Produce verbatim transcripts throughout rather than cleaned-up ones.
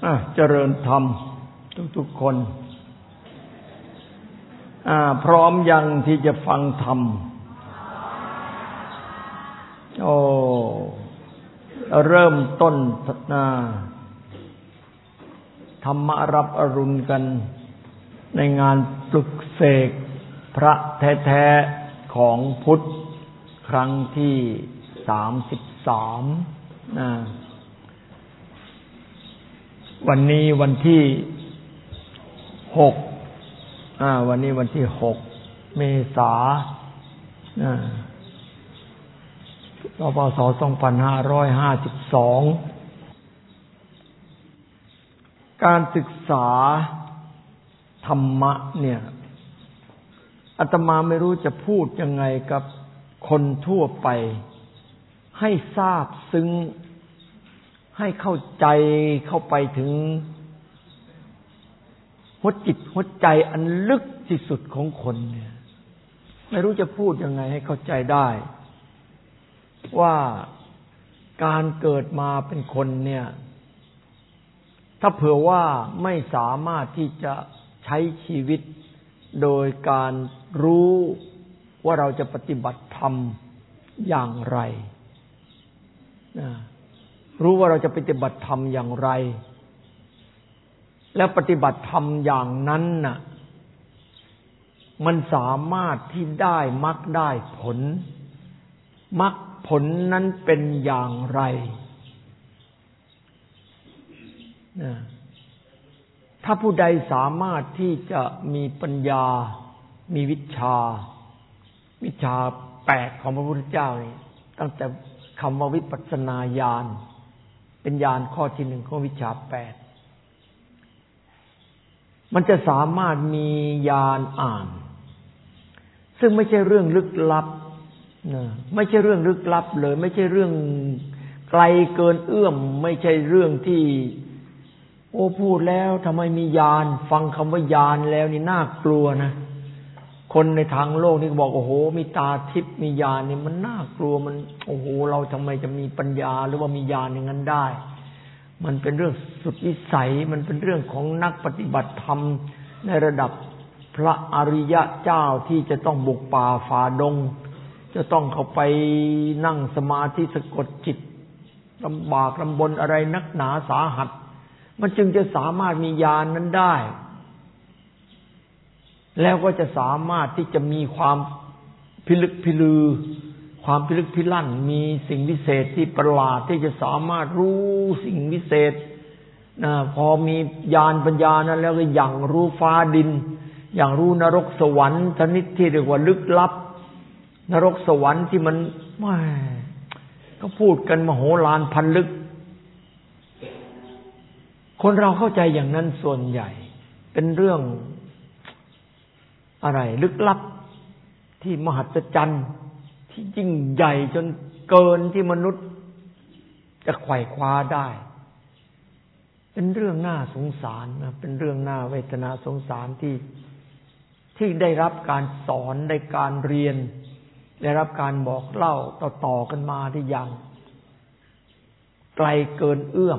อ่ะเจริญธรรมทุกๆคนอ่าพร้อมยังที่จะฟังธรรมโอ้เริ่มต้นนะธรรมรับอรุณกันในงานปลุกเสกพระแท้ๆของพุทธครั้งที่สามสิบสามนะวันนี้วันที่หกอ่าวันนี้วันที่หกเมษายนพ.ศ. สองพันห้าร้อยห้าสิบสองการศึกษาธรรมะเนี่ยอาตมาไม่รู้จะพูดยังไงกับคนทั่วไปให้ทราบซึ้งให้เข้าใจเข้าไปถึงหัวจิตหัวใจอันลึกที่สุดของคนเนี่ยไม่รู้จะพูดยังไงให้เข้าใจได้ว่าการเกิดมาเป็นคนเนี่ยถ้าเผื่อว่าไม่สามารถที่จะใช้ชีวิตโดยการรู้ว่าเราจะปฏิบัติธรรมอย่างไรนะรู้ว่าเราจะปฏิบัติธรรมอย่างไรแล้วปฏิบัติธรรมอย่างนั้นน่ะมันสามารถที่ได้มรรคได้ผลมรรคผลนั้นเป็นอย่างไรนะถ้าผู้ใดสามารถที่จะมีปัญญามีวิชาวิชาแปดของพระพุทธเจ้านี่ตั้งแต่คำว่าวิปัสสนาญาณเป็นญาณข้อที่หนึ่งของวิชาแปดมันจะสามารถมีญาณอ่านซึ่งไม่ใช่เรื่องลึกลับนะไม่ใช่เรื่องลึกลับเลยไม่ใช่เรื่องไกลเกินเอื้อมไม่ใช่เรื่องที่โอ้พูดแล้วทำไมมีญาณฟังคำว่าญาณแล้วนี่น่ากลัวนะคนในทางโลกนี่บอกโอ้โหมีตาทิพย์มีญาณนี่มันน่ากลัวมันโอ้โหเราทำไมจะมีปัญญาหรือว่ามีญาณอย่างนั้นได้มันเป็นเรื่องสุดวิสัยมันเป็นเรื่องของนักปฏิบัติธรรมในระดับพระอริยะเจ้าที่จะต้องบุกป่าฝ่าดงจะต้องเข้าไปนั่งสมาธิสะกดจิตลำบากลำบนอะไรนักหนาสาหัสมันจึงจะสามารถมีญาณนั้นได้แล้วก็จะสามารถที่จะมีความพิลึกพิลือความพิลึกพิลั่นมีสิ่งวิเศษที่ประหลาดที่จะสามารถรู้สิ่งวิเศษนะพอมีญาณปัญญานั้นแล้วก็อย่างรู้ฟ้าดินอย่างรู้นรกสวรรค์ชนิดที่เรียกว่าลึกลับนรกสวรรค์ที่มันไม่ก็พูดกันมโหฬารพันลึกคนเราเข้าใจอย่างนั้นส่วนใหญ่เป็นเรื่องอะไรลึกลับที่มหัศจรรย์ที่ยิ่งใหญ่จนเกินที่มนุษย์จะไขว่คว้าได้เป็นเรื่องน่าสงสารนะเป็นเรื่องน่าเวทนาสงสารที่ที่ได้รับการสอนได้การเรียนได้รับการบอกเล่าต่อๆกันมาที่อย่างไกลเกินเอื้อม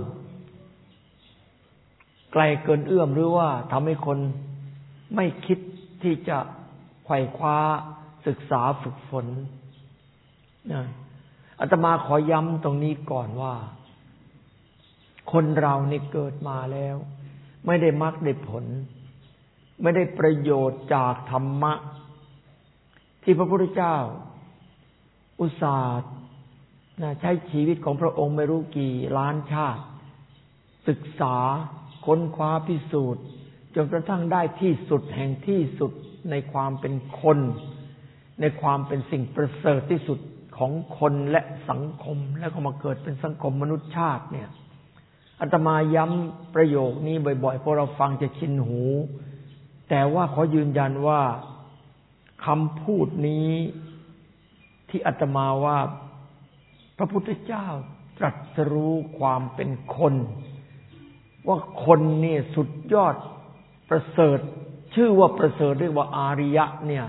ไกลเกินเอื้อมหรือว่าทำให้คนไม่คิดที่จะไขว่คว้าศึกษาฝึกฝนนะอาตมาขอย้ำตรงนี้ก่อนว่าคนเรานี่เกิดมาแล้วไม่ได้มรรคได้ผลไม่ได้ประโยชน์จากธรรมะที่พระพุทธเจ้าอุตส่าห์ใช้ชีวิตของพระองค์ไม่รู้กี่ล้านชาติศึกษาค้นคว้าพิสูจน์จนกระทั่งได้ที่สุดแห่งที่สุดในความเป็นคนในความเป็นสิ่งประเสริฐที่สุดของคนและสังคมแล้วก็มาเกิดเป็นสังคมมนุษยชาติเนี่ยอาตมาย้ำประโยคนี้บ่อยๆเพราะเราฟังจะชินหูแต่ว่าขอยืนยันว่าคำพูดนี้ที่อาตมาว่าพระพุทธเจ้าตรัสรู้ความเป็นคนว่าคนนี่สุดยอดประเสริฐชื่อว่าประเสริฐเรียกว่าอาริยะเนี่ย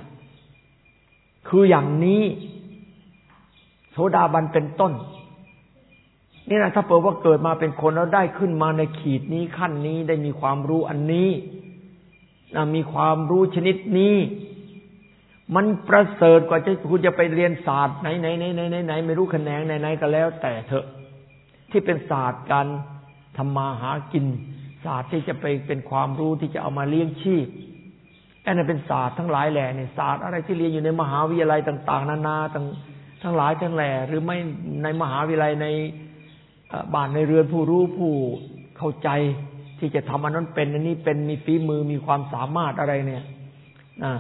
คืออย่างนี้โสดาบันเป็นต้นนี่นะถ้าเปิดว่าเกิดมาเป็นคนแล้วได้ขึ้นมาในขีดนี้ขั้นนี้ได้มีความรู้อันนี้นะมีความรู้ชนิดนี้มันประเสริฐกว่าจะคุณจะไปเรียนศาสตร์ไหนไหนไหนไหนไหนไหนไม่รู้แขนงไหนไหนก็แล้วแต่เถอะที่เป็นศาสตร์การทำมาหากินศาสตร์ที่จะไปเป็นความรู้ที่จะเอามาเลี้ยงชีพอันนั้นเป็นศาสตร์ทั้งหลายแหล่เนี่ยศาสตร์อะไรที่เรียนอยู่ในมหาวิทยาลัยต่างๆนานาทั้งทั้งหลายทั้งแหล่หรือไม่ในมหาวิทยาลัยในบ้านในเรือนผู้รู้ผู้เข้าใจที่จะทำอันนั้นเป็นอันนี้เป็นมีฝีมือมีความสามารถอะไรเนี่ยนะ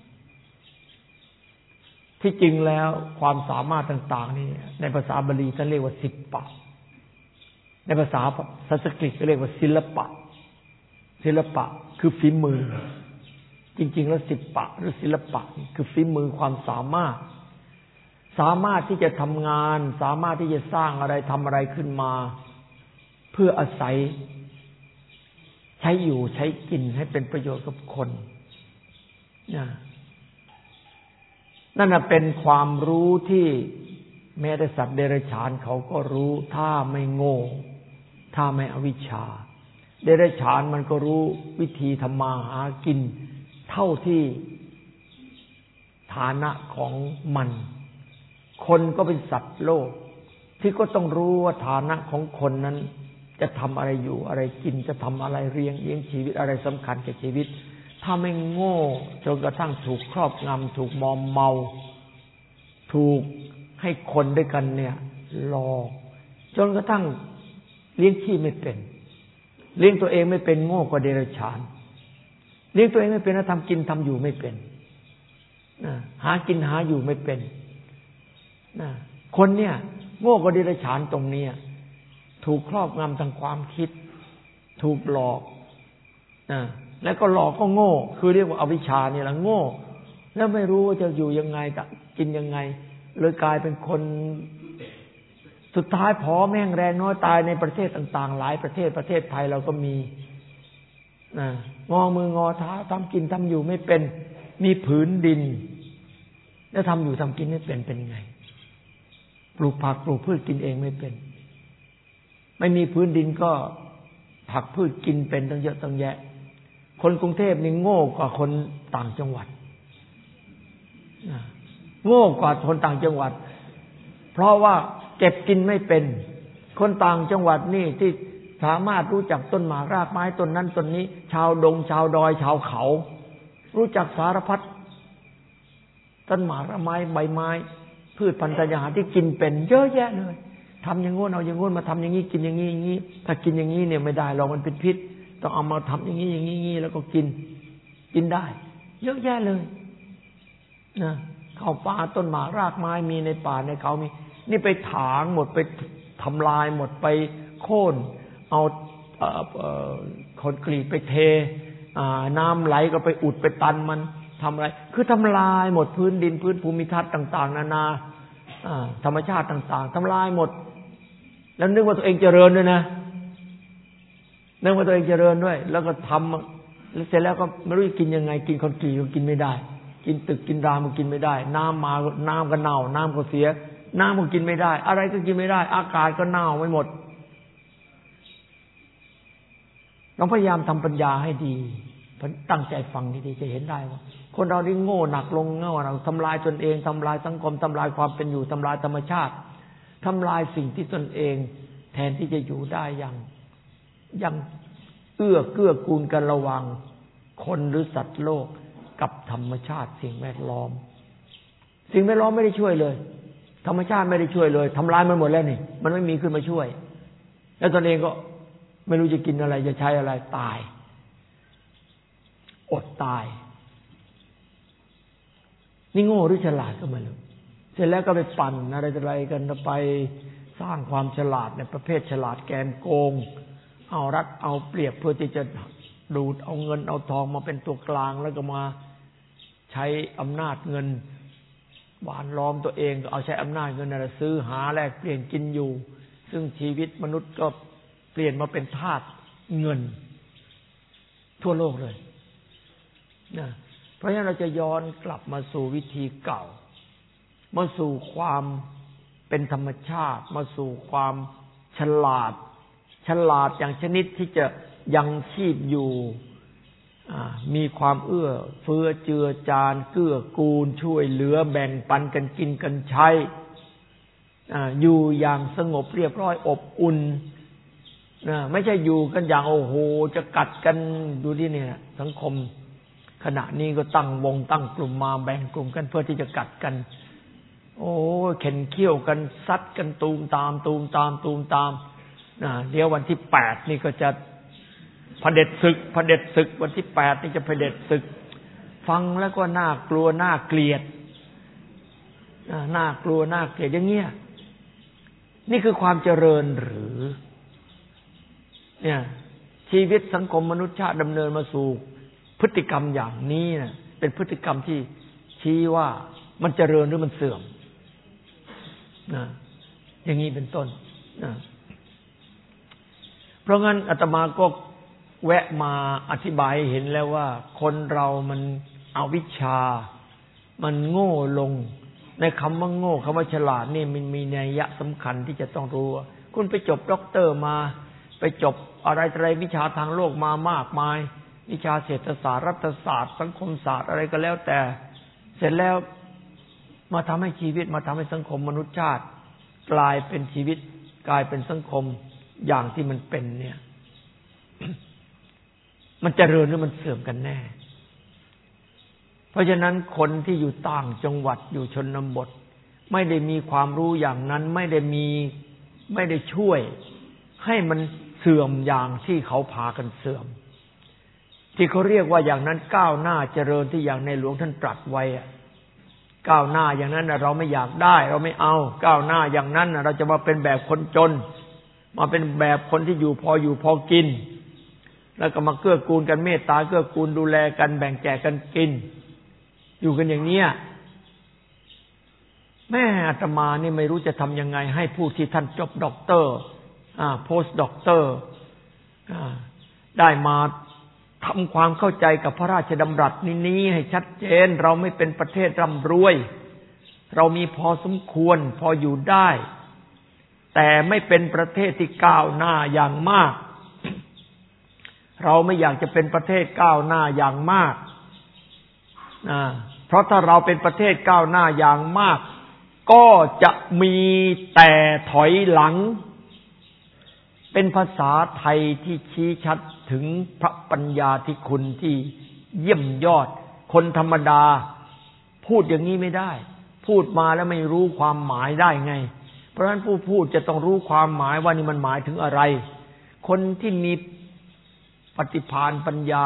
ที่จริงแล้วความสามารถต่างๆนี่ในภาษาบาลีท่านเรียกว่าศิลปะในภาษาสันสกฤตก็เรียกว่าศิลปะศิลปะคือฝีมือจริงๆแล้วศิลปะหรือศิลปะคือฝีมือความสามารถสามารถที่จะทำงานสามารถที่จะสร้างอะไรทำอะไรขึ้นมาเพื่ออาศัยใช้อยู่ใช้กินให้เป็นประโยชน์กับคนนะนั่นน่ะเป็นความรู้ที่แม้แต่สัตว์เดรัจฉานเขาก็รู้ถ้าไม่โง่ถ้าไม่อวิชชาเดรัจฉานมันก็รู้วิธีทำมาหากินเท่าที่ฐานะของมันคนก็เป็นสัตว์โลกที่ก็ต้องรู้ว่าฐานะของคนนั้นจะทำอะไรอยู่อะไรกินจะทำอะไรเรียงเลี้ยงชีวิตอะไรสำคัญแก่ชีวิตถ้าไม่โง่จนกระทั่งถูกครอบงำถูกมอมเมาถูกให้คนด้วยกันเนี่ยหลอกจนกระทั่งเลี้ยงชีพไม่เป็นเลี้ยงตัวเองไม่เป็นโง่กว่าเดรัจฉานเลี้ยงตัวเองไม่เป็นแล้วทำกินทำอยู่ไม่เป็นหากินหาอยู่ไม่เป็นคนเนี่ยโง่กว่าเดรัจฉานตรงนี้ถูกครอบงำทางความคิดถูกหลอกแล้วก็หลอกก็โง่คือเรียกว่าอวิชชาเนี่ยแหละโง่แล้วไม่รู้ว่าจะอยู่ยังไงกินยังไงเลยกลายเป็นคนสุดท้ายผอมแห้งแรงน้อยตายในประเทศต่างๆหลายประเทศประเทศไทยเราก็มีนะงอมืองอเท้าทำกินทำอยู่ไม่เป็นมีผืนดินแล้วทำอยู่ทำกินไม่เป็นเป็นไงปลูกผักปลูกพืชกินเองไม่เป็นไม่มีพื้นดินก็ผักพืชกินเป็นตั้งเยอะตั้งแยะคนกรุงเทพนี่โง่กว่าคนต่างจังหวัดโง่กว่าคนต่างจังหวัดเพราะว่าเก็บกินไม่เป็นคนต่างจังหวัดนี่ที่สามารถรู้จักต้นหมากรากไม้ต้นนั้นต้นนี้ชาวดงชาวดอยชาวเขารู้จักสารพัดต้นหมากรากไม้ใบไม้พืชพันธุ์ธัญญาหารที่กินเป็นเยอะแยะเลยทำอย่างงู้นเอาอย่างงู้นมาทำอย่างนี้กินอย่างนี้อย่างนี้ถ้ากินอย่างนี้เนี่ยไม่ได้หรอกมันเป็นพิษต้องเอามาทำอย่างนี้อย่างนี้แล้วก็กินกินได้เยอะแยะเลยนะเข้าป่าต้นหมากรากไม้มีในป่าในเขามีนี่ไปถางหมดไปทำลายหมดไปโค่นเอาคอนกรีตไปเทน้ำไหลก็ไปอุดไปตันมันทำอะไรคือทำลายหมดพื้นดินพื้นภูมิทัศน์ต่างๆนานาธรรมชาติต่างๆทำลายหมดแล้วนึกว่าตัวเองเจริญด้วยนะนึกว่าตัวเองเจริญด้วยแล้วก็ทำแล้วเสร็จแล้วก็ไม่รู้จะกินยังไงกินคอนกรีตก็กินไม่ได้กินตึกกินรามก็กินไม่ได้น้ำมาน้ำก็เน่าน้ำก็เสียน้ำก็กินไม่ได้อะไรก็กินไม่ได้อากาศก็เน่าไม่หมดต้องพยายามทำปัญญาให้ดีตั้งใจฟังดีๆจะเห็นได้ว่าคนเราที่โง่หนักลงโง่เราทำลายตนเองทำลายสังคมทำลายความเป็นอยู่ทำลายธรรมชาติทำลายสิ่งที่ตนเองแทนที่จะอยู่ได้อย่างยังเอื้อเกื้อกูลกันระหว่างคนหรือสัตว์โลกกับธรรมชาติสิ่งแวดล้อมสิ่งแวดล้อมไม่ได้ช่วยเลยธรรมชาติไม่ได้ช่วยเลยทำลายมันหมดแล้วนี่มันไม่มีขึ้นมาช่วยแล้วตนเองก็ไม่รู้จะกินอะไรจะใช้อะไรตายอดตายนี่โง่หรือฉลาดก็ไม่รู้เสร็จแล้วก็ไปปั่นอะไรอะไรกันไปสร้างความฉลาดในประเภทฉลาดแกมโกงเอารัดเอาเปรียบเพื่อที่จะดูดเอาเงินเอาทองมาเป็นตัวกลางแล้วก็มาใช้อำนาจเงินหวานล้อมตัวเองก็เอาใช้อำนาจเงินนั่นแหละซื้อหาแลกเปลี่ยนกินอยู่ซึ่งชีวิตมนุษย์ก็เปลี่ยนมาเป็นทาสเงินทั่วโลกเลยนะเพราะฉะนั้นเราจะย้อนกลับมาสู่วิธีเก่ามาสู่ความเป็นธรรมชาติมาสู่ความฉลาดฉลาดอย่างชนิดที่จะยังชีพอยู่มีความเอื้อเฟื้อเจือจานเกื้อกูลช่วยเหลือแบ่งปันกันกินกันใช้อยู่อย่างสงบเรียบร้อยอบอุ่นไม่ใช่อยู่กันอย่างโอ้โหจะกัดกันดูดิเนี่ยสังคมขณะนี้ก็ตั้งวงตั้งกลุ่มมาแบ่งกลุ่มกันเพื่อที่จะกัดกันโอ้เข็นเขี้ยวกันซัดกันตูมตามตูมตามตูมตามนะเดี๋ยววันที่แปดนี่ก็จะเผด็จศึกเผด็จศึกวันที่แปดนี่จะเผด็จศึกฟังแล้วก็น่ากลัวน่าเกลียดน่ากลัวน่าเกลียดอย่างเงี้ยนี่คือความเจริญหรือเนี่ยชีวิตสังคมมนุษยชาติดำเนินมาสู่พฤติกรรมอย่างนี้นะเป็นพฤติกรรมที่ชี้ว่ามันเจริญหรือมันเสื่อมนะอย่างนี้เป็นต้นนะเพราะงั้นอาตมาก็แวะมาอธิบายให้เห็นแล้วว่าคนเรามันอวิชชามันโง่ลงในคำว่าโง่คำว่าฉลาดนี่มันมีนัยยะสำคัญที่จะต้องรู้คุณไปจบด็อกเตอร์มาไปจบอะไรอะไรวิชาทางโลกมามากมายวิชาเศรษฐศาสตร์รัฐศาสตร์สังคมศาสตร์อะไรก็แล้วแต่เสร็จแล้วมาทำให้ชีวิตมาทำให้สังคมมนุษยชาติกลายเป็นชีวิตกลายเป็นสังคมอย่างที่มันเป็นเนี่ย มันเจริญหรือมันเสื่อมกันแน่เพราะฉะนั้นคนที่อยู่ต่างจังหวัดอยู่ชนบทไม่ได้มีความรู้อย่างนั้นไม่ได้มีไม่ได้ช่วยให้มันเสื่อมอย่างที่เขาพากันเสื่อมที่เขาเรียกว่าอย่างนั้นก้าวหน้าเจริญที่อย่างในหลวงท่านตรัสไว้ก้าวหน้าอย่างนั้นเราไม่อยากได้เราไม่เอาก้าวหน้าอย่างนั้นเราจะมาเป็นแบบคนจนมาเป็นแบบคนที่อยู่พออยู่พอกินแล้วก็มาเกื้อกูลกันเมตตาเกื้อกูลดูแลกันแบ่งแจกกันกินอยู่กันอย่างเนี้ยแม่อาตมานี่ไม่รู้จะทำยังไงให้ผู้ที่ท่านจบด็อกเตอร์อ่าโพสต์ด็อกเตอร์อ่าได้มาทำความเข้าใจกับพระราชดำรัสนี้ให้ชัดเจนเราไม่เป็นประเทศร่ำรวยเรามีพอสมควรพออยู่ได้แต่ไม่เป็นประเทศที่ก้าวหน้าอย่างมากเราไม่อยากจะเป็นประเทศก้าวหน้าอย่างมากนะเพราะถ้าเราเป็นประเทศก้าวหน้าอย่างมากก็จะมีแต่ถอยหลังเป็นภาษาไทยที่ชี้ชัดถึงพระปัญญาธิคุณที่เยี่ยมยอดคนธรรมดาพูดอย่างนี้ไม่ได้พูดมาแล้วไม่รู้ความหมายได้ไงเพราะฉะนั้นผู้พูดจะต้องรู้ความหมายว่านี่มันหมายถึงอะไรคนที่มีปฏิภาณปัญญา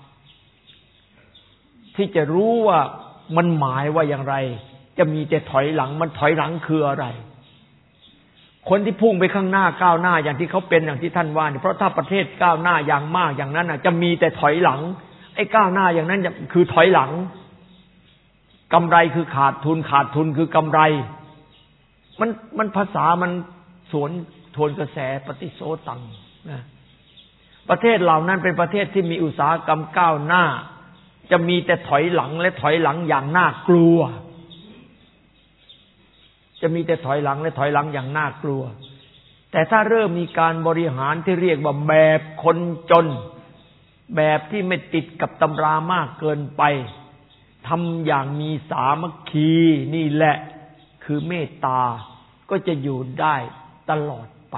ที่จะรู้ว่ามันหมายว่าอย่างไรจะมีแต่ถอยหลังมันถอยหลังคืออะไรคนที่พุ่งไปข้างหน้าก้าวหน้าอย่างที่เขาเป็นอย่างที่ท่านว่าเนี่ยเพราะถ้าประเทศก้าวหน้าอย่างมากอย่างนั้นน่ะจะมีแต่ถอยหลังไอ้ก้าวหน้าอย่างนั้นคือถอยหลังกำไรคือขาดทุนขาดทุนคือกำไรมันมันภาษามันสวนทวนกระแสปฏิโสตังนะประเทศเหล่านั้นเป็นประเทศที่มีอุตสาหกรรมก้าวหน้าจะมีแต่ถอยหลังและถอยหลังอย่างน่ากลัวจะมีแต่ถอยหลังและถอยหลังอย่างน่ากลัวแต่ถ้าเริ่มมีการบริหารที่เรียกว่าแบบคนจนแบบที่ไม่ติดกับตำรามากเกินไปทำอย่างมีสามัคคีนี่แหละคือเมตตาก็จะอยู่ได้ตลอดไป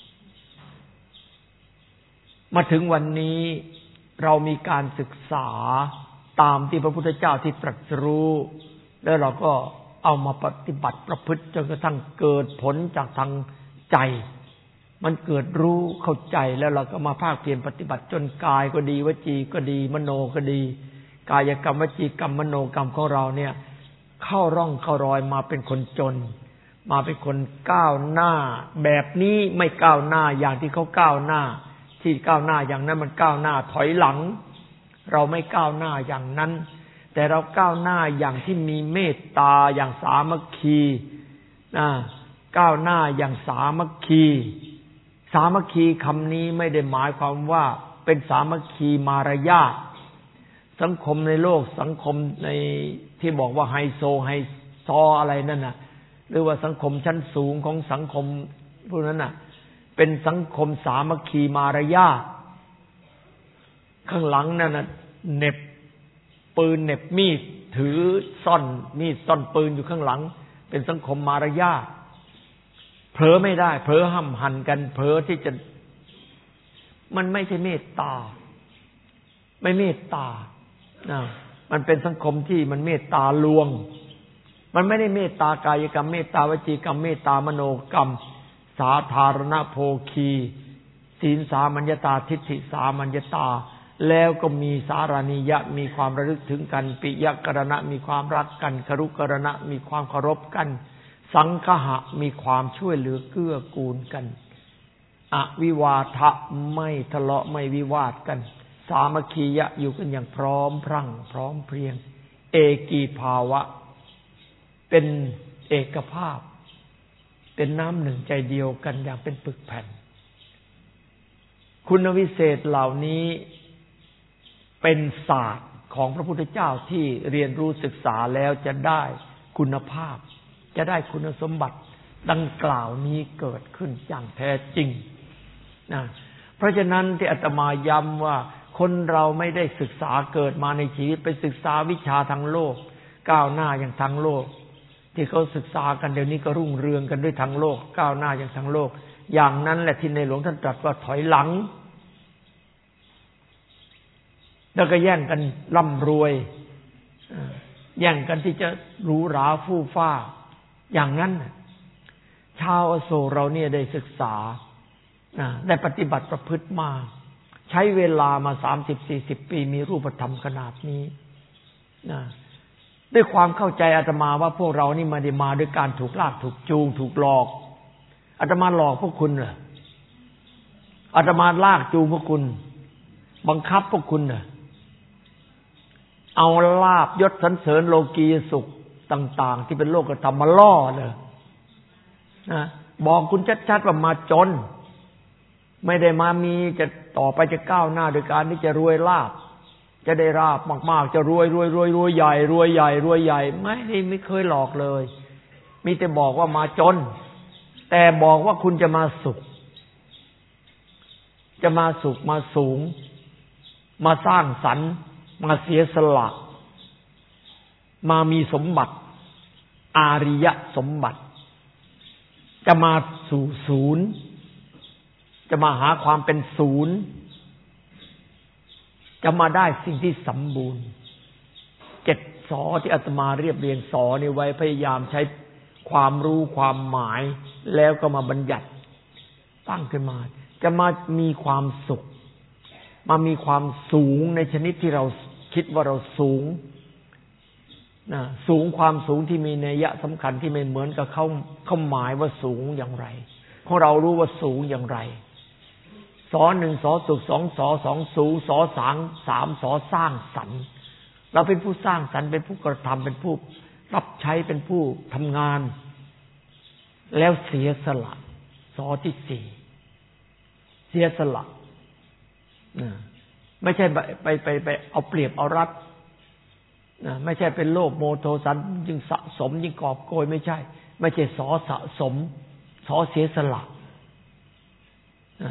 มาถึงวันนี้เรามีการศึกษาตามที่พระพุทธเจ้าที่ตรัสรู้แล้วเราก็เอามาปฏิบัติประพฤติจนกระทั่งเกิดผลจากทางใจมันเกิดรู้เข้าใจแล้วเราก็มาภาคเพียรปฏิบัติจนกายก็ดีวจีก็ดีมโนก็ดีกายกรรมวจีกรรมมโนกรรมของเราเนี่ยเข้าร่องเข้ารอยมาเป็นคนจนมาเป็นคนก้าวหน้าแบบนี้ไม่ก้าวหน้าอย่างที่เขาก้าวหน้าที่ก้าวหน้าอย่างนั้นมันก้าวหน้าถอยหลังเราไม่ก้าวหน้าอย่างนั้นแต่เราก้าวหน้าอย่างที่มีเมตตาอย่างสามัคคีนะก้าวหน้าอย่างสามัคคีสามัคคีคำนี้ไม่ได้หมายความว่าเป็นสามัคคีมารยาทสังคมในโลกสังคมในที่บอกว่าไฮโซไฮซออะไรนั่นน่ะหรือว่าสังคมชั้นสูงของสังคมพวกนั้นน่ะเป็นสังคมสามัคคีมารยาทข้างหลังนั่นน่ะเหน็บปืนเหน็บมีดถือซ่อนมีดซ่อนปืนอยู่ข้างหลังเป็นสังคมมารยาทเผลอไม่ได้เผลอห้ำหั่นกันเผลอที่จะมันไม่ใช่เมตตาไม่เมตตานะมันเป็นสังคมที่มันเมตตาลวงมันไม่ได้เมตตากายกรรมเมตตาวจีกรรมเมตตามโนกรรมสาธารณโภคีศีลสามัญญตาทิฏฐิสามัญญตาแล้วก็มีสารานิยะมีความระลึกถึงกันปิยกรณะมีความรักกันครุกรณะมีความเคารพกันสังคหะมีความช่วยเหลือเกื้อกูลกันอวิวาทะไม่ทะเลาะไม่วิวาทกันสามัคคียะอยู่กันอย่างพร้อมพรั่งพร้อมเพรียงเอกีภาวะเป็นเอกภาพเป็นน้ำหนึ่งใจเดียวกันอย่างเป็นปึกแผ่นคุณวิเศษเหล่านี้เป็นศาสตร์ของพระพุทธเจ้าที่เรียนรู้ศึกษาแล้วจะได้คุณภาพจะได้คุณสมบัติดังกล่าวนี้เกิดขึ้นอย่างแท้จริงนะเพราะฉะนั้นที่อาตมาย้ำว่าคนเราไม่ได้ศึกษาเกิดมาในชีวิตไปศึกษาวิชาทางโลกก้าวหน้าอย่างทางโลกที่เขาศึกษากันเดี๋ยวนี้ก็รุ่งเรืองกันด้วยทางโลกก้าวหน้าอย่างทางโลกอย่างนั้นแหละที่ในหลวงท่านตรัสว่าถอยหลังแล้วก็แย่งกันร่ำรวยแย่งกันที่จะหรูหราฟู่ฟ้าอย่างนั้นชาวอโศกเราเนี่ยได้ศึกษาได้ปฏิบัติประพฤติมาใช้เวลามาสามสิบสี่สิบปีมีรูปธรรมขนาดนี้นะด้วยความเข้าใจอาตมาว่าพวกเรานี่ไม่ได้มาด้วยการถูกลากถูกจูงถูกหลอกอาตมาหลอกพวกคุณเหรออาตมาลากจูงพวกคุณบังคับพวกคุณเหรอเอาลาภยศสรรเสริญโลกียสุขต่างๆที่เป็นโลกธรรมมาล่อเลยนะบอกคุณชัดๆว่ามาจนไม่ได้มามีจะต่อไปจะก้าวหน้าโดยการที่จะรวยลาภจะได้ลาภมากๆจะรวยรวยรวยรวยใหญ่รวยใหญ่รวยใหญ่ไม่ได้ไม่เคยหลอกเลยมีแต่บอกว่ามาจนแต่บอกว่าคุณจะมาสุขจะมาสุขมาสูงมาสร้างสรรค์มาเสียสละมามีสมบัติอาริยสมบัติจะมาสู่ศูนย์จะมาหาความเป็นศูนย์จะมาได้สิ่งที่สมบูรณ์เจ็ดสอที่อาตมาเรียบเรียงสอนี้ไว้พยายามใช้ความรู้ความหมายแล้วก็มาบัญญัติตั้งขึ้นมาจะมามีความสุขมามีความสูงในชนิดที่เราคิดว่าเราสูงนะสูงความสูงที่มีนัยยะสำคัญที่ไม่เหมือนกับเขาเขาหมายว่าสูงอย่างไรของเรารู้ว่าสูงอย่างไรสอหนึ่งสอสุขสองสอสองสูงสอสามสามสอสร้างสรรค์เราเป็นผู้สร้างสรรค์เป็นผู้กระทำเป็นผู้รับใช้เป็นผู้ทำงานแล้วเสียสละสอที่สี่เสียสละนะไม่ใช่ไปไปไปไปเอาเปรียบเอารัดนะไม่ใช่เป็นโลภโมโทสันยิ่งสะสมยิ่งกอบโกยไม่ใช่ไม่ใช่สอสะสมสอเสียสละนะ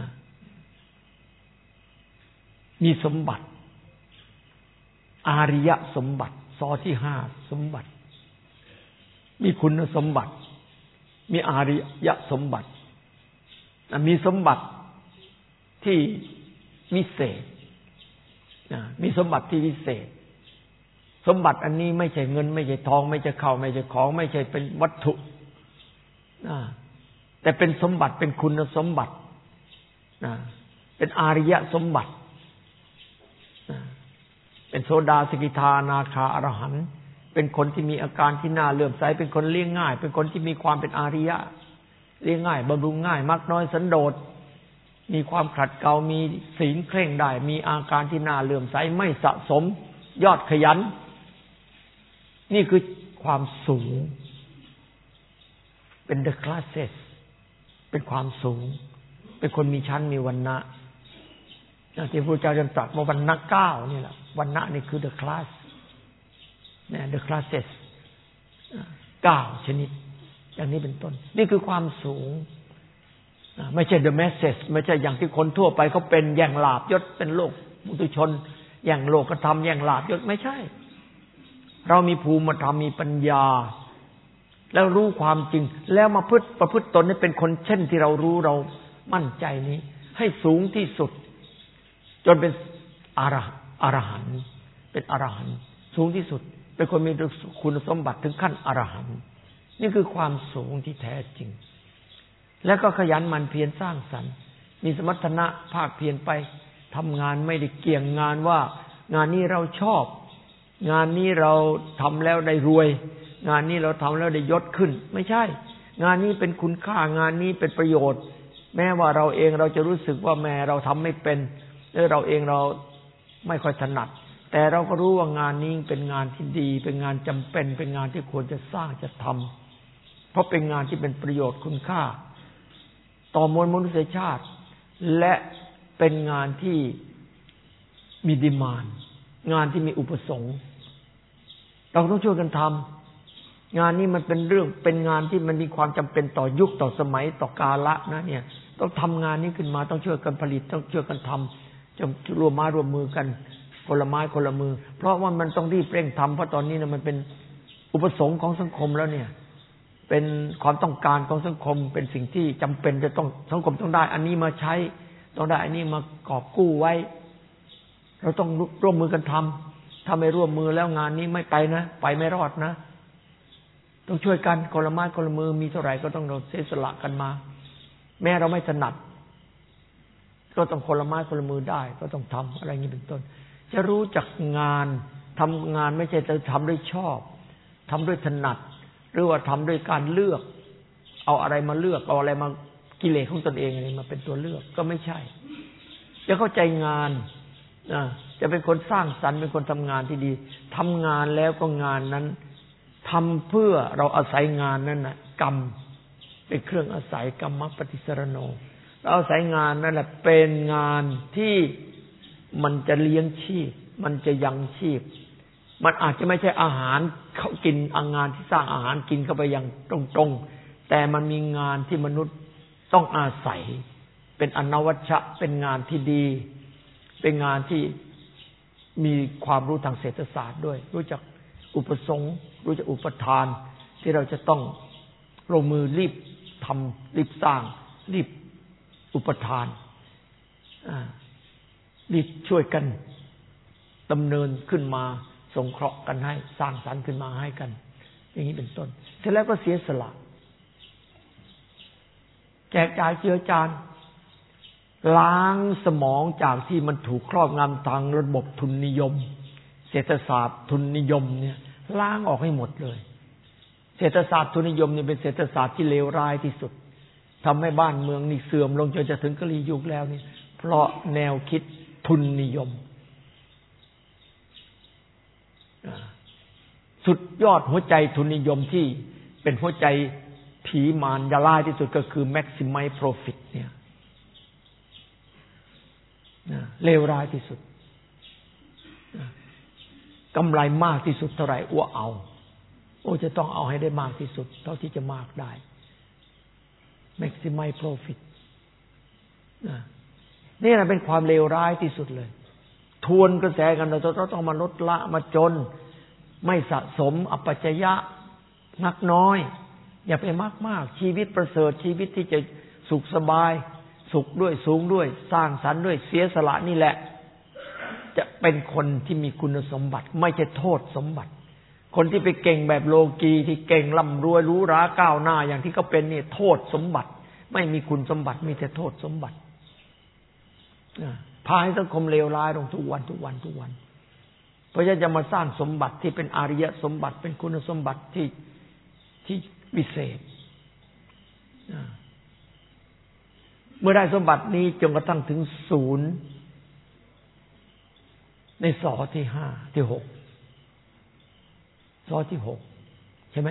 มีสมบัติอาริยสมบัติสอที่ห้าสมบัติมีคุณสมบัติมีอาริยสมบัติมีสมบัติที่วิเศษมีสมบัติที่วิเศษสมบัติอันนี้ไม่ใช่เงินไม่ใช่ทองไม่ใช่ข้าวไม่ใช่ของไม่ใช่เป็นวัตถุแต่เป็นสมบัติเป็นคุณสมบัติเป็นอาริยสมบัติเป็นโสดาสกิทานาคาอรหันต์เป็นคนที่มีอาการที่น่าเลื่อมใสเป็นคนเลี้ยงง่ายเป็นคนที่มีความเป็นอาริยะเลี้ยงง่ายบำรุงง่ายมักน้อยสันโดษมีความขัดเกลามีศีลเคร่งได้มีอาการที่น่าเลื่อมใสไม่สะสมยอดขยันนี่คือความสูงเป็น the classes เป็นความสูงเป็นคนมีชั้นมีวรรณะที่พระพุทธเจ้าตรัสว่าวรรณะเก้านี่แหละวรรณะนี่คือ the class เนี่ย the classes เก้าชนิดอย่างนี้เป็นต้นนี่คือความสูงไม่ใช่ the message ไม่ใช่อย่างที่คนทั่วไปเขาเป็นแย่งลาภยศเป็นโลกปุถุชนแย่งโลกธรรมแย่งลาภยศไม่ใช่เรามีภูมิธรรมมีปัญญาแล้วรู้ความจริงแล้วมาพึ่งประพฤติตนให้เป็นคนเช่นที่เรารู้เรามั่นใจนี้ให้สูงที่สุดจนเป็นอรหันต์อรหันต์เป็นอรหันต์สูงที่สุดเป็นคนมีคุณสมบัติถึงขั้นอรหันต์นี่คือความสูงที่แท้จริงแล้วก็ขยันหมั่นเพียรสร้างสรรค์มีสมรรถนะภาคเพียรไปทำงานไม่ได้เกี่ยงงานว่างานนี้เราชอบงานนี้เราทำแล้วได้รวยงานนี้เราทำแล้วได้ยศขึ้นไม่ใช่งานนี้เป็นคุณค่างานนี้เป็นประโยชน์แม้ว่าเราเองเราจะรู้สึกว่าแม่เราทำไม่เป็นหรือเราเองเราไม่ค่อยถนัดแต่เราก็รู้ว่างานนี้เป็นงานที่ดีเป็นงานจำเป็นเป็นงานที่ควรจะสร้างจะทำเพราะเป็นงานที่เป็นประโยชน์คุณค่าต่อมวลมนุษยชาติและเป็นงานที่มีดีมานด์งานที่มีอุปสงค์เราต้องช่วยกันทำงานนี้มันเป็นเรื่องเป็นงานที่มันมีความจำเป็นต่อยุคต่อสมัยต่อกาลนะเนี่ยต้องทำงานนี้ขึ้นมาต้องช่วยกันผลิตต้องช่วยกันทำจะรวมไม้รวมมือกันคนละไม้คนละมือเพราะว่ามันต้องรีบเร่งทำเพราะตอนนี้นะมันเป็นอุปสงค์ของสังคมแล้วเนี่ยเป็นความต้องการของสังคมเป็นสิ่งที่จำเป็นจะต้องสังคมต้องได้อันนี้มาใช้ต้องได้อันนี้มากอบกู้ไว้เราต้องร่วมมือกันทำถ้าไม่ร่วมมือแล้วงานนี้ไม่ไปนะไปไม่รอดนะต้องช่วยกันคนละไม้คนละมือมีเท่าไหร่ก็ต้องเราเสียสละกันมาแม้เราไม่ถนัดก็ต้องคนละไม้คนละมือได้ก็ต้องทำอะไรอย่างนี้เป็นต้นจะรู้จักงานทำงานไม่ใช่จะทำด้วยชอบทำด้วยถนัดหรือว่าทำด้วยการเลือกเอาอะไรมาเลือกเอาอะไรมากิเลสของตนเองอะไรมาเป็นตัวเลือกก็ไม่ใช่จะเข้าใจงานนะจะเป็นคนสร้างสรรค์เป็นคนทำงานที่ดีทำงานแล้วก็งานนั้นทำเพื่อเราอาศัยงานนั้นนะกรรมเป็นเครื่องอาศัยกรรมปฏิสรโนเราอาศัยงานนั่นแหละเป็นงานที่มันจะเลี้ยงชีพมันจะยังชีพมันอาจจะไม่ใช่อาหารเขากินอางานที่สร้างอาหารกินเข้าไปอย่างตรงๆแต่มันมีงานที่มนุษย์ต้องอาศัยเป็นอนวัชชะเป็นงานที่ดีเป็นงานที่มีความรู้ทางเศรษฐศาสตร์ด้วยรู้จักอุปสงค์รู้จักอุปทานที่เราจะต้องลงมือรีบทำรีบสร้างรีบอุปทานรีบช่วยกันดำเนินขึ้นมาสงเคราะห์กันให้สร้างสรรค์ขึ้นมาให้กันอย่างนี้เป็นต้นเสร็จแล้วก็เสียสละแจกจ่ายเจือจานล้างสมองจากที่มันถูกครอบงำทางระบบทุนนิยมเศรษฐศาสตร์ทุนนิยมเนี่ยล้างออกให้หมดเลยเศรษฐศาสตร์ทุนนิยมเนี่ยเป็นเศรษฐศาสตร์ที่เลวร้ายที่สุดทำให้บ้านเมืองนี่เสื่อมลงจนจะถึงกลียุคแล้วนี่เพราะแนวคิดทุนนิยมสุดยอดหัวใจทุนนิยมที่เป็นหัวใจผีมารยาลายที่สุดก็คือ maximize profit เนี่ยเลวร้ายที่สุดกำไรมากที่สุดเท่าไหร่อ้วเอาโอ้จะต้องเอาให้ได้มากที่สุดเท่าที่จะมากได้ maximize profit นี่นะเป็นความเลวร้ายที่สุดเลยทวนกระแสกันเราต้องมาลดละมาจนไม่สะสมอัปปัจจยะนักน้อยอย่าไปมากมากชีวิตประเสริฐชีวิตที่จะสุขสบายสุขด้วยสูงด้วยสร้างสรรค์ด้วยเสียสละนี่แหละจะเป็นคนที่มีคุณสมบัติไม่ใช่โทษสมบัติคนที่ไปเก่งแบบโลกีที่เก่งร่ำรวยหรูหราก้าวหน้าอย่างที่เขาเป็นนี่โทษสมบัติไม่มีคุณสมบัติมีแต่โทษสมบัติพาให้สังคมเลวร้ายลงทุกวันทุกวันทุกวันเพราะฉะนั้นจะมาสร้างสมบัติที่เป็นอริยสมบัติเป็นคุณสมบัติที่ที่วิเศษเมื่อได้สมบัตินี้จนกระทั่งถึงศูนย์ในศอที่ห้าที่หกศอที่หกใช่ไหม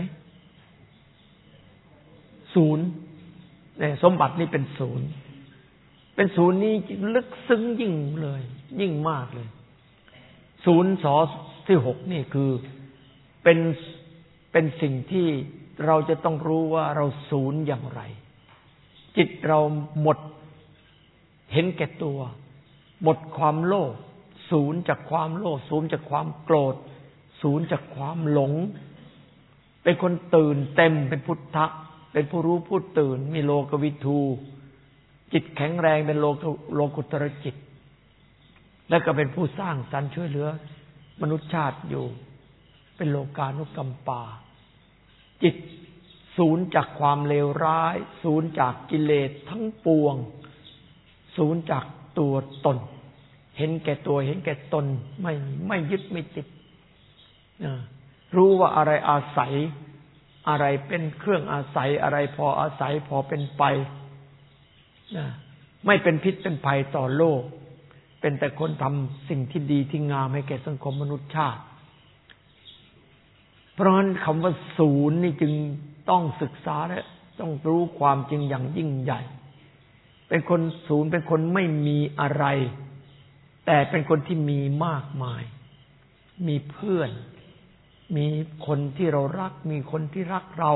ศูนย์ในสมบัตินี้เป็นศูนย์เป็นศูนย์นี้ลึกซึ้งยิ่งเลยยิ่งมากเลยศูนย์ศอที่หกนี่คือเป็นเป็นสิ่งที่เราจะต้องรู้ว่าเราศูนย์อย่างไรจิตเราหมดเห็นแก่ตัวหมดความโลภศูนย์จากความโลภศูนย์จากความโกรธศูนย์จากความหลงเป็นคนตื่นเต็มเป็นพุทธะเป็นผู้รู้ผู้ตื่นมีโลกวิทูจิตแข็งแรงเป็นโลกโลกุตตรจิตแล้วก็เป็นผู้สร้างสรรค์ช่วยเหลือมนุษยชาติอยู่เป็นโลกานุกัมปาจิตศูนย์จากความเลวร้ายศูนย์จากกิเลสทั้งปวงศูนย์จากตัวตนเห็นแก่ตัวเห็นแก่ตนไม่ไม่ยึดไม่ติดรู้ว่าอะไรอาศัยอะไรเป็นเครื่องอาศัยอะไรพออาศัยพอเป็นไปไม่เป็นพิษเป็นภัยต่อโลกเป็นแต่คนทำสิ่งที่ดีที่งามให้แก่สังคมมนุษยชาติเพราะฉะนั้นคำว่าศูนย์นี่จึงต้องศึกษาและต้องรู้ความจริงอย่างยิ่งใหญ่เป็นคนศูนย์เป็นคนไม่มีอะไรแต่เป็นคนที่มีมากมายมีเพื่อนมีคนที่เรารักมีคนที่รักเรา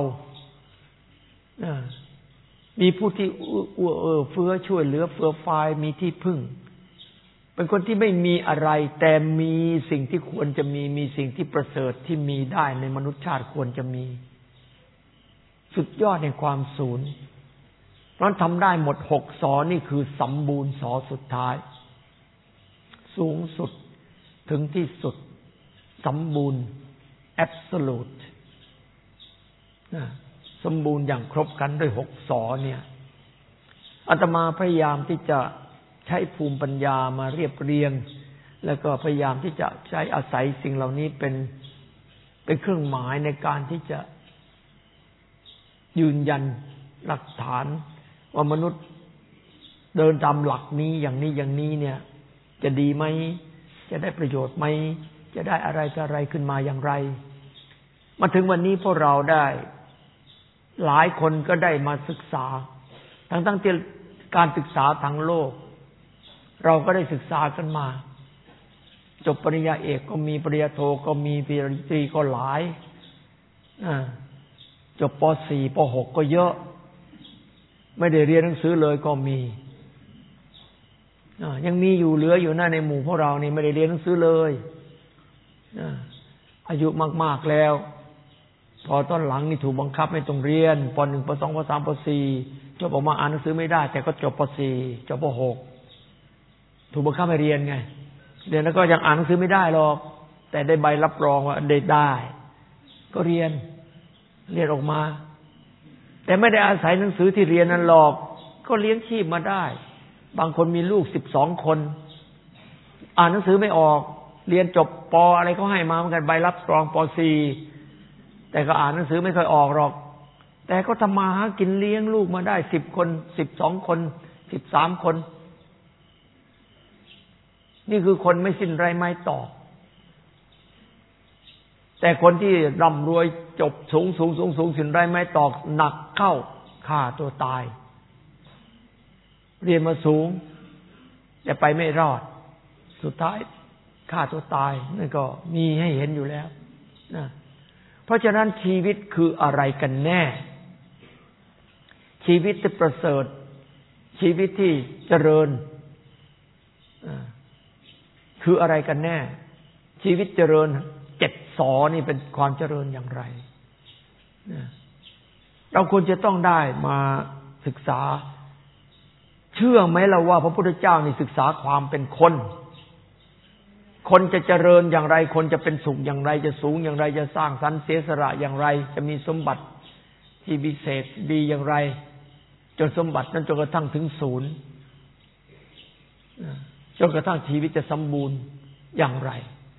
มีผู้ที่เอื้อเฟื้อช่วยเหลือเฟื่อฟายมีที่พึ่งเป็นคนที่ไม่มีอะไรแต่มีสิ่งที่ควรจะมีมีสิ่งที่ประเสริฐที่มีได้ในมนุษยชาติควรจะมีสุดยอดในความศูนย์เพราะทำได้หมดหกสอนี่คือสมบูรณ์สอสุดท้ายสูงสุดถึงที่สุดสมบูรณ์ absolute นะสมบูรณ์อย่างครบครันด้วยหกสอเนี่ยอาตมาพยายามที่จะใช้ภูมิปัญญามาเรียบเรียงแล้วก็พยายามที่จะใช้อาศัยสิ่งเหล่านี้เป็นเป็นเครื่องหมายในการที่จะยืนยันหลักฐานว่ามนุษย์เดินตามหลักนี้อย่างนี้อย่างนี้เนี่ยจะดีไหมจะได้ประโยชน์ไหมจะได้อะไรจะอะไรขึ้นมาอย่างไรมาถึงวันนี้พวกเราได้หลายคนก็ได้มาศึกษาทั้งๆที่การศึกษาทางโลกเราก็ได้ศึกษากันมาจบปริญญาเอกก็มีปริญญาโทก็มีปริญญาตรีก็หลายจบป.สี่ ป.หก ก็เยอะไม่ได้เรียนหนังสือเลยก็มียังมีอยู่เหลืออยู่หน้าในหมู่พวกเรานี่ไม่ได้เรียนหนังสือเลยอายุมากๆแล้วพอตอนหลังนี่ถูกบังคับให้ต้องเรียนป.หนึ่ง ป.สอง ป.สาม ป.สี่จบออกมาอ่านหนังสือไม่ได้แต่ก็จบป.สี่ จบป.หกถูกบังคับให้เรียนไงเรียนแล้วก็ยังอ่านหนังสือไม่ได้หรอกแต่ได้ใบรับรองว่าได้ได้ก็เรียนเรียนออกมาแต่ไม่ได้อาศัยหนังสือที่เรียนนั้นหรอกก็เลี้ยงชีพมาได้บางคนมีลูกสิบสองคนอ่านหนังสือไม่ออกเรียนจบป.อะไรเขาให้มาเหมือนกันใบรับรองป.สี่แต่ก็อ่านหนังสือไม่ค่อยออกหรอกแต่ก็ทำมาหากินเลี้ยงลูกมาได้สิบคนสิบสองคนสิบสามคนนี่คือคนไม่สิ้นไรไม้ต่อแต่คนที่ร่ำรวยจบสูงสูงสูงสูงสิ้นไรไม้ตอกหนักเข้าฆ่าตัวตายเรียนมาสูงแต่ไปไม่รอดสุดท้ายฆ่าตัวตายนั่นก็มีให้เห็นอยู่แล้วนะเพราะฉะนั้นชีวิตคืออะไรกันแน่ชีวิตที่ประเสริฐชีวิตที่เจริญคืออะไรกันแน่ชีวิตเจริญเจ็ดสอนี่เป็นความเจริญอย่างไรเราควรจะต้องได้มาศึกษาเชื่อไหมเราว่าพระพุทธเจ้านี่ศึกษาความเป็นคนคนจะเจริญอย่างไรคนจะเป็นสุขอย่างไรจะสูงอย่างไรจะสร้างสรรค์เสียสละอย่างไรจะมีสมบัติที่พิเศษดีอย่างไรจนสมบัตินั้นจนกระทั่งถึงศูนย์จนกระทั่งชีวิตจะสมบูรณ์อย่างไร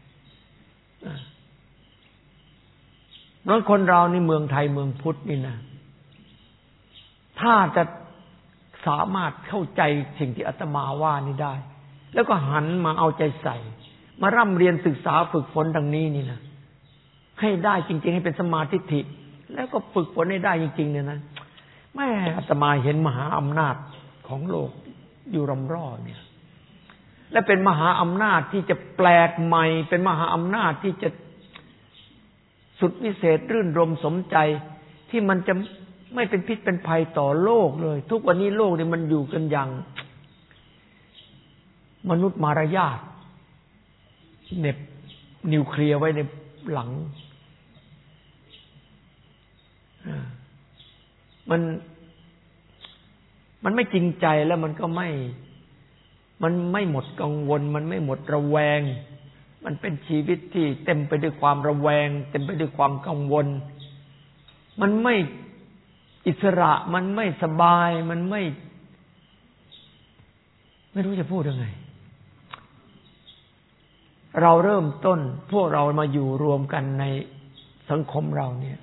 เพราะคนเราในเมืองไทยเมืองพุทธนี่นะถ้าจะสามารถเข้าใจสิ่งที่อาตมาว่านี่ได้แล้วก็หันมาเอาใจใส่มาร่ำเรียนศึกษาฝึกฝนดังนี้นี่นะให้ได้จริงๆให้เป็นสมาธิฐิแล้วก็ฝึกฝนให้ได้จริงๆเนี่ยนะแม่อาตมาเห็นมหาอำนาจของโลกอยู่รำรอเนี่ยและเป็นมหาอำนาจที่จะแปลกใหม่เป็นมหาอำนาจที่จะสุดวิเศษรื่นรมสมใจที่มันจะไม่เป็นพิษเป็นภัยต่อโลกเลยทุกวันนี้โลกนี่มันอยู่กันอย่างมนุษย์มารยาทเหน็บนิวเคลียร์ไว้ในหลังมันมันไม่จริงใจแล้วมันก็ไม่มันไม่หมดกังวลมันไม่หมดระแวงมันเป็นชีวิตที่เต็มไปด้วยความระแวงเต็มไปด้วยความกังวลมันไม่อิสระมันไม่สบายมันไม่ไม่รู้จะพูดยังไงเราเริ่มต้นพวกเรามาอยู่รวมกันในสังคมเราเนี่ย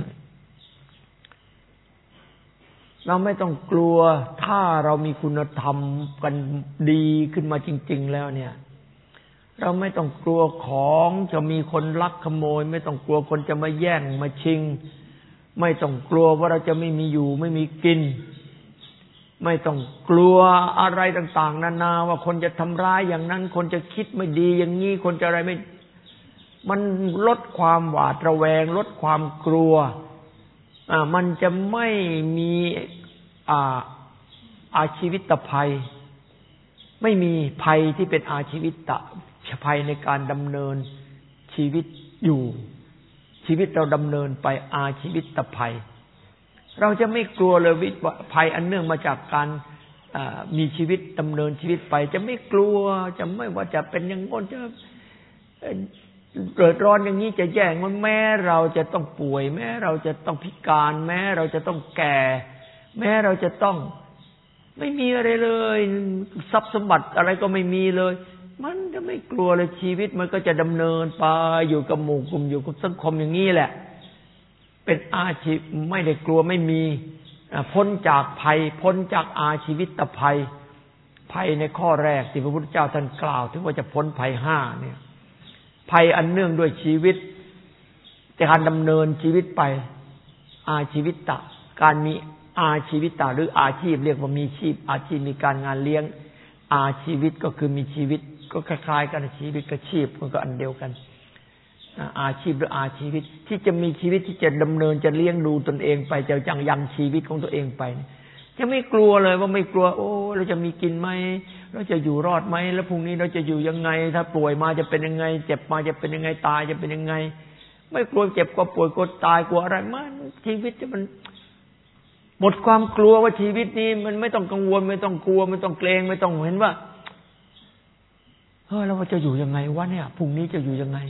เราไม่ต้องกลัวถ้าเรามีคุณธรรมกันดีขึ้นมาจริงๆแล้วเนี่ยเราไม่ต้องกลัวของจะมีคนลักขโมยไม่ต้องกลัวคนจะมาแย่งมาชิงไม่ต้องกลัวว่าเราจะไม่มีอยู่ไม่มีกินไม่ต้องกลัวอะไรต่างๆนานาว่าคนจะทำร้ายอย่างนั้นคนจะคิดไม่ดีอย่างนี้คนจะอะไรไม่มันลดความหวาดระแวงลดความกลัวอ่ามันจะไม่มีอ่าอาชีวิตภัยไม่มีภัยที่เป็นอาชีวิตภัยในการดำเนินชีวิตอยู่ชีวิตเราดำเนินไปอาชีวิตภัยเราจะไม่กลัวเลยวิภัยอันเนื่องมาจากการมีชีวิตดำเนินชีวิตไปจะไม่กลัวจะไม่ว่าจะเป็นอย่างงั้นจะเกิดร้อนอย่างนี้จะแย่งมันแม้เราจะต้องป่วยแม้เราจะต้องพิการแม้เราจะต้องแก่แม้เราจะต้องไม่มีอะไรเลยทรัพย์สมบัติอะไรก็ไม่มีเลยมันจะไม่กลัวเลยชีวิตมันก็จะดำเนินไปอยู่กับหมู่กลุ่มอยู่กับสังคมอย่างนี้แหละเป็นอาชีพไม่ได้กลัวไม่มีพ้นจากภัยพ้นจากอาชีวิตภัยภัยในข้อแรกที่พระพุทธเจ้าท่านกล่าวถึงว่าจะพ้นภัยห้าเนี่ยภัยอันเนื่องด้วยชีวิตการดำเนินชีวิตไปอาชีวิตตะการมีอาชีวิตตะหรืออาชีพเรียกว่ามีชีพอาชีพมีการงานเลี้ยงอาชีวิตก็คือมีชีวิตก็คล้ายๆกันชีวิตกับชีพมันก็อันเดียวกันอาชีพหรืออาชีวิตที่จะมีชีวิตที่จะดำเนินจะเลี้ยงดูตนเองไปจะยังยังชีวิตของตัวเองไปจะไม่กลัวเลยว่าไม่กลัวโอ้เราจะมีกินไหมเราจะอยู่รอดไหมแล้วพรุ่งนี้เราจะอยู่ยังไงถ้าป่วยมาจะเป็นยังไงเจ็บมาจะเป็นยังไงตายจะเป็นยังไงไม่กลัวเจ็บก็ป่วยก็ตายกลัวอะไรมันชีวิตจะมันหมดความกลัวว่าชีวิตนี้มันไม่ต้องกังวลไม่ต้องกลัวไม่ต้องเกรงไม่ต้องเห็นว่าเฮ้ยเราจะอยู่ยังไงวะเนี่ยพรุ่งนี้จะอยู่ยังไง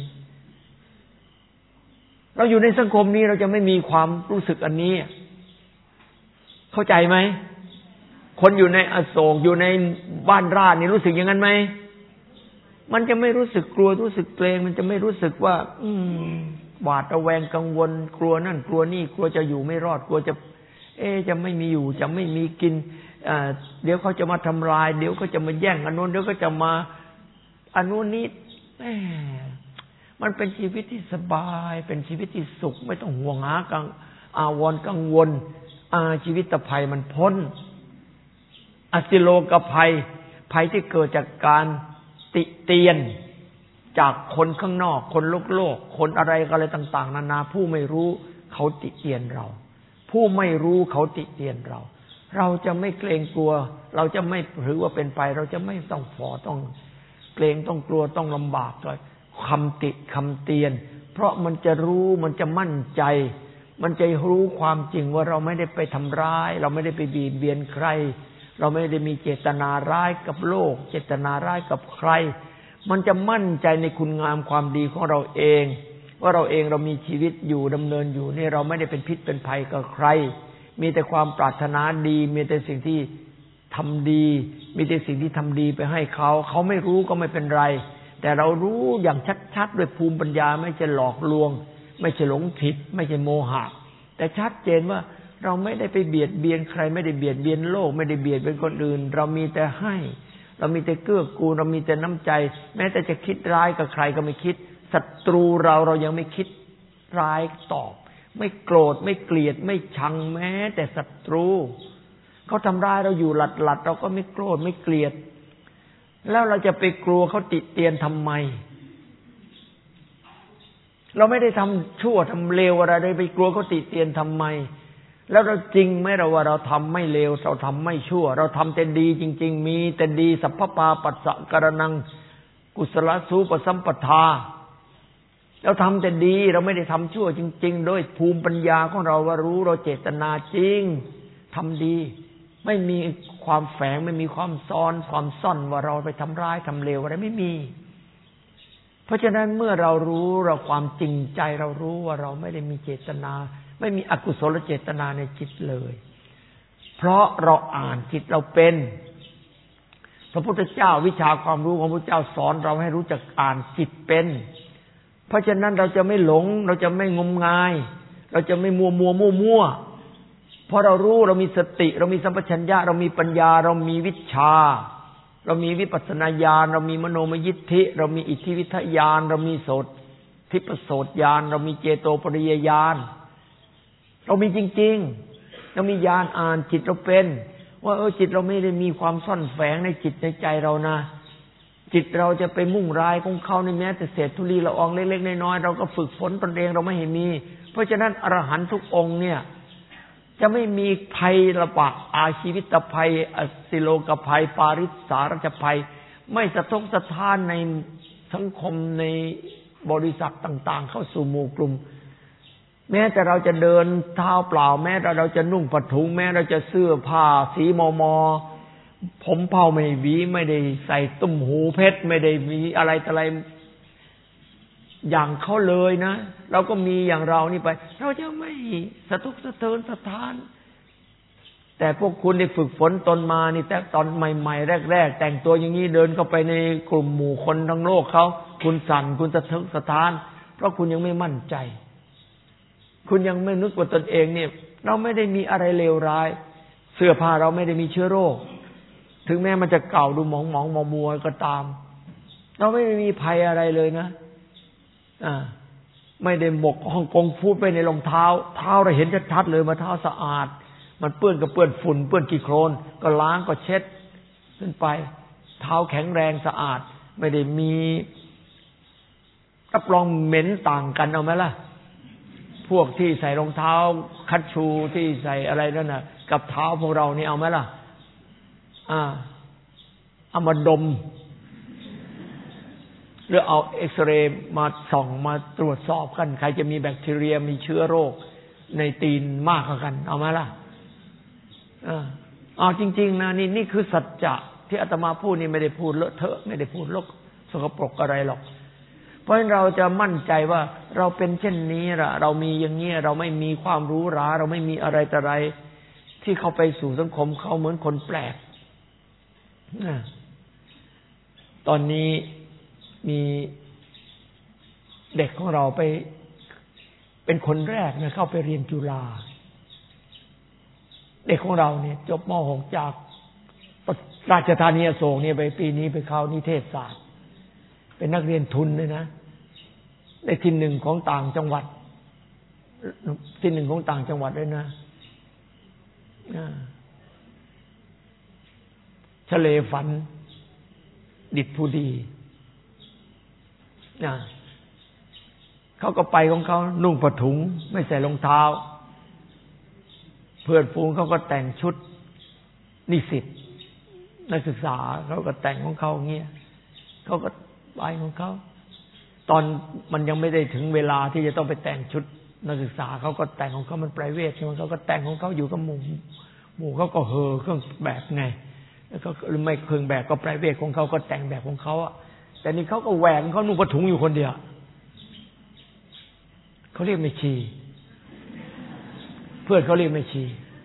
เราอยู่ในสังคมนี้เราจะไม่มีความรู้สึกอันนี้เข้าใจไหมคนอยู่ในอโศกอยู่ในบ้านราษฎร์นี่รู้สึกอย่างนั้นไหมมันจะไม่รู้สึกกลัวรู้สึกเกรงมันจะไม่รู้สึกว่าอืมหวาดระแวงกังวลกลัวนั่นกลัวนี่กลัวจะอยู่ไม่รอดกลัวจะเอ๊ะจะไม่มีอยู่จะไม่มีกินอ่าเดี๋ยวเขาจะมาทำลายเดี๋ยวเขาจะมาแย่งอันนู้นเดี๋ยวก็จะมาอันนู้นนี้แหมมันเป็นชีวิตที่สบายเป็นชีวิตที่สุขไม่ต้องห่วงหากังอาวรณ์กังวลอาชีวิตภัยมันพ้นอสิโลกภัยภัยที่เกิดจากการติเตียนจากคนข้างนอกคนโลกโลกคนอะไรอะไรต่างๆนานาผู้ไม่รู้เขาติเตียนเราผู้ไม่รู้เขาติเตียนเราเราจะไม่เกรงกลัวเราจะไม่ถือว่าเป็นไปเราจะไม่ต้องฝ่อต้องเกรงต้องกลัวต้องลำบากเลยคำติคำเตียนเพราะมันจะรู้มันจะมั่นใจมันจะรู้ความจริงว่าเราไม่ได้ไปทำร้ายเราไม่ได้ไปบีบเบียนใครเราไม่ได้มีเจตนาร้ายกับโลกเจตนาร้ายกับใครมันจะมั่นใจในคุณงามความดีของเราเองว่าเราเองเรามีชีวิตอยู่ดำเนินอยู่นี่เราไม่ได้เป็นพิษเป็นภัยกับใครมีแต่ความปรารถนาดีมีแต่สิ่งที่ทำดีมีแต่สิ่งที่ทำดีไปให้เขาเขาไม่รู้ก็ไม่เป็นไรแต่เรารู้อย่างชัดๆด้วยภูมิปัญญาไม่ใช่หลอกลวงไม่ใช่หลงผิดไม่ใช่โมหะแต่ชัดเจนว่าเราไม่ได้ไปเบียดเบียนใครไม่ได้เบียดเบียนโลกไม่ได้เบียดเบียนคนอื่นเรามีแต่ให้เรามีแต่เกื้อกูลเรามีแต่น้ำใจแม้แต่จะคิดร้ายกับใครก็ไม่คิดศัตรูเราเรายังไม่คิดร้ายตอบไม่โกรธไม่เกลียดไม่ชังแม้แต่ศัตรูเขาทำร้ายเราอยู่หลัดๆเราก็ไม่โกรธไม่เกลียดแล้วเราจะไปกลัวเขาติเตียนทำไมเราไม่ได้ทำชั่วทำเลวอะไรเลยไปกลัวเขาติเตียนทำไมแล้วเราจริงไหมเราว่าเราทำไม่เลวเราทำไม่ชั่วเราทำแต่ดีจริงๆมีแต่ดีสัพพปาปัสสะกรณังกุศลสูปสัมปทาเราทำแต่ดีเราไม่ได้ทำชั่วจริงๆโดยภูมิปัญญาของเราว่ารู้เราเจตนาจริงทำดีไม่มีความแฝงไม่มีความซ้อนความซ่อนว่าเราไปทำร้ายทำเลวอะไรไม่มีเพราะฉะนั้นเมื่อเรารู้เราความจริงใจเรารู้ว่าเราไม่ได้มีเจตนาไม่มีอกุศลเจตนาในจิตเลยเพราะเราอ่านจิตเราเป็นพระพุทธเจ้าวิชาความรู้ของพระพุทธเจ้าสอนเราให้รู้จักอ่านจิตเป็นเพราะฉะนั้นเราจะไม่หลงเราจะไม่งมงายเราจะไม่มัวมัวมั่วมั่วเพราะเรารู้เรามีสติเรามีสัมปชัญญะเรามีปัญญาเรามีวิชาเรามีวิปัสสนาญาณเรามีมโนมยิทธิเรามีอิทธิวิทยานเรามีโสทิปโสตญาณเรามีเจโตปริยญาณเรามีจริงๆเรามีญาณอ่านจิตเราเป็นว่าเออจิตเราไม่ได้มีความซ่อนแฝงในจิตในใจเรานะจิตเราจะไปมุ่งร้ายของเขาในแม้แต่เศษธุลีละอองเล็กๆน้อยๆเราก็ฝึกฝนตนเองเราไม่ให้มีเพราะฉะนั้นอรหันต์ทุกองค์เนี่ยจะไม่มีภัยระบาดอาชีวิตภัยอสิโลกภัยปาริสารัชภัยไม่สะทกสะท้านในสังคมในบริษัทต่างๆเข้าสู่หมู่กลุ่มแม้แต่เราจะเดินเท้าเปล่าแม้แต่เราจะนุ่งผ้าถุงแม้เราจะเสื้อผ้าสีมอมอผมเผาไม่หวีไม่ได้ใส่ตุ้มหูเพชรไม่ได้มีอะไรต่ออะไรอย่างเขาเลยนะเราก็มีอย่างเรานี่ไปเราจะไม่สะทุกสะเทือนสะท้านแต่พวกคุณได้ฝึกฝนตนมานี่แต่ตอนใหม่ๆแรกๆแต่งตัวอย่างนี้เดินเข้าไปในกลุ่มหมู่คนทั้งโลกเขาคุณสั่นคุณสะทึกสะท้านเพราะคุณยังไม่มั่นใจคุณยังไม่นึกว่าตนเองเนี่ยเราไม่ได้มีอะไรเลวร้ายเสื้อผ้าเราไม่ได้มีเชื้อโรคถึงแม้มันจะเก่าดูหมองหมองมัวมัวก็ตามเราไม่ได้มีภัยอะไรเลยนะอ่าไม่ได้หมกฮ่องกงฟูดไปในรองเท้าเท้าเราเห็นชัดๆเลยมาเท้าสะอาดมันเปื้อนก็เปื้อนฝุ่นเปื้อนขี้โคลนก็ล้างก็เช็ดขึ้นไปเท้าแข็งแรงสะอาดไม่ได้มีรับรองเหม็นต่างกันเอาไหมล่ะพวกที่ใส่รองเท้าคัชชูที่ใส่อะไรนั่นน่ะกับเท้าพวกเรานี่เอาไหมล่ะอ่าเอามาดมหรือเอาเอ็กซเรย์มาส่องมาตรวจสอบกันใครจะมีแบคทีเรียมีเชื้อโรคในตีนมากกว่ากันเอาไหมล่ะอ่าเอาจริงๆนะนี่นี่คือสัจจะที่อาตมาพูดนี่ไม่ได้พูดเลอะเทอะไม่ได้พูดลกสกปรกอะไรหรอกเพราะฉะนั้นเราจะมั่นใจว่าเราเป็นเช่นนี้ล่ะเรามีอย่างนี้เราไม่มีความรู้ราเราไม่มีอะไรแต่อะไรที่เขาไปสู่สังคมเขาเหมือนคนแปลกตอนนี้มีเด็กของเราไปเป็นคนแรกนะเข้าไปเรียนจุฬาเด็กของเราเนี่ยจบม หก จากราชธานีอโศกเนี่ยไปปีนี้ไปเข้านิเทศศาสตร์เป็นนักเรียนทุนเลยนะได้ที่หนึ่งของต่างจังหวัดที่หนึ่งของต่างจังหวัดเลยนะทะเลฝันดิบผู้ดีนะเขาก็ไปของเขานุ่งผ้าถุงไม่ใส่รองเท้าเพื่อนฝูงเขาก็แต่งชุดนิสิตนักศึกษาเขาก็แต่งของเขาเงี้ยเขาก็ไปของเขาตอนมันยังไม่ได้ถึงเวลาที่จะต้องไปแต่งชุดนักศึกษาเขาก็แต่งของเขามันไพรเวทใช่ไหมเขาก็แต่งของเขาอยู่กับหมู่หมู่เขาก็เห่อเครื่องแบบไงแล้วก็หรือไม่เครื่องแบบก็ไพรเวทของเขาก็แต่งแบบของเขาอ่ะแต่นี่เขาก็แหวกเขานุ่งผ้าถุงอยู่คนเดียวเขาเรียกไม่ชีเพื่อนเขาเรียกไม่ชี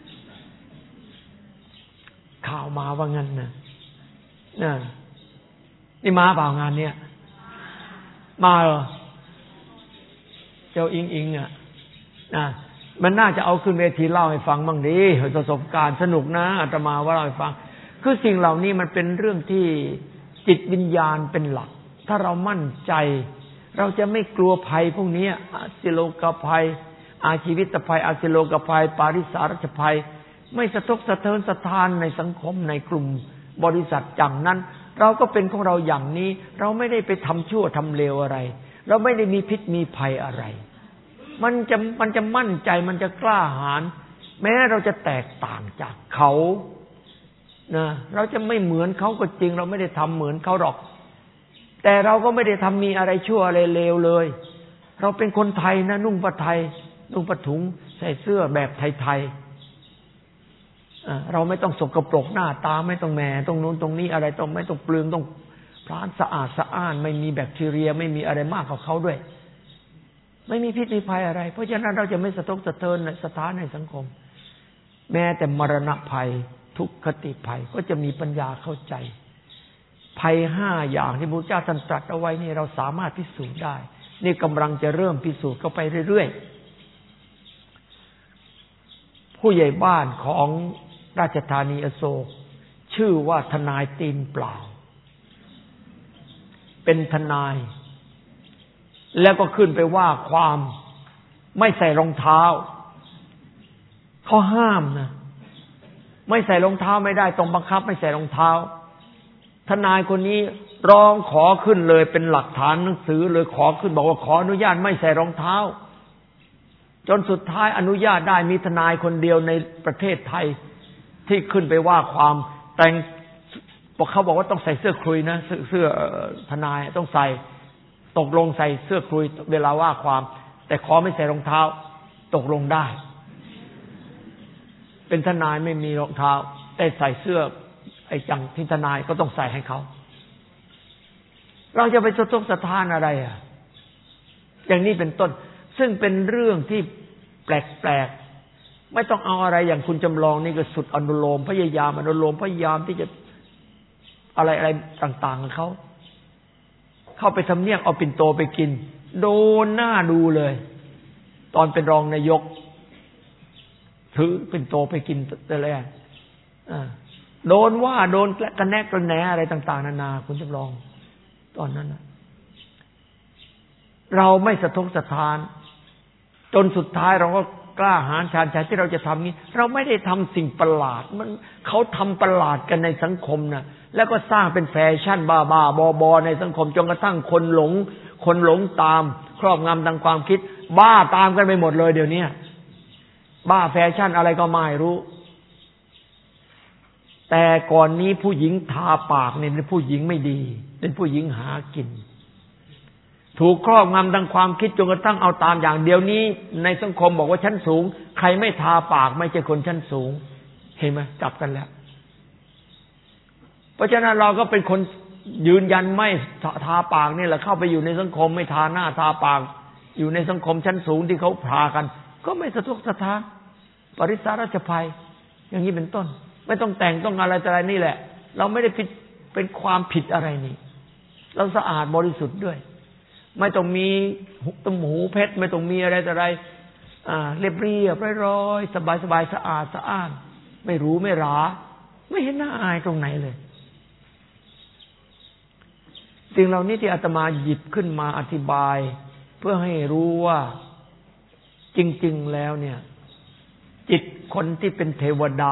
ข่าวมาว่างั้นนะน่ะนี่มาเปล่างานเนี้ยมาเหรอเจ้าอิงอิงอ่ะนะมันน่าจะเอาขึ้นเวทีเล่าให้ฟังบ้างดิประสบการณ์สนุกนะอาตมาว่าเล่าให้ฟังคือสิ่งเหล่านี้มันเป็นเรื่องที่จิตวิญญาณเป็นหลักถ้าเรามั่นใจเราจะไม่กลัวภัยพวกนี้อาสิโลกภัยอาชีวิตภัยอาสิโลกภัยปาริสารัชภัยไม่สะทกสะเทือนสะท้านในสังคมในกลุ่มบริษัทอย่างนั้นเราก็เป็นของเราอย่างนี้เราไม่ได้ไปทำชั่วทำเลวอะไรเราไม่ได้มีพิษมีภัยอะไรมันจะมันจะมั่นใจมันจะกล้าหาญแม้เราจะแตกต่างจากเขานะเราจะไม่เหมือนเขาก็จริงเราไม่ได้ทำเหมือนเขาหรอกแต่เราก็ไม่ได้ทำมีอะไรชั่วอะไรเลวเลยเราเป็นคนไทยนะนุ่งผ้าไทยนุ่งผ้าถุงใส่เสื้อแบบไทยๆเราไม่ต้องสกปรกหน้าตาไม่ต้องแหมตรงนู้นตรงนี้อะไรต้องไม่ต้องเปลืองต้องพลานสะอาดสะอ้านไม่มีแบคทีเรียไม่มีอะไรมากกว่าเขาด้วยไม่มีพิษมีภัยอะไรเพราะฉะนั้นเราจะไม่สะทกสะเทือนในสถานในสังคมแม้แต่มรณะภัยทุกขติภัยก็จะมีปัญญาเข้าใจภัยห้าอย่างที่พระเจ้าท่านตรัสเอาไว้นี่เราสามารถพิสูจน์ได้นี่กำลังจะเริ่มพิสูจน์เข้าไปเรื่อยๆผู้ใหญ่บ้านของราชธานีอโศกชื่อว่าทนายตีนเปล่าเป็นทนายแล้วก็ขึ้นไปว่าความไม่ใส่รองเท้าเขาห้ามนะไม่ใส่รองเท้าไม่ได้ต้องบังคับไม่ใส่รองเท้าทนายคนนี้ร้องขอขึ้นเลยเป็นหลักฐานหนังสือเลยขอขึ้นบอกว่าขออนุญาตไม่ใส่รองเท้าจนสุดท้ายอนุญาตได้มีทนายคนเดียวในประเทศไทยที่ขึ้นไปว่าความแต่งบอกเขาบอกว่าต้องใส่เสื้อคลุยนะเสื้อทนายต้องใส่ตกลงใส่เสื้อคลุยเวลาว่าความแต่ขอไม่ใส่รองเท้าตกลงได้เป็นทนายไม่มีรองเท้าแต่ใส่เสื้อไอ้จังที่ทนายก็ต้องใส่ให้เขาเราจะไปสะทกสะท้านอะไรอ่ะอย่างนี้เป็นต้นซึ่งเป็นเรื่องที่แปลกๆไม่ต้องเอาอะไรอย่างคุณจำลองนี่ก็สุดอนุโลมพยายามอนุโลมพยายามที่จะอะไรอะไรต่างๆกับเขาเข้าไปทำเนียบเอาปิ่นโตไปกินโดนหน้าดูเลยตอนเป็นรองนายกถือปิ่นโตไปกินแต่แรกโดนว่าโดนกระแนกกระแหนอะไรต่างๆนานาคุณจำลองตอนนั้นนะเราไม่สะทกสะท้านจนสุดท้ายเราก็กล้าหาญชาญชัยที่เราจะทำนี้เราไม่ได้ทำสิ่งประหลาดมันเขาทำประหลาดกันในสังคมนะแล้วก็สร้างเป็นแฟชั่นบ้าๆบอๆในสังคมจนกระทั่งคนหลงคนหลงตามครอบงำทางความคิดบ้าตามกันไปหมดเลยเดี๋ยวนี้บ้าแฟชั่นอะไรก็ไม่รู้แต่ก่อนนี้ผู้หญิงทาปากเนี่ยเป็นผู้หญิงไม่ดีเป็นผู้หญิงหากินถูกครอบงำทางความคิดจนกระทั่งเอาตามอย่างเดียวนี้ในสังคมบอกว่าชั้นสูงใครไม่ทาปากไม่ใช่คนชั้นสูงเห็นไหมกลับกันแล้วเพราะฉะนั้นเราก็เป็นคนยืนยันไม่ทาปากนี่แหละเข้าไปอยู่ในสังคมไม่ทาหน้าทาปากอยู่ในสังคมชั้นสูงที่เขาพากันก็ไม่สะทกสะท้านปริสาราชภัยอย่างนี้เป็นต้นไม่ต้องแต่งต้องอะไรแต่อะไรนี่แหละเราไม่ได้ผิดเป็นความผิดอะไรนี่เราสะอาดบริสุทธิ์ด้วยไม่ต้องมีตุ้มหูเพชรไม่ต้องมีอะไรแต่อะไรอ่าเรียบเรียบร้อยๆสบายๆสะอาดสะอ้านไม่รู้ไม่หราไม่เห็นน่าอายตรงไหนเลยสิ่งเหล่านี้ที่อาตมาหยิบขึ้นมาอธิบายเพื่อให้รู้ว่าจริงๆแล้วเนี่ยจิตคนที่เป็นเทวดา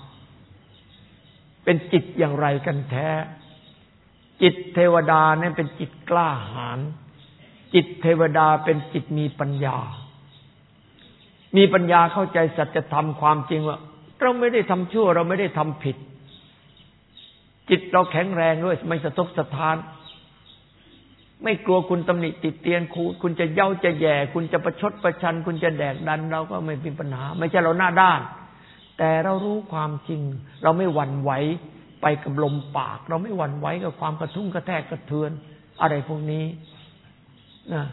เป็นจิตอย่างไรกันแท้จิตเทวดาเนี่ยเป็นจิตกล้าหาญจิตเทวดาเป็นจิตมีปัญญามีปัญญาเข้าใจสัจธรรมความจริงว่าเราไม่ได้ทำชั่วเราไม่ได้ทำผิดจิตเราแข็งแรงด้วยไม่สะทกสะท้านไม่กลัวคุณตำหนิติเตียนคุณคุณจะเย้าจะแย่คุณจะประชดประชันคุณจะแดกดันเราก็ไม่มีปัญหาไม่ใช่เราหน้าด้านแต่เรารู้ความจริงเราไม่หวั่นไหวไปกับลมปากเราไม่หวั่นไหวกับความกระทุ่งกระแทกกระเทือนอะไรพวกนี้นะ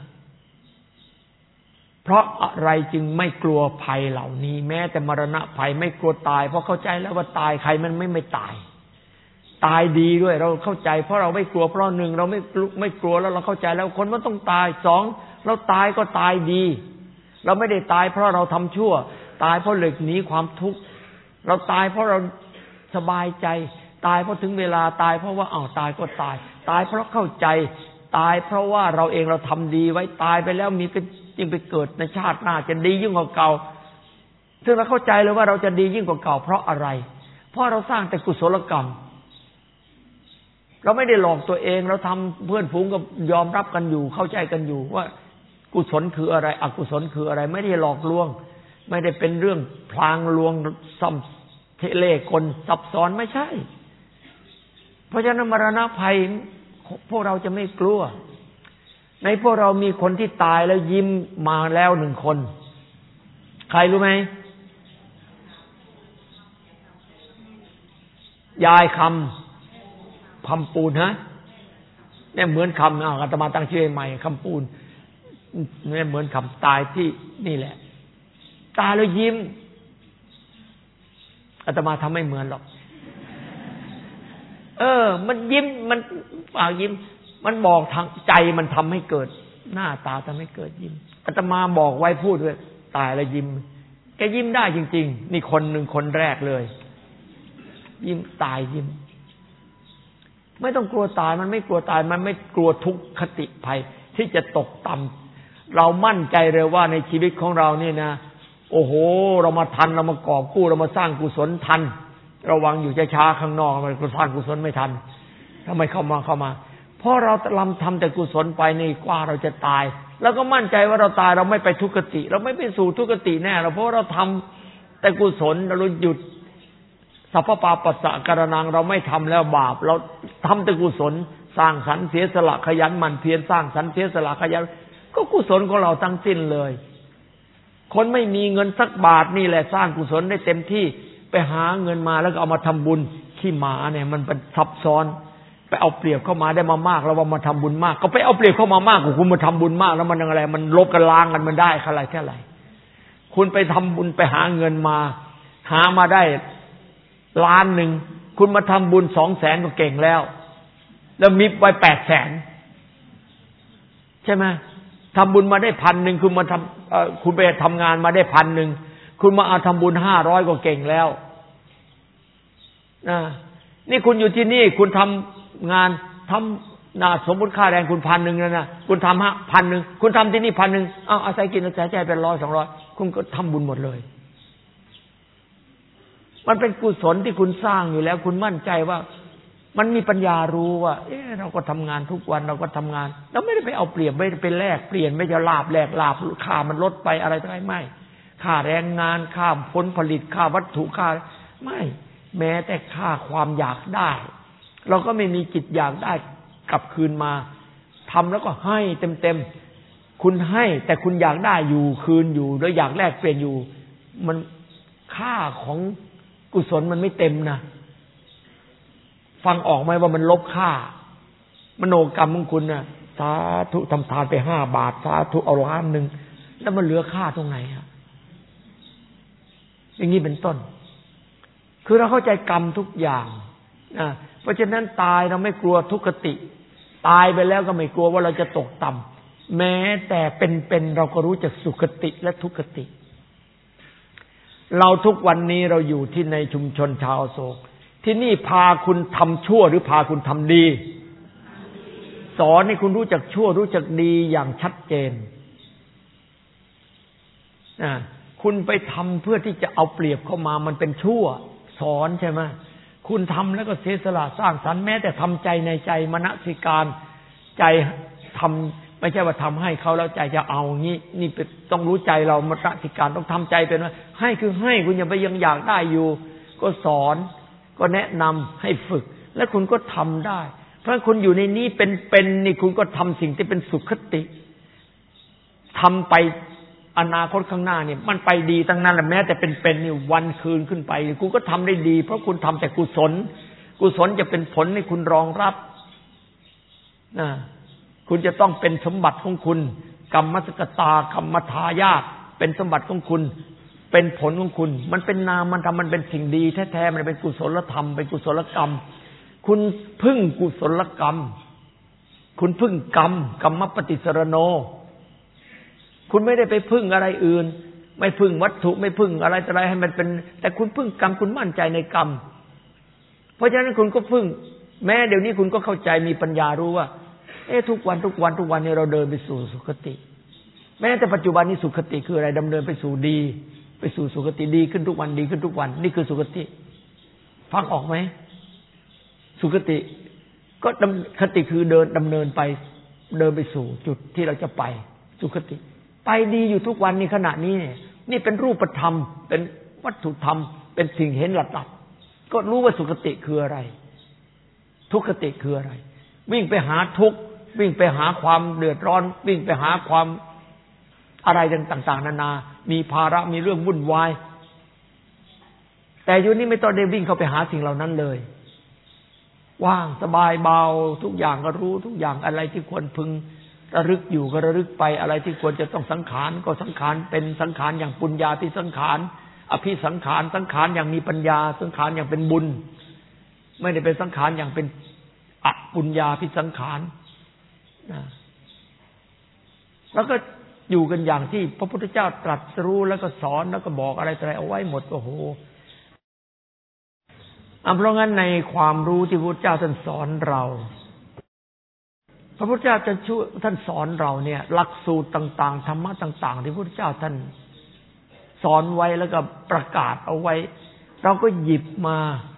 เพราะอะไรจึงไม่กลัวภัยเหล่านี้แม้แต่มรณะภัยไม่กลัวตายเพราะเข้าใจแล้วว่าตายใครมันไม่ไม่ตายตายดีด้วยเราเข้าใจเพราะเราไม่กลัวเพราะหนึ่งเราไม่ไม่กลัวแล้วเราเข้าใจแล้วคนมันต้องตายสองเราตายก็ตายดีเราไม่ได้ตายเพราะเราทำชั่วตายเพราะหลีกหนีความทุกข์เราตายเพราะเราสบายใจตายเพราะถึงเวลาตายเพราะว่าอ้าวตายก็ตายตายเพราะเข้าใจตายเพราะว่าเราเองเราทำดีไว้ตายไปแล้วมีเป็นยิ่งไปเกิดในชาติหน้าจะดียิ่งกว่าเก่าซึ่งเราเข้าใจเลยว่าเราจะดียิ่งกว่าเก่าเพราะอะไรเพราะเราสร้างแต่กุศลกรรมเราไม่ได้หลอกตัวเองเราทำเพื่อนฝูงก็ยอมรับกันอยู่เข้าใจกันอยู่ว่ากุศลคืออะไรอกุศลคืออะไรไม่ได้หลอกลวงไม่ได้เป็นเรื่องพลางลวงซ้ำเทเลกลซับซ้อนไม่ใช่เพราะฉะนั้นมรณะภัยพวกเราจะไม่กลัวในพวกเรามีคนที่ตายแล้วยิ้มมาแล้วหนึ่งคนใครรู้ไหมยายคำคำปูนฮะเนี่ยเหมือนคำอาตมาตั้งชื่อใหม่คำปูนเนี่ยเหมือนคำตายที่นี่แหละตายแล้วยิ้มอาตมาทำไม่เหมือนหรอกเออมันยิ้มมันปากยิ้มมันบอกทางใจมันทำให้เกิดหน้าตาทำให้เกิดยิ้มอาตมาบอกไว้พูดด้วยตายแล้วยิ้มแกยิ้มได้จริงๆนี่คนหนึ่งคนแรกเลยยิ้มตายยิ้มไม่ต้องกลัวตายมันไม่กลัวตายมันไม่กลัวทุกขติภัยที่จะตกต่ำเรามั่นใจเลยว่าในชีวิตของเราเนี่ยนะโอ้โหเรามาทันเรามากอบกู้เรามาสร้างกุศลทันระวังอยู่ช้าๆข้างนอกมันสร้างกุศลไม่ทันทำไมเข้ามาเข้ามาเพราะเราลำทำแต่กุศลไปในกว่าเราจะตายแล้วก็มั่นใจว่าเราตายเราไม่ไปทุกขติเราไม่ไปสู่ทุกขติแน่เราเพราะเราทำแต่กุศลเราหยุดสัพพปาปัสสะกรณังเราไม่ทำแล้วบาปเราทำแต่กุศลสร้างสรรค์เสียสละขยันหมั่นเพียรสร้างสรรค์เสียสละขยันก็กุศลของเราทั้งสิ้นเลยคนไม่มีเงินสักบาทนี่แหละสร้างกุศลได้เต็มที่ไปหาเงินมาแล้วก็เอามาทำบุญขี้หมาเนี่ยมันเป็นซับซ้อนไปเอาเปรียบเข้ามาได้มามากแล้วว่ามาทำบุญมากก็ไปเอาเปรียบเข้ามามากกว่าคุณมาทำบุญมากแล้วมันยังไงมันลบกันล้างกันมันได้แค่ไรแค่ไรคุณไปทำบุญไปหาเงินมาหามาได้ล้านหนึ่งคุณมาทำบุญสองแสนก็เก่งแล้วแล้วมีไว้แปดแสนใช่ไหมทำบุญมาได้พันหนึ่งคุณมาทำคุณไปทำงานมาได้พันหนึ่งคุณมาเอาทำบุญห้าร้อยก็เก่งแล้วนะนี่คุณอยู่ที่นี่คุณทำงานทำนาสมมติค่าแรงคุณพันหนึ่งนะนะคุณทำฮะพันหนึ่งคุณทำที่นี่พันหนึ่งเอาอาศัยกินอาศัยใจเป็นร้อยสองร้อยคุณก็ทำบุญหมดเลยมันเป็นกุศลที่คุณสร้างอยู่แล้วคุณมั่นใจว่ามันมีปัญญารู้ว่าเออเราก็ทำงานทุกวันเราก็ทำงานเราไม่ได้ไปเอาเปรียบไม่ได้ไปแลกเปลี่ยนไม่จะลาบแลกลาบค่ามันลดไปอะไรต่างๆไม่ค่าแรงงานค่าผลผลิตค่าวัตถุค่าไม่แม้แต่ค่าความอยากได้เราก็ไม่มีจิตอยากได้กลับคืนมาทำแล้วก็ให้เต็มๆคุณให้แต่คุณอยากได้อยู่คืนอยู่แล้วอยากแลกเปลี่ยนอยู่มันค่าของกุศลมันไม่เต็มนะฟังออกไหมว่ามันลบค่ามโนกรรมของคุณน่ะสาธุทำทานไปห้าบาทสาธุเอาล้านหนึ่งแล้วมันเหลือค่าตรงไหนฮะอย่างนี้เป็นต้นคือเราเข้าใจกรรมทุกอย่างนะเพราะฉะนั้นตายเราไม่กลัวทุกขติตายไปแล้วก็ไม่กลัวว่าเราจะตกต่ำแม้แต่เป็นๆเราก็รู้จักสุขติและทุกขติเราทุกวันนี้เราอยู่ที่ในชุมชนชาวโศกที่นี่พาคุณทำชั่วหรือพาคุณทำดีสอนให้คุณรู้จักชั่วรู้จักดีอย่างชัดเจนนะคุณไปทำเพื่อที่จะเอาเปรียบเข้ามามันเป็นชั่วสอนใช่ไหมคุณทำแล้วก็เสียสละสร้างสรรค์แม้แต่ทำใจในใจมนสิการใจทำไม่ใช่ว่าทำให้เขาแล้วใจจะเอางี้นี่ต้องรู้ใจเรามนสิการต้องทำใจเป็นว่าให้คือให้คุณอย่าไปยังอยากได้อยู่ก็สอนก็แนะนำให้ฝึกและคุณก็ทำได้เพราะคุณอยู่ในนี้เป็นๆนี่คุณก็ทำสิ่งที่เป็นสุขติทำไปอนาคตข้างหน้าเนี่ยมันไปดีทั้งนั้นแหละแม้แต่เป็นๆนี่วันคืนขึ้นไปคุณก็ทำได้ดีเพราะคุณทำแต่กุศลกุศลจะเป็นผลให้คุณรองรับนะคุณจะต้องเป็นสมบัติของคุณกรรมสกตากรรมทายาทเป็นสมบัติของคุณเป็นผลของคุณมันเป็นนามมันทำมันเป็นสิ่งดีแท้ๆมันเป็นกุศลธรรมเป็นกุศลกรรมคุณพึ่งกุศลกรรมคุณพึ่งกรรมกรรมปฏิสรโนคุณไม่ได้ไปพึ่งอะไรอื่นไม่พึ่งวัตถุไม่พึ่งอะไรอะไรให้มันเป็นแต่คุณพึ่งกรรมคุณมั่นใจในกรรมเพราะฉะนั้นคุณก็พึ่งแม้เดี๋ยวนี้คุณก็เข้าใจมีปัญญารู้ว่าเอ๊ะทุกวันทุกวันทุกวันนี้เราเดินไปสู่สุคติแม้แต่ปัจจุบันนี้สุคติคืออะไรดำเนินไปสู่ดีไปสู่สุคติดีขึ้นทุกวันดีขึ้นทุกวันนี่คือสุคติฟังออกไหมสุคติก็คติคือเดินดำเนินไปเดินไปสู่จุดที่เราจะไปสุคติไปดีอยู่ทุกวันในขณะนี้นี่เป็นรูปธรรมเป็นวัตถุธรรมเป็นสิ่งเห็นหลัดๆก็รู้ว่าสุคติคืออะไรทุกขติคืออะไรวิ่งไปหาทุกข์วิ่งไปหาความเดือดร้อนวิ่งไปหาความอะไรต่างๆนานามีภาระมีเรื่องวุ่นวายแต่อยู่นี่ไม่ต้องได้วิ่งเข้าไปหาสิ่งเหล่านั้นเลยว่างสบายเบาทุกอย่างก็รู้ทุกอย่างอะไรที่ควรพึงระลึกอยู่ก็ระลึกไปอะไรที่ควรจะต้องสังขารก็สังขารเป็นสังขารอย่างปุญญาภิสังขารอภิสังขารสังขารอย่างมีปัญญาสังขารอย่างเป็นบุญไม่ได้เป็นสังขารอย่างเป็นอปุญญาภิสังขารนะแล้วก็อยู่กันอย่างที่พระพุทธเจ้าตรัสรู้แล้วก็สอนแล้วก็บอกอะไรอะไรเอาไว้หมดโอ้โหเพราะงั้นในความรู้ที่พระพุทธเจ้าท่านสอนเราพระพุทธเจ้าจะช่วยท่านสอนเราเนี่ยหลักสูตรต่างๆธรรมะต่างๆที่พระพุทธเจ้าท่านสอนไว้แล้วก็ประกาศเอาไว้เราก็หยิบมา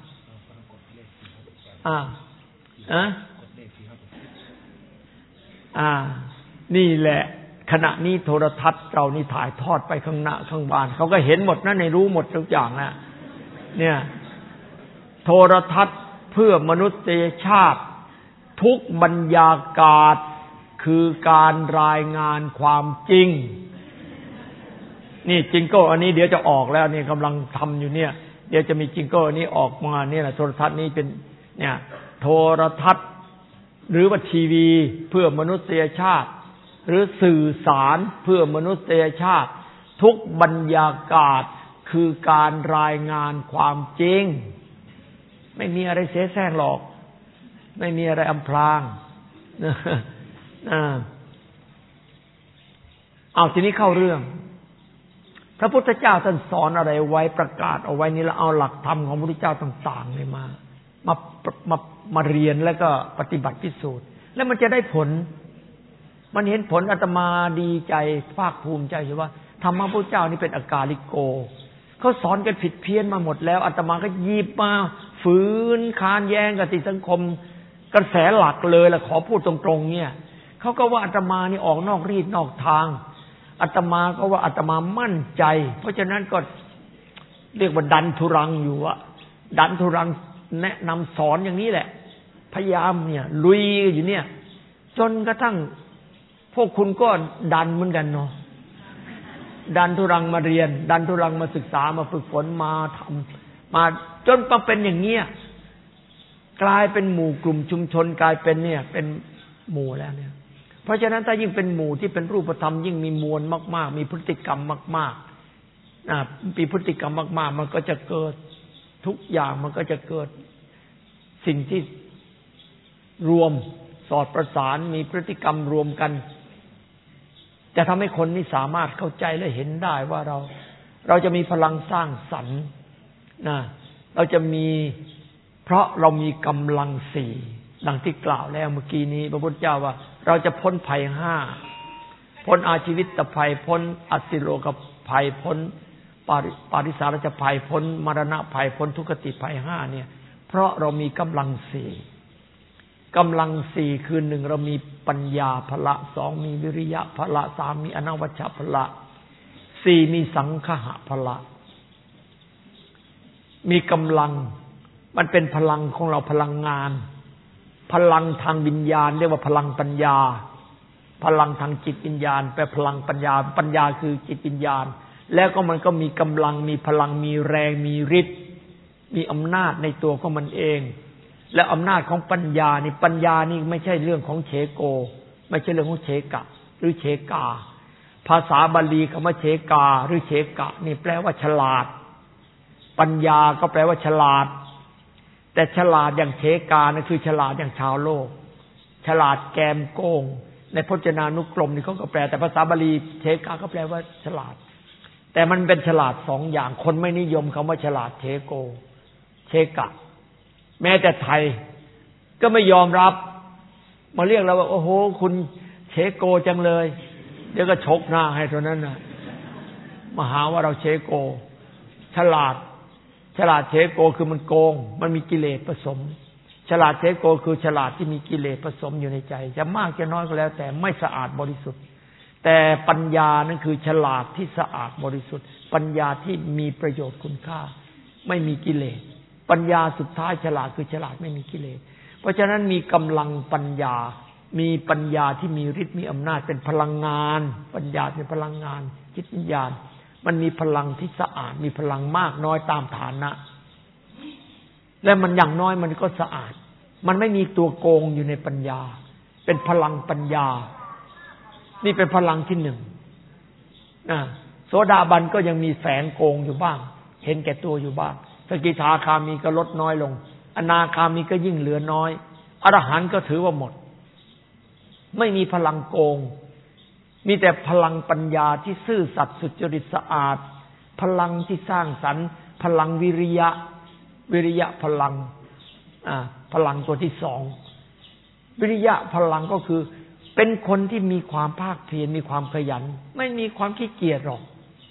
อ่าอะอ่านี่แหละขณะนี้โทรทัศน์เรานี่ถ่ายทอดไปข้างหน้าข้างบ้านเขาก็เห็นหมดนะในรู้หมดทุกอย่างนะเนี่ยโทรทัศน์เพื่อมนุษยชาติทุกบรรยากาศคือการรายงานความจริงนี่จิงโก้อันนี้เดี๋ยวจะออกแล้วนี่กำลังทำอยู่เนี่ยเดี๋ยวจะมีจิงโก้อันนี้ออกมาเนี่ยนะโทรทัศน์นี้เป็นเนี่ยโทรทัศน์หรือว่าทีวีเพื่อมนุษยชาติหรือสื่อสารเพื่อมนุษยชาติทุกบรรยากาศคือการรายงานความจริงไม่มีอะไรเสแสร้งหรอกไม่มีอะไรอำพรางนะเอาทีนี้เข้าเรื่องพระพุทธเจ้าท่านสอนอะไรไว้ประกาศเอาไว้นี่แล้วเอาหลักธรรมของพระพุทธเจ้าต่างๆเนี่ยมามามามาเรียนแล้วก็ปฏิบัติพิสูจน์แล้วมันจะได้ผลมันเห็นผลอาตมาดีใจภาคภูมิใจว่าธรรมะพระพุทธเจ้านี่เป็นอากาลิโกเขาสอนกันผิดเพี้ยนมาหมดแล้วอาตมาก็หยิบมาฝืนค้านแย้งกับติสังคมกระแสหลักเลยล่ะขอพูดตรงๆเนี่ยเขาก็ว่าอาตมานี่ออกนอกรีดนอกทางอาตมาก็ว่าอาตมามั่นใจเพราะฉะนั้นก็เรียกว่าดันทุรังอยู่อะดันทุรังแนะนำสอนอย่างนี้แหละพยายามเนี่ยลุยอยู่เนี่ยจนกระทั่งพวกคุณก็ดันเหมือนกันเนาะดันทุรังมาเรียนดันทุรังมาศึกษามาฝึกฝนมาทำมาจนมาเป็นอย่างเงี้ยกลายเป็นหมู่กลุ่มชุมชนกลายเป็นเนี่ยเป็นหมู่แล้วเนี่ยเพราะฉะนั้นถ้ายิ่งเป็นหมู่ที่เป็นรูปธรรมยิ่งมีมวลมากๆมีพฤติกรรมมากๆอ่ามีพฤติกรรมมากๆมันก็จะเกิดทุกอย่างมันก็จะเกิดสิ่งที่รวมสอดประสานมีพฤติกรรมรวมกันจะทำให้คนนี้สามารถเข้าใจและเห็นได้ว่าเราเราจะมีพลังสร้างสรรค์นะเราจะมีเพราะเรามีกำลังสี่ดังที่กล่าวแล้วเมื่อกี้นี้พระพุทธเจ้าว่าเราจะพ้นภัยห้าพ้นอาชีวิตภัยพ้นอสิโลกภัยพ้นปาริสารัจภัยพ้นมรณะภัยพ้นทุกขติภัยห้าเนี่ยเพราะเรามีกำลังสี่กำลังสี่คือหนึ่งเรามีปัญญาพละสองมีวิริยะพละสามมีอนวัชชพละสี่มีสังคหพละมีกำลังมันเป็นพลังของเราพลังงานพลังทางวิญญาณเรียกว่าพลังปัญญาพลังทางจิตวิญญาณแปลพลังปัญญาปัญญาคือจิตวิญญาณแล้วก็มันก็มีกำลังมีพลังมีแรงมีฤทธิ์มีอำนาจในตัวของมันเองและอำนาจของปัญญานี่ปัญญานี่ไม่ใช่เรื่องของเฉโกไม่ใช่เรื่องของเฉกะหรือเฉกาภาษาบาลีคำว่าเฉกาหรือเฉกะนี่แปลว่าฉลาดปัญญาก็แปลว่าฉลาดแต่ฉลาดอย่างเฉกานั่นคือฉลาดอย่างชาวโลกฉลาดแกมโกงในพจนานุกรมนี่เขาก็แปลแต่ภาษาบาลีเฉกาก็แปลว่าฉลาดแต่มันเป็นฉลาดสองอย่างคนไม่นิยมคำว่าฉลาดเฉโกเฉกะแม้แต่ไทยก็ไม่ยอมรับมาเรียกเราว่าโอ้โหคุณเฉโกจังเลยเดี๋ยวก็ชกหน้าให้เท่านั้นน่ะมาหาว่าเราเฉโกฉลาดฉลาดเฉโกคือมันโกงมันมีกิเลสผสมฉลาดเฉโกคือฉลาดที่มีกิเลสผสมอยู่ในใจจะมากจะน้อยก็แล้วแต่ไม่สะอาดบริสุทธิ์แต่ปัญญานั่นคือฉลาดที่สะอาดบริสุทธิ์ปัญญาที่มีประโยชน์คุณค่าไม่มีกิเลสปัญญาสุดท้ายฉลาดคือฉลาดไม่มีกิเลสเพราะฉะนั้นมีกำลังปัญญามีปัญญาที่มีฤทธิ์มีอำนาจเป็นพลังงานปัญญาเป็นพลังงานจิตวิญญาณมันมีพลังที่สะอาดมีพลังมากน้อยตามฐานะและมันอย่างน้อยมันก็สะอาดมันไม่มีตัวโกงอยู่ในปัญญาเป็นพลังปัญญานี่เป็นพลังที่หนึ่งนะโสดาบันก็ยังมีแฝงโกงอยู่บ้างเห็นแก่ตัวอยู่บ้างสกิทาคามีก็ลดน้อยลงอนาคามีก็ยิ่งเหลือน้อยอรหันต์ก็ถือว่าหมดไม่มีพลังโกงมีแต่พลังปัญญาที่ซื่อสัตย์สุจริตสะอาดพลังที่สร้างสรรค์พลังวิริยะวิริยะพลังอ่าพลังตัวที่สองวิริยะพลังก็คือเป็นคนที่มีความภาคเพียรมีความขยันไม่มีความขี้เกียจหรอก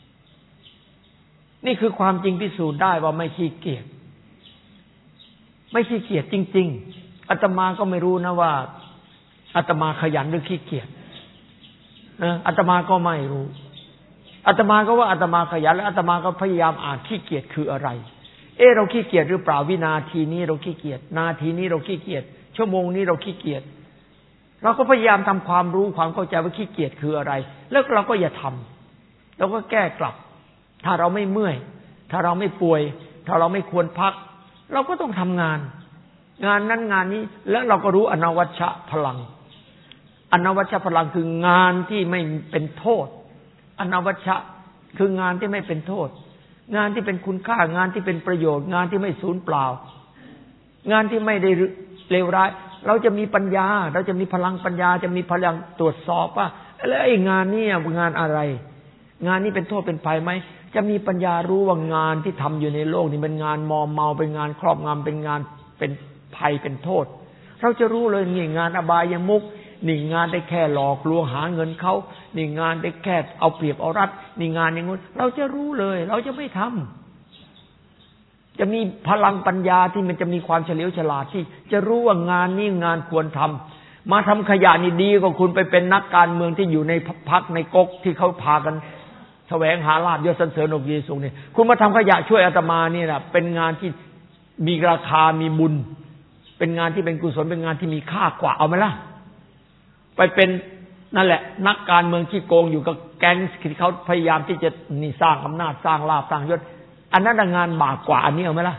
นี่คือความจริงพิสูจน์ได้ว่าไม่ขี้เกียจไม่ขี้เกียจจริงๆอาตมาก็ไม่รู้นะว่าอาตมาขยันหรือขี้เกียจนะอาตมาก็ไม่รู้อาตมาก็ว่าอาตมาขยันแล้วอาตมาก็พยายามอ่านขี้เกียจคืออะไรเออเราขี้เกียจหรือเปล่าวินาทีนี้เราขี้เกียจนาทีนี้เราขี้เกียจชั่วโมงนี้เราขี้เกียจเราก็พยายามทำความรู้ความเข้าใจว่าขี้เกียจคืออะไรแล้วเราก็อย่าทำเราก็แก้กลับถ้าเราไม่เมื่อยถ้าเราไม่ป่วยถ้าเราไม่ควรพักเราก็ต้องทำงานงานนั้นงานนี้แล้วเราก็รู้อนวัชชะพลังอนวัชชะพลังคืองานที่ไม่เป็นโทษอนวัชชะคืองานที่ไม่เป็นโทษงานที่เป็นคุณค่างานที่เป็นประโยชน์งานที่ไม่สูญเปล่างานที่ไม่ได้เลวร้ายเราจะมีปัญญาเราจะมีพลังปัญญาจะมีพลังตรวจสอบว่าแล้วไอ้งานนี้งานอะไรงานนี้เป็นโทษเป็นภัยไหมจะมีปัญญารู้ว่างานที่ทำอยู่ในโลกนี้เป็นงานมอมเมาเป็นงานครอบงำเป็นงานเป็นภัยเป็นโทษเราจะรู้เลยนี่งานอบายมุขนี่งานได้แค่หลอกลวงหาเงินเขานี่งานได้แค่เอาเปรียบเอารัดนี่งานอย่างงู้นเราจะรู้เลยเราจะไม่ทำจะมีพลังปัญญาที่มันจะมีความเฉลียวฉลาดที่จะรู้ว่างานนี้งานควรทำมาทำขยะนี่ดีกว่าคุณไปเป็นนักการเมืองที่อยู่ในพรรคในก๊กที่เขาพากันแสวงหาลาภยศสรรเสริญอกยีสูงนี่คุณมาทำขยะช่วยอาตมานี่นะเป็นงานที่มีราคามีบุญเป็นงานที่เป็นกุศลเป็นงานที่มีค่ากว่าเอาไหมล่ะไปเป็นนั่นแหละนักการเมืองที่โกงอยู่กับแก๊งที่เขาพยายามที่จะนี่สร้างอำนาจสร้างลาภสร้างยศอันนั้นงานบาปกว่าอันนี้เอาไหมล่ะ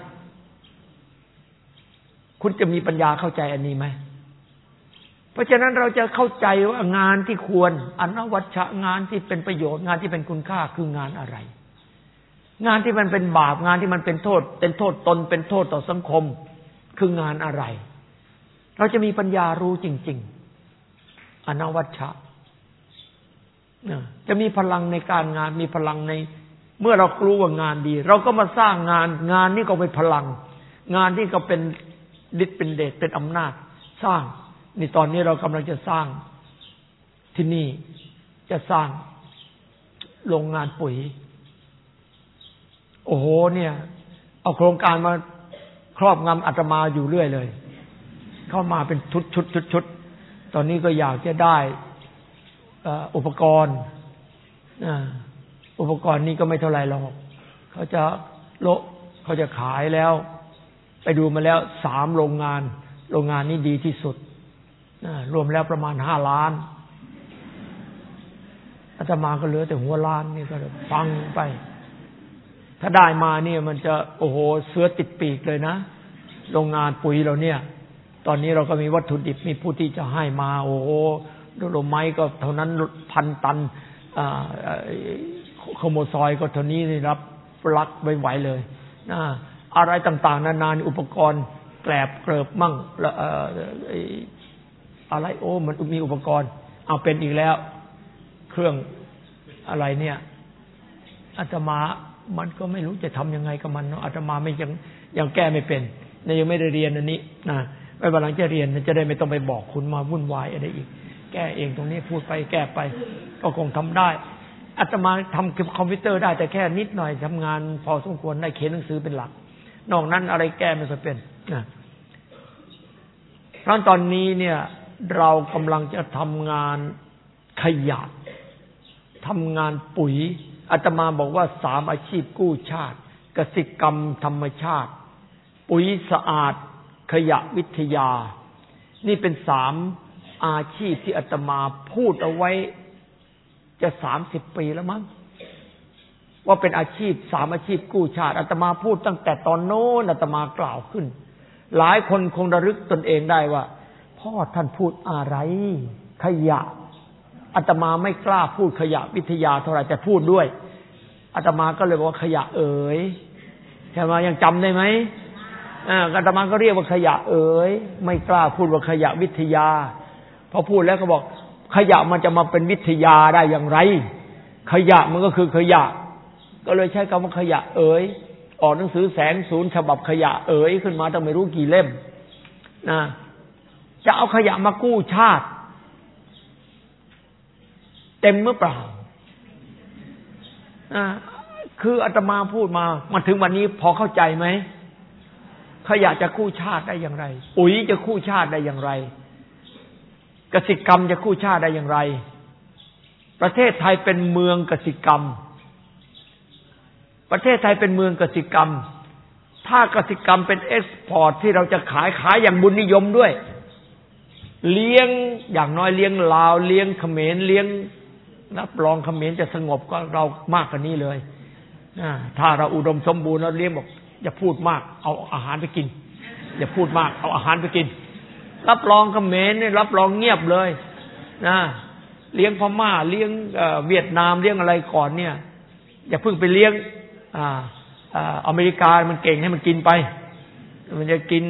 คุณจะมีปัญญาเข้าใจอันนี้ไหมเพราะฉะนั้นเราจะเข้าใจว่างานที่ควรอนวัชชะงานที่เป็นประโยชน์งานที่เป็นคุณค่าคืองานอะไรงานที่มันเป็นบาปงานที่มันเป็นโทษเป็นโทษตนเป็นโทษต่อสังคมคืองานอะไรเราจะมีปัญญารู้จริงๆอนวัชชะจะมีพลังในการงานมีพลังในเมื่อเรารู้ว่างานดีเราก็มาสร้างงานงานนี้ก็เป็นพลังงานที่ก็เป็นฤทธิ์เป็นเดชเป็นอำนาจสร้างนี่ตอนนี้เรากำลังจะสร้างที่นี่จะสร้างโรงงานปุ๋ยโอ้โหเนี่ยเอาโครงการมาครอบงำอาตมาอยู่เรื่อยเลยเข้ามาเป็นชุดชุดชุดชุดตอนนี้ก็อยากจะได้อุปกรณ์อุปกรณ์นี้ก็ไม่เท่าไรหรอกเขาจะโลเขาจะขายแล้วไปดูมาแล้วสามโรงงานโรงงานนี้ดีที่สุดรวมแล้วประมาณห้าล้านอาตมาก็เหลือแต่หัวล้านนี่ก็ฟังไปถ้าได้มาเนี่ยมันจะโอ้โหเสือติดปีกเลยนะโรงงานปุ๋ยเราเนี่ยตอนนี้เราก็มีวัตถุดิบมีผู้ที่จะให้มาโอ้โหโดโลไมต์ก็เท่านั้นพันตันโคโมซอยก็เท่านี้นี่รับรักไม่ไหวเลยนะอะไรต่างๆนานาอุปกรณ์แกลบเกลิบมั่งอะไรโอ้มันมีอุปกรณ์เอาเป็นอีกแล้วเครื่องอะไรเนี่ยอาตมามันก็ไม่รู้จะทำยังไงกับมันเนาะอาตมาไม่ยังยังแก้ไม่เป็นเนี่ยยังไม่ได้เรียนอันนี้นะไว้วันหลังจะเรียนจะได้ไม่ต้องไปบอกคุณมาวุ่นวายอะไรอีกแก้เองตรงนี้พูดไปแก้ไปก็คงทำได้อาตมาทำคอมพิวเตอร์ได้แต่แค่นิดหน่อยทำงานพอสมควรได้เขียนหนังสือเป็นหลักนอกนั้นอะไรแก้ไม่ค่อยเป็นนะเพราะตอนนี้เนี่ยเรากำลังจะทำงานขยะทำงานปุ๋ยอาตมาบอกว่าสามอาชีพกู้ชาติกสิกรรมธรรมชาติปุ๋ยสะอาดขยะวิทยานี่เป็นสามอาชีพที่อาตมาพูดเอาไว้จะสามสิบปีแล้วมั้งว่าเป็นอาชีพสามอาชีพกู้ชาติอาตมาพูดตั้งแต่ตอนโน้นอาตมากล่าวขึ้นหลายคนคงระลึกตนเองได้ว่าพ่อท่านพูดอะไรขยะอาตมาไม่กล้าพูดขยะวิทยาเท่าไหร่แต่พูดด้วยอาตมาก็เลยบอกว่าขยะเอ๋ยใช่ไหมยังจำได้ไหมอ่าอาตมาก็เรียกว่าขยะเอ๋ยไม่กล้าพูดว่าขยะวิทยาพอพูดแล้วก็บอกขยะมันจะมาเป็นวิทยาได้อย่างไรขยะมันก็คือขยะก็เลยใช้คำว่าขยะเอ๋ยออกหนังสือแสงศูนย์ฉบับขยะเอ๋ยขึ้นมาตั้งไม่รู้กี่เล่มนะจะเอาขยะมากู้ชาติเต็มเมื่อเปล่าอ่าคืออาตมาพูดมามาถึงวันนี้พอเข้าใจไหมขยะจะกู้ชาติได้อย่างไรปุ๋ยจะกู้ชาติได้อย่างไรกสิกรรมจะกู้ชาติได้อย่างไรประเทศไทยเป็นเมืองกสิกรรมประเทศไทยเป็นเมืองกสิกรรมถ้ากสิกรรมเป็นเอ็กซ์พอร์ตที่เราจะขายขายอย่างบุญนิยมด้วยเลี้ยงอย่างน้อยเลี้ยงลาวเลี้ยงเขมรเลี้ยงรับรองเขมรจะสงบก็เรามากกว่านี้เลยถ้าเราอุดมสมบูรณ์แล้วเลี้ยงบอกอย่าพูดมากเอาอาหารไปกินอย่าพูดมากเอาอาหารไปกินรับรองเขมรเนี่ยรับรองเงียบเลยนะเลี้ยงพม่าเลี้ยงเวียดนามเลี้ยงอะไรก่อนเนี่ยอย่าเพิ่งไปเลี้ยงอ่าอ่าอเมริกามันเก่งให้มันกินไปมันจะกิน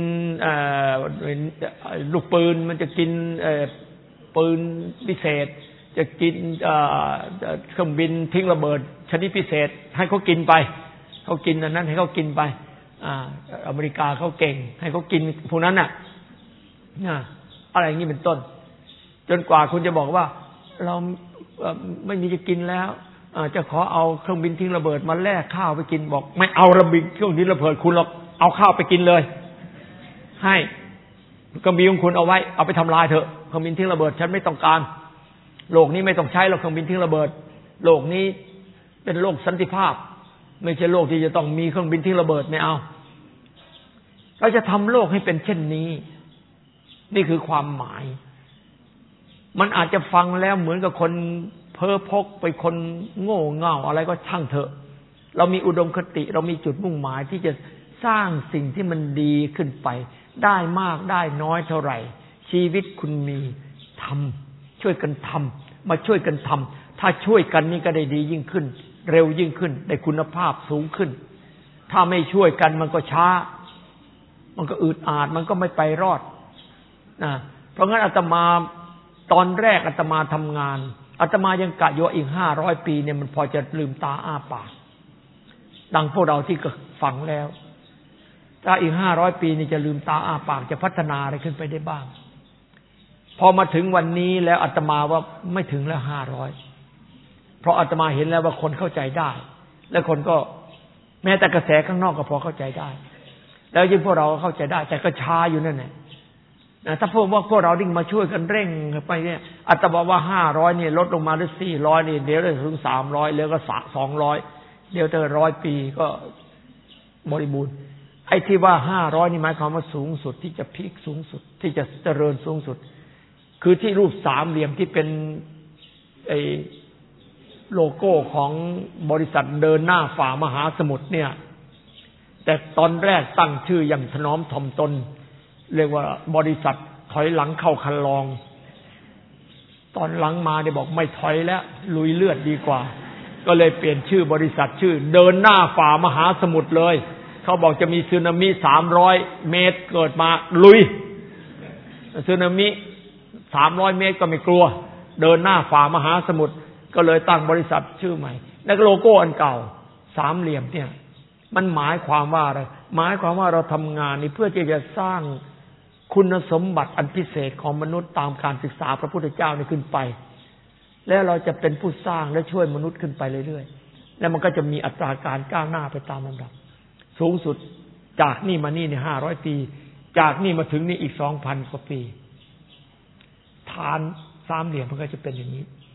ลูกปืนมันจะกินปืนพิเศษจะกินเครื่องบินทิ้งระเบิดชนิดพิเศษให้เขากินไปเขากินอันนั้นให้เขากินไปอเมริกาเขาเก่งให้เขากินพวกนั้นน่ะอะไรอย่างนี้เป็นต้นจนกว่าคุณจะบอกว่าเราไม่มีจะกินแล้วจะขอเอาเครื่องบินทิ้งระเบิดมาแลกข้าวไปกินบอกไม่เอาระบินเครื่องบินระเบิดคุณหรอกเอาข้าวไปกินเลยให้เครื่องบินของคุณเอาไว้เอาไปทำลายเถอะเครื่องบินทิ้งระเบิดฉันไม่ต้องการโลกนี้ไม่ต้องใช้หรอกเครื่องบินทิ้งระเบิดโลกนี้เป็นโลกสันติภาพไม่ใช่โลกที่จะต้องมีเครื่องบินทิ้งระเบิดไม่เอาเราจะทำโลกให้เป็นเช่นนี้นี่คือความหมายมันอาจจะฟังแล้วเหมือนกับคนเพ้อพกไปคนโง่เง่าอะไรก็ช่างเถอะเรามีอุดมคติเรามีจุดมุ่งหมายที่จะสร้างสิ่งที่มันดีขึ้นไปได้มากได้น้อยเท่าไหร่ชีวิตคุณมีทำช่วยกันทำมาช่วยกันทำถ้าช่วยกันนี่ก็ได้ดียิ่งขึ้นเร็วยิ่งขึ้นได้คุณภาพสูงขึ้นถ้าไม่ช่วยกันมันก็ช้ามันก็อืดอาดมันก็ไม่ไปรอดนะเพราะงั้นอาตมาตอนแรกอาตมาทำงานอาตมายังกะอยู่อีกห้าร้อยปีเนี่ยมันพอจะลืมตาอ้าปากดังพวกเราที่ก็ฟังแล้วถ้าอีกห้าร้อยปีนี่จะลืมตาอ้าปากจะพัฒนาอะไรขึ้นไปได้บ้างพอมาถึงวันนี้แล้วอาตมาว่าไม่ถึงแล้วห้าร้อยเพราะอาตมาเห็นแล้วว่าคนเข้าใจได้และคนก็แม้แต่กระแสข้างนอกก็พอเข้าใจได้แล้วยิ่งพวกเราเข้าใจได้แต่ก็ช้าอยู่นั่นแหละถ้าพวกว่าพวกเราดิ้งมาช่วยกันเร่งไปเนี่ยอาตมาว่าห้าร้อยนี่ลดลงมาได้สี่ร้อยนี่เดี๋ยวได้ถึงสามร้อยแล้วก็สองร้อยเดี๋ยวเจอร้อยปีก็บริบูรณ์ไอ้ที่ว่าห้าร้อยนี่หมายความว่าสูงสุดที่จะพีคสูงสุดที่จะเจริญสูงสุดคือที่รูปสามเหลี่ยมที่เป็นไอ้โลโก้ของบริษัทเดินหน้าฝ่ามหาสมุทรเนี่ยแต่ตอนแรกตั้งชื่ออย่างถนอมถ่อมตนเรียกว่าบริษัทถอยหลังเข้าคันลองตอนหลังมาได้บอกไม่ถอยแล้วลุยเลือดดีกว่าก็เลยเปลี่ยนชื่อบริษัทชื่อเดินหน้าฝ่ามหาสมุทรเลยเขาบอกจะมีสึนามิสามร้อยเมตรเกิดมาลุยสึนามิสามร้อยเมตรก็ไม่กลัวเดินหน้าฝ่ามหาสมุทรก็เลยตั้งบริษัทชื่อใหม่แล้วโลโก้อันเก่าสามเหลี่ยมเนี่ยมันหมายความว่าอะไรหมายความว่าเราทำงานนี่เพื่อที่จะสร้างคุณสมบัติอันพิเศษของมนุษย์ตามการศึกษาพระพุทธเจ้านี่ขึ้นไปแล้วเราจะเป็นผู้สร้างและช่วยมนุษย์ขึ้นไปเรื่อยๆแล้วมันก็จะมีอัตราการก้าวหน้าไปตามลำดับสูงสุดจากนี่มานี่เนี่ยห้าร้อยปีจากนี่มาถึงนี่อีกสองพันกว่าปีฐานสามเหลี่ยมมันก็จะเป็นอย่างนี้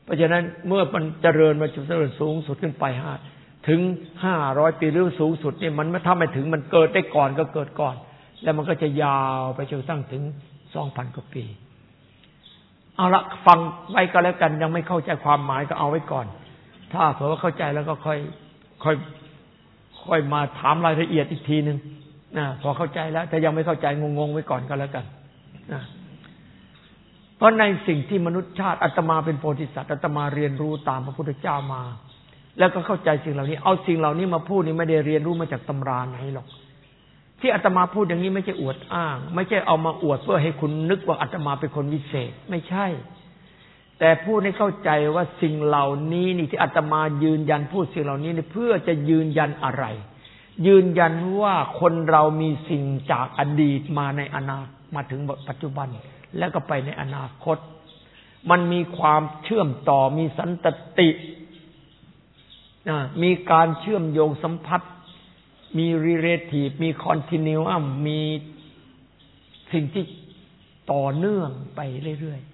เพราะฉะนั้นเมื่อมันเจริญมาจนเจริญสูงสุดขึ้นไปห้าถึงห้าร้อยปีหรือสูงสุดนี่มันไม่ถ้าไม่ถึงมันเกิดได้ก่อนก็เกิดก่อนแล้วมันก็จะยาวไปจนตั้งถึง สองพัน กว่าปีเอาละฟังไว้ก็แล้วกันยังไม่เข้าใจความหมายก็เอาไว้ก่อนถ้าเผื่อว่าเข้าใจแล้วก็ค่อยค่อยค่อยมาถามรายละเอียดอีกทีนึงนะพอเข้าใจแล้วถ้ายังไม่เข้าใจงงๆไว้ก่อนก็แล้วกันนะเพราะในสิ่งที่มนุษยชาติอาตมาเป็นโพธิสัตว์อาตมาเรียนรู้ตามพระพุทธเจ้ามาแล้วก็เข้าใจสิ่งเหล่านี้เอาสิ่งเหล่านี้มาพูดนี่ไม่ได้เรียนรู้มาจากตำราไหนหรอกที่อาตมาพูดอย่างนี้ไม่ใช่อวดอ้างไม่ใช่เอามาอวดเพื่อให้คุณนึกว่าอาตมาเป็นคนวิเศษไม่ใช่แต่พูดให้เข้าใจว่าสิ่งเหล่านี้นี่ที่อาตมายืนยันพูดสิ่งเหล่านี้นี่เพื่อจะยืนยันอะไรยืนยันว่าคนเรามีสิ่งจากอดีตมาในอนาคตมาถึงปัจจุบันแล้วก็ไปในอนาคตมันมีความเชื่อมต่อมีสันตติมีการเชื่อมโยงสัมพัทธ์มี relative มี continuum มีสิ่งที่ต่อเนื่องไปเรื่อย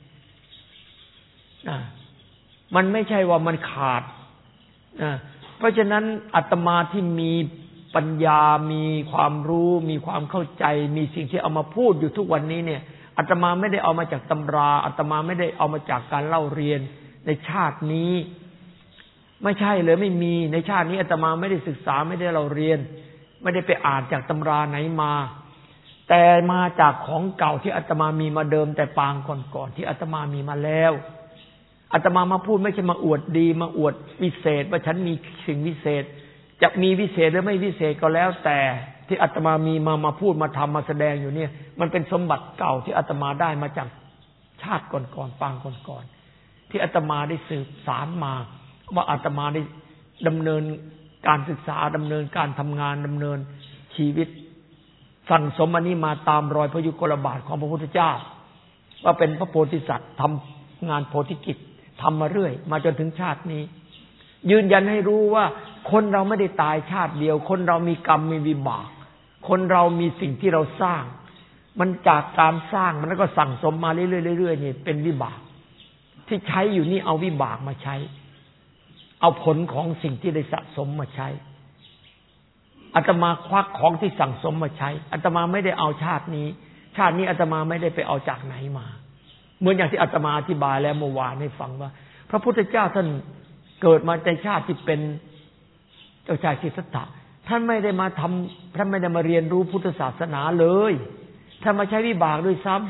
ๆมันไม่ใช่ว่ามันขาดเพราะฉะนั้นอาตมาที่มีปัญญามีความรู้มีความเข้าใจมีสิ่งที่เอามาพูดอยู่ทุกวันนี้เนี่ยอาตมาไม่ได้เอามาจากตำราอาตมาไม่ได้เอามาจากการเล่าเรียนในชาตินี้ไม่ใช่เลยไม่มีในชาตินี้อาตมาไม่ได้ศึกษาไม่ได้เราเรียนไม่ได้ไปอ่านจากตำราไหนมาแต่มาจากของเก่าที่อาตมามีมาเดิมแต่ปางก่อนๆที่อาตมามีมาแล้วอาตมามาพูดไม่ใช่มาอวดดีมาอวดวิเศษว่าฉันมีสิ่งวิเศษจะมีวิเศษหรือไม่วิเศษก็แล้วแต่ที่อาตมามีมามาพูดมาทำมาแสดงอยู่เนี่ยมันเป็นสมบัติเก่าที่อาตมาได้มาจากชาติก่อนๆปางก่อนๆที่อาตมาได้สืบสานมาว่าอาตมาได้ดำเนินการศึกษาดำเนินการทำงานดำเนินชีวิตสั่งสมอันนี้มาตามรอยพระยุคลบาทของพระพุทธเจ้าว่าเป็นพระโพธิสัตว์ทำงานโพธิกิจทำมาเรื่อยมาจนถึงชาตินี้ยืนยันให้รู้ว่าคนเราไม่ได้ตายชาติเดียวคนเรามีกรรมมีวิบากคนเรามีสิ่งที่เราสร้างมันจากการสร้างมันก็สั่งสมมาเรื่อยๆๆนี่เป็นวิบากที่ใช้อยู่นี่เอาวิบากมาใช้เอาผลของสิ่งที่ได้สะสมมาใช้อาตมาควักของที่สั่งสมมาใช้อาตมาไม่ได้เอาชาตินี้ชาตินี้อาตมาไม่ได้ไปเอาจากไหนมาเหมือนอย่างที่อาตมาอธิบายแล้วเมื่อวานให้ฟังว่าพระพุทธเจ้าท่านเกิดมาในชาติที่เป็นเจ้าชายสิทธัตถะท่านไม่ได้มาทำท่านไม่ได้มาเรียนรู้พุทธศาสนาเลยท่านมาใช้วิบากด้วยซ้ำ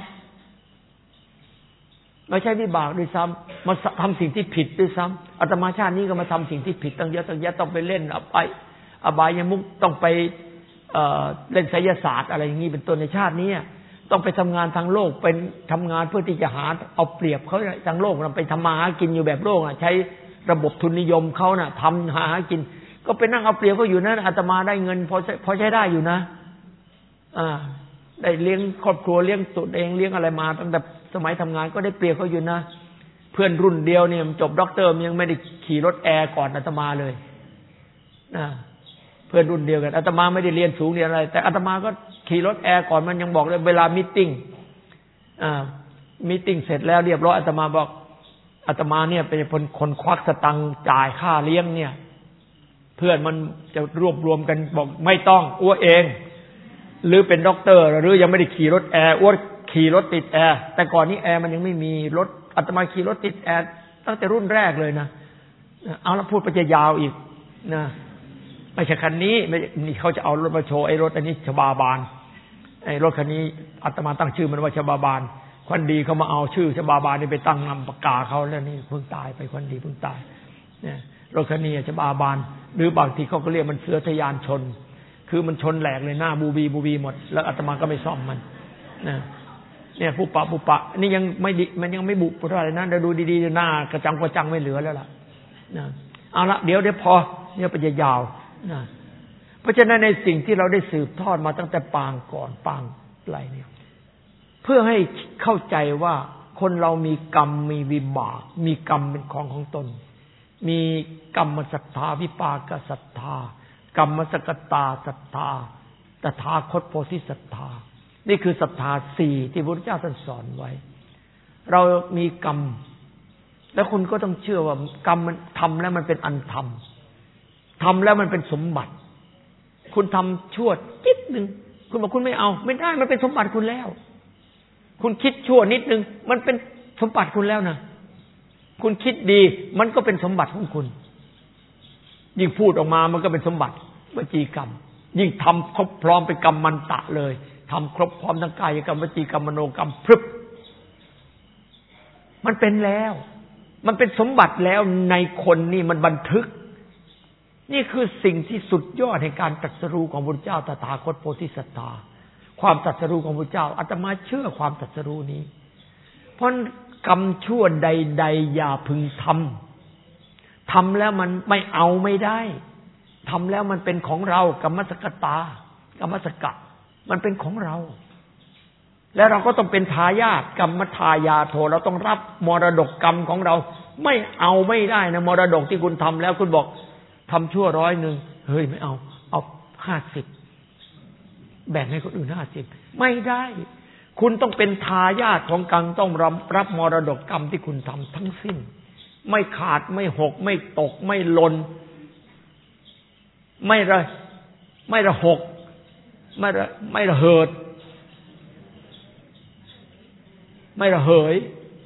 มาใช้วิบากด้วยซ้ำมาทำสิ่งที่ผิดด้วยซ้ำอาตมาชาตินี้ก็มาทำสิ่งที่ผิดตั้งเยอะตั้งแยะต้องไปเล่นอบายอบายมุขต้องไปเอ่อเล่นไสยศาสตร์อะไรอย่างนี้เป็นต้นในชาตินี้ต้องไปทำงานทางโลกเป็นทำงานเพื่อที่จะหาเอาเปรียบเขาทางโลกเราไปทำมาหากินอยู่แบบโลกอ่ะใช้ระบบทุนนิยมเขาน่ะทำหากินก็ไปนั่งเอาเปรียบเขาอยู่นะอาตมาได้เงินพอพอใช้ได้อยู่นะอ่าได้เลี้ยงครอบครัวเลี้ยงตัวเองเลี้ยงอะไรมาตั้งแต่สมัยทำงานก็ได้เปรียบเขาอยู่นะเพื่อนรุ่นเดียวเนี่ยจบด็อกเตอร์ยังไม่ได้ขี่รถแอร์ก่อนอาตมาเลยนะเพื่อนรุ่นเดียวกันอาตมาไม่ได้เรียนสูงเรียนอะไรแต่อาตมาก็ขี่รถแอร์ก่อนมันยังบอกเลยเวลามีตติ้งอ่ามีตติ้งเสร็จแล้วเรียบร้อยอาตมาบอกอาตมาเนี่ยเป็นคนคนควักสตังค์จ่ายค่าเลี้ยงเนี่ยเพื่อนมันจะรวบรวมกันบอกไม่ต้องอ้วเองหรือเป็นด็อกเตอร์หรือยังไม่ได้ขี่รถแอร์อ้วขี่รถติดแอร์แต่ก่อนนี้แอร์มันยังไม่มีรถอาตมาขี่รถติดแอร์ตั้งแต่รุ่นแรกเลยนะเอาแล้วพูดไปจะยาวอีกนะไม่ใช่คันนี้ไม่นี่เขาจะเอารถมาโชว์ไอ้รถอันนี้ชบาบาลไอ้รถคันนี้อาตมาตั้งชื่อมันว่าชบาบาลควันดีเขามาเอาชื่อชบาบาลนี่ไปตั้งนำปากกาเขาแล้วนี่เพิ่งตายไปควันดีเพิ่งตายเนี่ยรถคันนี้ชบาบาลหรือบางทีเขาก็เรียกมันเสือทะยานชนคือมันชนแหลกเลยหน้าบูบีบูบีหมดแล้วอาตมาก็ไม่ซ่อมมันนะเนี่ยผู้ปะผู้ปะนี่ยังไม่ดิมันยังไม่บุเท่าไหร่นะเดี๋ยวดูดีๆหน้ากระจังกระจังไม่เหลือแล้วล่ะนะเอาละเดี๋ยวเดี๋ยวพอเนี่ยไปยาวนะเพราะฉะนั้นในสิ่งที่เราได้สืบทอดมาตั้งแต่ปางก่อนปางอะไรเนี่ยเพื่อให้เข้าใจว่าคนเรามีกรรมมีวิบากมีกรรมเป็นของของตนมีกรรมศรัทธาวิปากศรัทธากรรมสกตาศรัทธาตถาคตโพธิศรัทธานี่คือศรัทธาสี่ที่พระพุทธเจ้าท่านสอนไว้เรามีกรรมแล้วคุณก็ต้องเชื่อว่ากรรมมันทำแล้วมันเป็นอันธรรมทำแล้วมันเป็นสมบัติคุณทำชั่วนิดนึงคุณบอกคุณไม่เอาไม่ได้มันเป็นสมบัติคุณแล้วคุณคิดชั่วนิดนึงมันเป็นสมบัติคุณแล้วนะคุณคิดดีมันก็เป็นสมบัติของคุณยิ่งพูดออกมามันก็เป็นสมบัติวจีกรรมยิ่งทำครบพร้อมเป็นกรรมมันตะเลยทำครบพร้อมทั้งกายกรรมวจีกรรมมโนกรรมพรึบมันเป็นแล้วมันเป็นสมบัติแล้วในคนนี่มันบันทึกนี่คือสิ่งที่สุดยอดในการตรัสรู้ของพระพุทธเจ้าตถาคตโพธิสัตตาความตรัสรู้ของพระพุทธเจ้าอาตมาเชื่อความตรัสรู้นี้เพราะกรรมชั่วใดๆอย่าพึงทำทำแล้วมันไม่เอาไม่ได้ทำแล้วมันเป็นของเรากรรมสกตากรรมสกะมันเป็นของเราและเราก็ต้องเป็นทายาทกรรมทายาโทเราต้องรับมรดกกรรมของเราไม่เอาไม่ได้นะมรดกที่คุณทำแล้วคุณบอกทำชั่วร้อยหนึ่งเฮ้ยไม่เอาเอาห้าสิบแบ่งให้คนอื่นห้าสิบไม่ได้คุณต้องเป็นทายาทของกรรมต้องรับรับมรดกกรรมที่คุณทำทั้งสิ้นไม่ขาดไม่หกไม่ตกไม่หล่นไม่ระไม่ระหกไม่ระไม่ระเหิดไม่ระเหย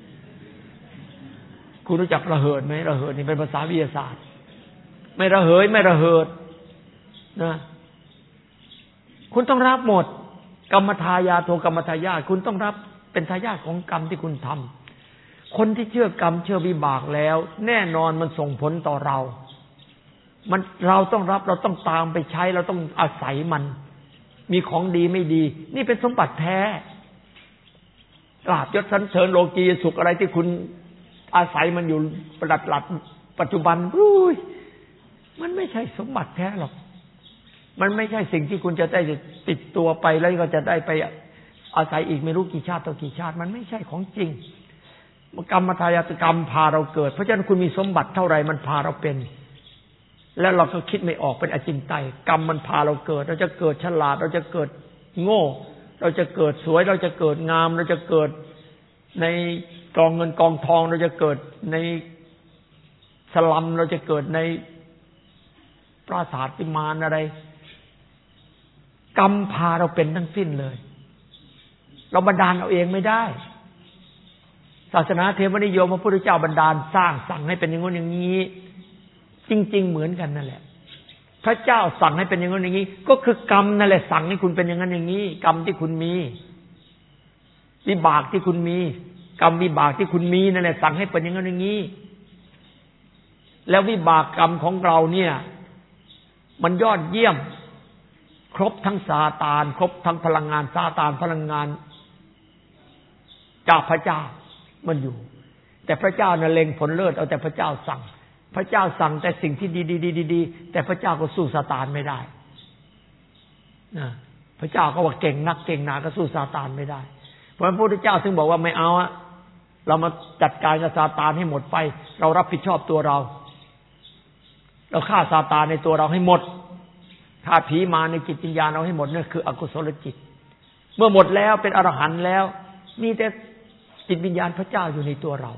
คุณรู้จักระเหิดไหมระเหิดนี่เป็นภาษาวิทยาศาสตร์ไม่ระเหยไม่ระเหิดนะคุณต้องรับหมดกรรมทายาโทกรรมทายาทคุณต้องรับเป็นทายาทของกรรมที่คุณทำคนที่เชื่อกรรมเชื่อวิบากแล้วแน่นอนมันส่งผลต่อเรามันเราต้องรับเราต้องตามไปใช้เราต้องอาศัยมันมีของดีไม่ดีนี่เป็นสมบัติแท้ลาภยศสรรเสริญโลกียสุขอะไรที่คุณอาศัยมันอยู่ประดับหลัดปัจจุบันอุ้ยมันไม่ใช่สมบัติแท้หรอกมันไม่ใช่สิ่งที่คุณจะได้ติดตัวไปแล้วก็จะได้ไปอาศัยอีกไม่รู้กี่ชาติต่อกี่ชาติมันไม่ใช่ของจริงกรรมทายาทกรรมพาเราเกิดเพราะฉะนั้นคุณมีสมบัติเท่าไรมันพาเราเป็นแล้วเราก็คิดไม่ออกเป็นอจินไตยกรรมมันพาเราเกิดเราจะเกิดฉลาดเราจะเกิดโง่เราจะเกิดสวยเราจะเกิดงามเราจะเกิดในกองเงินกองทองเราจะเกิดในสลัมเราจะเกิดในปราสาทวิมานอะไรกรรมพาเราเป็นทั้งสิ้นเลยเราบันดาลเอาเองไม่ได้ศาสนาเทวนิยมพระพุทธเจ้าบันดาลสร้างสั่งให้เป็นอย่างนู้นอย่างนี้จริงๆเหมือนกันนั่นแหละพระเจ้าสั่งให้เป็นอย่างนู้นอย่างนี้ก็คือกรรมนั่นแหละสั่งให้คุณเป็นอย่างนั้นอย่างนี้กรรมที่คุณมีวิบากที่คุณมีกรรมวิบากที่คุณมีนั่นแหละสั่งให้เป็นอย่างนั้นอย่างนี้แล้ววิบากกรรมของเราเนี่ยมันยอดเยี่ยมครบทั้งซาตานครบทั้งพลังงานซาตานพลังงานจากพระเจ้ามันอยู่แต่พระเจ้าน่ะเล็งผลเลิศเอาแต่พระเจ้าสั่งพระเจ้าสั่งแต่สิ่งที่ดีๆๆๆแต่พระเจ้าก็สู้ซาตานไม่ได้นะพระเจ้าก็ว่าเก่งนักเก่งหนาก็สู้ซาตานไม่ได้เพราะฉะนั้นพระพุทธเจ้าถึงบอกว่าไม่เอาอะเรามาจัดการกับซาตานให้หมดไปเรารับผิดชอบตัวเราเราฆ่าซาตานในตัวเราให้หมดถ้าผีมาในจิตวิญญาณเราให้หมดนั่นคืออกุศลจิตเมื่อหมดแล้วเป็นอรหันต์แล้วมีแต่จิตวิญญาณพระเจ้าอยู่ในตัวเรา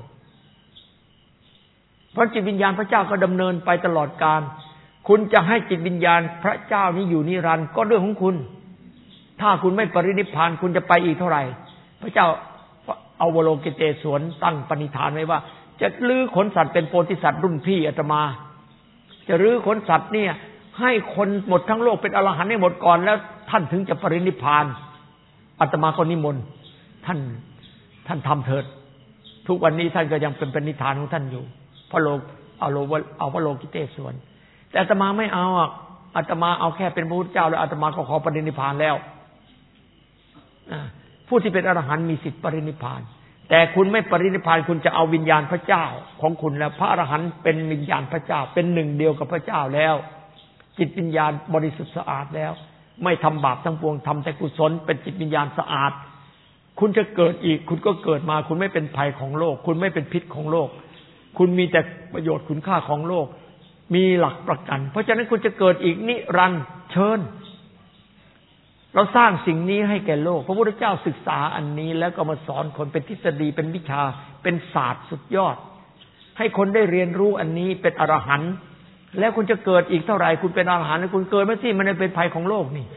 เพราะจิตวิญญาณพระเจ้าก็ดำเนินไปตลอดกาลคุณจะให้จิตวิญญาณพระเจ้านี้อยู่นิรันดร์ก็เรื่องของคุณถ้าคุณไม่ปรินิพพานคุณจะไปอีกเท่าไหร่พระเจ้าเอาวโลกิเตศวรตั้งปณิธานไว้ว่าจะลื้อขนสัตว์เป็นโพธิสัตว์รุ่นพี่อาตมาจะรื้อขนสัตว์เนี่ยให้คนหมดทั้งโลกเป็นอรหันต์ให้หมดก่อนแล้วท่านถึงจะปรินิพพานอาตมาก็นิมนต์ท่านท่านทำเถิดทุกวันนี้ท่านก็ยังเป็นปณิธานของท่านอยู่พระโลกเอาโลเอาพระโลกิเตศวรแต่อาตมาไม่เอาอ่ะอาตมาเอาแค่เป็นพระพุทธเจ้าแล้วอาตมาก็ขอปรินิพพานแล้วผู้ที่เป็นอรหันต์มีสิทธิ์ปรินิพพานแต่คุณไม่ปรินิพพานคุณจะเอาวิญญาณพระเจ้าของคุณแล้วพระอรหันต์เป็นวิญญาณพระเจ้าเป็นหนึ่งเดียวกับพระเจ้าแล้วจิตวิญญาณบริสุทธิ์สะอาดแล้วไม่ทำบาปทั้งปวงทำแต่กุศลเป็นจิตวิญญาณสะอาดคุณจะเกิดอีกคุณก็เกิดมาคุณไม่เป็นภัยของโลกคุณไม่เป็นพิษของโลกคุณมีแต่ประโยชน์คุณค่าของโลกมีหลักประกันเพราะฉะนั้นคุณจะเกิดอีกนิรันดร์เชิญเราสร้างสิ่งนี้ให้แก่โลกพระพุทธเจ้าศึกษาอันนี้แล้วก็มาสอนคนเป็นทฤษฎีเป็นวิชาเป็นศาสตร์สุดยอดให้คนได้เรียนรู้อันนี้เป็นอรหันต์แล้วคุณจะเกิดอีกเท่าไหร่คุณเป็นอรหันต์แล้วคุณเกิดมาสิมันเป็นภัยของโลกนี่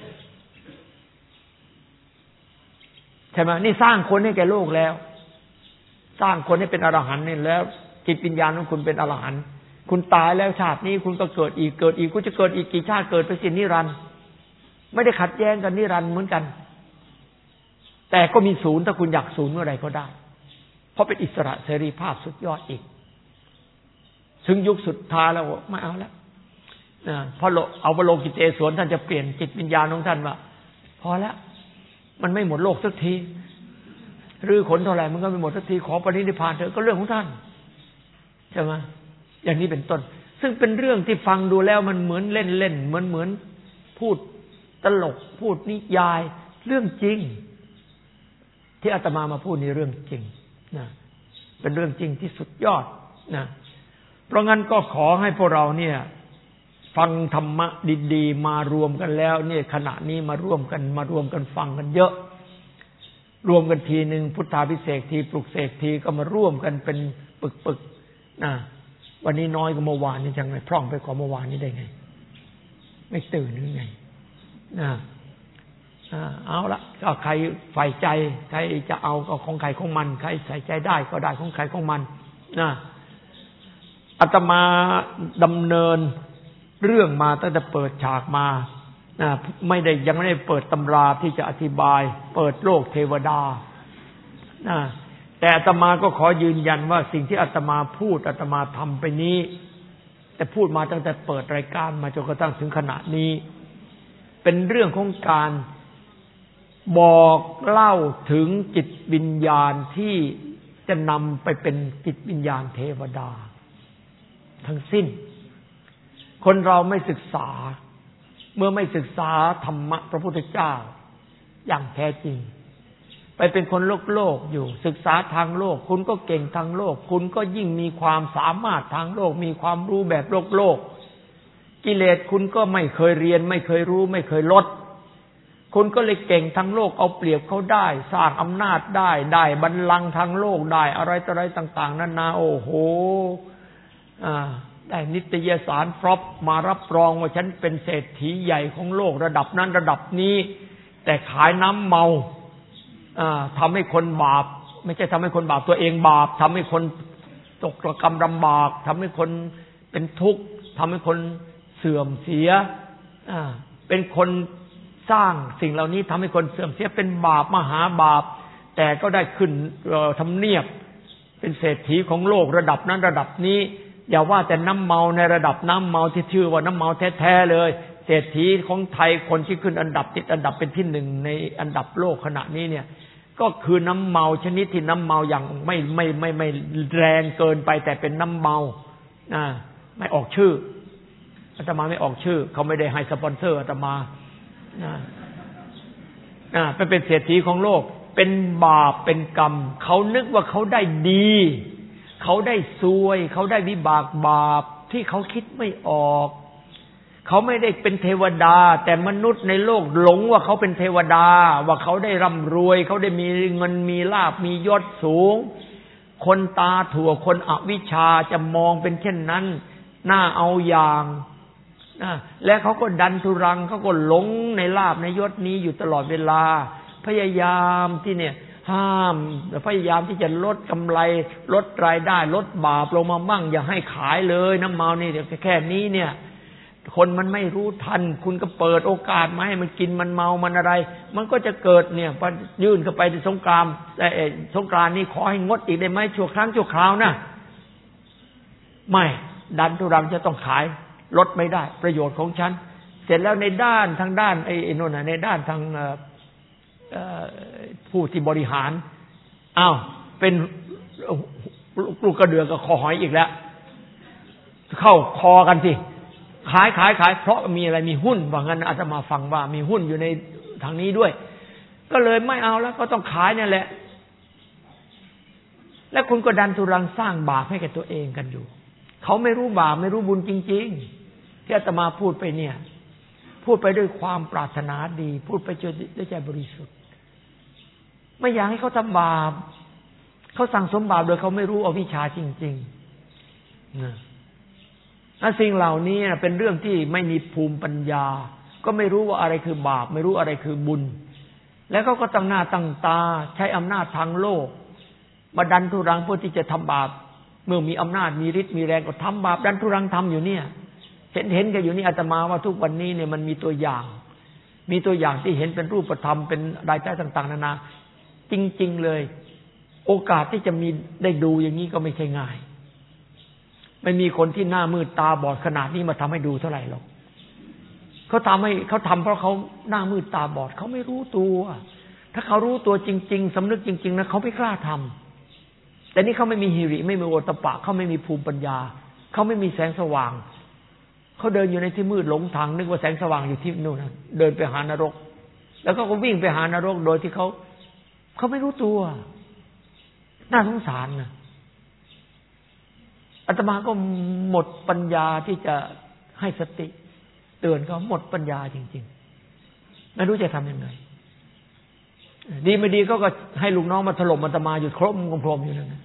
ใช่ไหมนี่สร้างคนให้แก่โลกแล้วสร้างคนให้เป็นอรหันต์นี่แล้วจิตวิญญาณของคุณเป็นอรหันต์คุณตายแล้วชาตินี้คุณก็เกิดอีกเกิดอีกคุณจะเกิดอีกกี่ชาติเกิดไปสินิรันดร์ไม่ได้ขัดแย้งกันนิรันดร์เหมือนกันแต่ก็มีศูนย์ถ้าคุณอยากศูนย์เมื่อไรก็ได้เพราะเป็นอิสระเสรีภาพสุดยอดอีกถึงยุคสุดท้ายแล้วไม่เอาแล้วนะพอเอาบรมกิเจสวนท่านจะเปลี่ยนจิตวิญญาณของท่านว่าพอแล้วมันไม่หมดโลกสักทีรื้อขนเท่าไหร่มันก็ไม่หมดสักทีขอปรินิพพานเถอะก็เรื่องของท่านใช่ไหมอย่างนี้เป็นต้นซึ่งเป็นเรื่องที่ฟังดูแล้วมันเหมือนเล่นๆเหมือนเหมือนพูดตลกพูดนิยายเรื่องจริงที่อาตมามาพูดนี่เรื่องจริงนะเป็นเรื่องจริงที่สุดยอดนะเพราะงั้นก็ขอให้พวกเราเนี่ยฟังธรรมะดีๆมารวมกันแล้วเนี่ยขณะนี้มาร่วมกันมารวมกันฟังกันเยอะรวมกันทีหนึ่งพุทธาภิเษกทีปลุกเสกทีก็มาร่วมกันเป็นปึกๆนะวันนี้น้อยกว่าเมื่อวานนี่จังไงพร่องไปกว่าเมื่อวานนี้ได้ไงไม่ตื่นหรือไงนะเอาละก็ใครใฝ่ใจใครจะเอาก็ของใครของมันใครใส่ใจได้ก็ได้ของใครของมันนะอาตมาดำเนินเรื่องมาตั้งแต่เปิดฉากมานะไม่ได้ยังไม่ได้เปิดตำราที่จะอธิบายเปิดโลกเทวดานะแต่อาตมาก็ขอยืนยันว่าสิ่งที่อาตมาพูดอาตมาทำไปนี้แต่พูดมาตั้งแต่เปิดรายการมาจนกระทั่งถึงขณะนี้เป็นเรื่องของการบอกเล่าถึงจิตวิญญาณที่จะนำไปเป็นจิตวิญญาณเทวดาทั้งสิ้นคนเราไม่ศึกษาเมื่อไม่ศึกษาธรรมะพระพุทธเจ้าอย่างแท้จริงไปเป็นคนโลกโลกอยู่ศึกษาทางโลกคุณก็เก่งทางโลกคุณก็ยิ่งมีความสามารถทางโลกมีความรู้แบบโลกโลกกิเลสคุณก็ไม่เคยเรียนไม่เคยรู้ไม่เคยลดคุณก็เลยเก่งทางโลกเอาเปรียบเขาได้สร้างอำนาจได้ได้บัลลังก์ทางโลกได้อะไรต่ออะไรต่างๆนานาโอ้โหอ่าได้นิตยสารฟรอปมารับรองว่าฉันเป็นเศรษฐีใหญ่ของโลกระดับนั้นระดับนี้แต่ขายน้ำเมาอ่าทำให้คนบาปไม่ใช่ทำให้คนบาปตัวเองบาปทำให้คนตกระกำลำบากทำให้คนเป็นทุกข์ทำให้คนเสื่อมเสียอ่าเป็นคนสร้างสิ่งเหล่านี้ทำให้คนเสื่อมเสียเป็นบาปมหาบาปแต่ก็ได้ขึ้นทำเนียบเป็นเศรษฐีของโลกระดับนั้นระดับนี้อย่าว่าแต่น้ำเมาในระดับน้ำเมาที่ชื่อว่าน้ำเมาแท้ๆเลยเศรษฐีของไทยคนที่ขึ้นอันดับติดอันดับเป็นที่หนึ่งในอันดับโลกขณะนี้เนี่ยก็คือน้ำเมาชนิดที่น้ำเมาอย่างไม่ไม่ไม่ไม่แรงเกินไปแต่เป็นน้ำเมาอ่าไม่ออกชื่ออาตมาไม่ออกชื่อเขาไม่ได้ให้สปอนเซอร์อาตมานะอ่าเป็นเป็นเศรษฐีของโลกเป็นบาปเป็นกรรมเขานึกว่าเขาได้ดีเขาได้ซวยเขาได้วิบากบาปที่เขาคิดไม่ออกเขาไม่ได้เป็นเทวดาแต่มนุษย์ในโลกหลงว่าเขาเป็นเทวดาว่าเขาได้ร่ำรวยเขาได้มีเงินมีลาภมียศสูงคนตาถั่วคนอวิชชาจะมองเป็นเช่นนั้นน่าเอาอย่างนะและเขาก็ดันทุรังเขาก็หลงในลาภในยศนี้อยู่ตลอดเวลาพยายามที่เนี่ยห้ามพยายามที่จะลดกำไรลดรายได้ลดบาปลงมามั่งอย่าให้ขายเลยน้ำเมานี่แค่นี้เนี่ยคนมันไม่รู้ทันคุณก็เปิดโอกาสมาให้มันกินมันเมามันอะไรมันก็จะเกิดเนี่ยพอยื่นเข้าไปในสงกรานต์แต่สงกรานต์นี้ขอให้งดอีกได้ไหมชั่วครั้งชั่วคราวนะไม่ดันทุรังจะต้องขายลดไม่ได้ประโยชน์ของฉันเสร็จแล้วในด้านทางด้านไอ้โน่นน่ะในด้านทางผู้ที่บริหารอ้าวเป็นลูกกระเดือกกับคอหอยอีกแล้วเข้าคอกันสิขายขายขายเพราะมีอะไรมีหุ้นว่างั้นอาตมาฟังว่ามีหุ้นอยู่ในทางนี้ด้วยก็เลยไม่เอาแล้วก็ต้องขายนั่นแหละและคุณก็ดันทุรังสร้างบาปให้แก่ตัวเองกันอยู่เขาไม่รู้บาปไม่รู้บุญจริงๆที่อาตมาพูดไปเนี่ยพูดไปด้วยความปรารถนาดีพูดไปด้วยใจบริสุทธิ์ไม่อยากให้เขาทำบาปเขาสั่งสมบาปโดยเขาไม่รู้อวิชชาจริงนะสิ่งเหล่านี้เป็นเรื่องที่ไม่มีภูมิปัญญาก็ไม่รู้ว่าอะไรคือบาปไม่รู้อะไรคือบุญแล้วเขาก็ตั้งหน้าตั้งตาใช้อำนาจทางโลกมาดันทุรังเพื่อที่จะทำบาปเมื่อมีอำนาจมีฤทธิ์มีแรงก็ทำบาปดันทุรังทำอยู่เนี่ยเห็นเห็นกันอยู่นี่อาตมาว่าทุกวันนี้เนี่ยมันมีตัวอย่างมีตัวอย่างที่เห็นเป็นรูปธรรมเป็นรายได้ต่างๆนานาจริงๆเลยโอกาสที่จะมีได้ดูอย่างนี้ก็ไม่ใช่ง่ายไม่มีคนที่หน้ามืดตาบอดขนาดนี้มาทำให้ดูเท่าไหร่หรอกเขาทำให้เขาทำเพราะเขาหน้ามืดตาบอดเขาไม่รู้ตัวถ้าเขารู้ตัวจริงๆสำนึกจริงๆนะเขาไม่กล้าทำแต่นี่เขาไม่มีหิริไม่มีโอตปะเขาไม่มีภูมิปัญญาเขาไม่มีแสงสว่างเขาเดินอยู่ในที่มืดหลงทางนึกว่าแสงสว่างอยู่ที่นู่นนะเดินไปหานรกแล้วก็วิ่งไปหานรกโดยที่เขาเขาไม่รู้ตัวน่าสงสารนะอาตมาก็หมดปัญญาที่จะให้สติเตือนเขาหมดปัญญาจริงๆไม่รู้จะทำยังไงดีไม่ดีก็ก็ให้ลูกน้องมาถล่มอาตมาอยู่ครบกลมๆอยู่นั่นนะ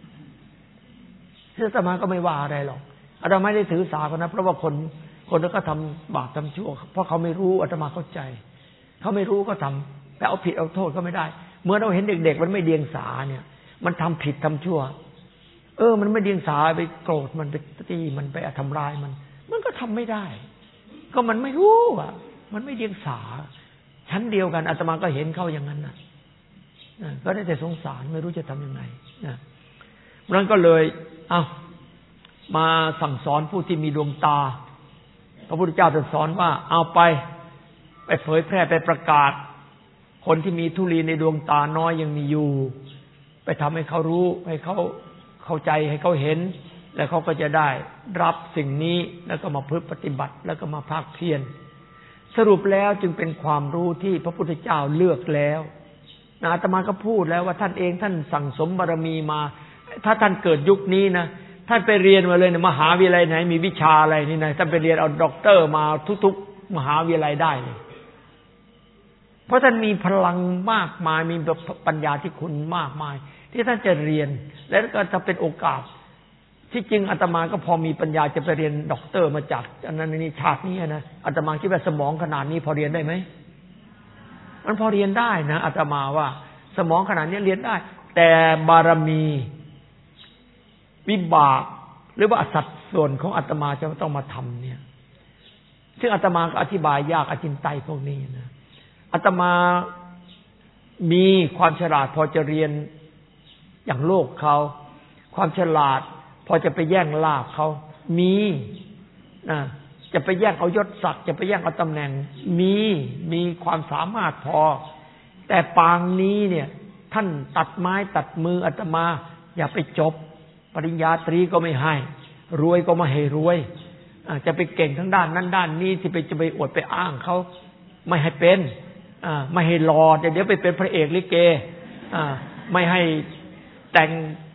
อาตมาก็ไม่ว่าอะไรหรอกอาตมาไม่ได้ถือสาเขานะเพราะว่าคนคนนั้นก็ทำบาปทำชั่วเพราะเขาไม่รู้อาตมาเข้าใจเขาไม่รู้ก็ทำแต่เอาผิดเอาโทษก็ไม่ได้เมื่อเราเห็นเด็กๆมันไม่เดียงสาเนี่ยมันทำผิดทำชั่วเออมันไม่เดียงสาไปโกรธมันไปตีมันไปทำร้ายมันมันก็ทำไม่ได้ก็มันไม่รู้อ่ะมันไม่เดียงสาชั้นเดียวกันอาตมาก็เห็นเขาอย่างนั้นนะก็ได้แต่สงสารไม่รู้จะทำยังไงนะนั้นก็เลยเอามาสั่งสอนผู้ที่มีดวงตาพระพุทธเจ้าตรัสสอนว่าเอาไปไปเผยแพร่ไปประกาศคนที่มีธุลีในดวงตาน้อยยังมีอยู่ไปทำให้เขารู้ให้เขาเข้าใจให้เขาเห็นแล้วเขาก็จะได้รับสิ่งนี้แล้วก็มาพึ่งปฏิบัติแล้วก็มาภาคเพียรสรุปแล้วจึงเป็นความรู้ที่พระพุทธเจ้าเลือกแล้วนะอาตมาก็พูดแล้วว่าท่านเองท่านสั่งสมบารมีมาถ้าท่านเกิดยุคนี้นะท่านไปเรียนมาเลยนะมหาวิทยาลัยไหนมีวิชาอะไรนี่นะท่านไปเรียนเอาด็อกเตอร์มาทุกๆมหาวิทยาลัยได้เลยเพราะท่านมีพลังมากมายมีปัญญาที่คุณมากมายที่ท่านจะเรียนและก็จะเป็นโอกาสที่จริงอาตมาก็พอมีปัญญาจะไปเรียนด็อกเตอร์มาจากอันนั้นนี่ชาตินี้นะอาตมาคิดว่าสมองขนาดนี้พอเรียนได้ไหมมันพอเรียนได้นะอาตมาว่าสมองขนาดนี้เรียนได้แต่บารมีวิบากหรือว่าสัดส่วนของอาตมาจะต้องมาทำเนี่ยซึ่งอาตมาก็อธิบายยากอจินไตยพวกนี้นะอาตมามีความฉลาดพอจะเรียนอย่างโลกเขาความฉลาดพอจะไปแย่งลาภเขามีนะจะไปแย่งเอายศศักดิ์จะไปแย่งเอาตำแหน่งมีมีความสามารถพอแต่ปางนี้เนี่ยท่านตัดไม้ตัดมืออาตมาอย่าไปจบปริญญาตรีก็ไม่ให้รวยก็ไม่ให้รวยจะไปเก่งทั้งด้านนั้นด้านนี้ที่ไปจะไปอวดไปอ้างเขาไม่ให้เป็นไม่ให้หล่อเดี๋ยวไปเป็นพระเอกลิเกไม่ให้แต่ง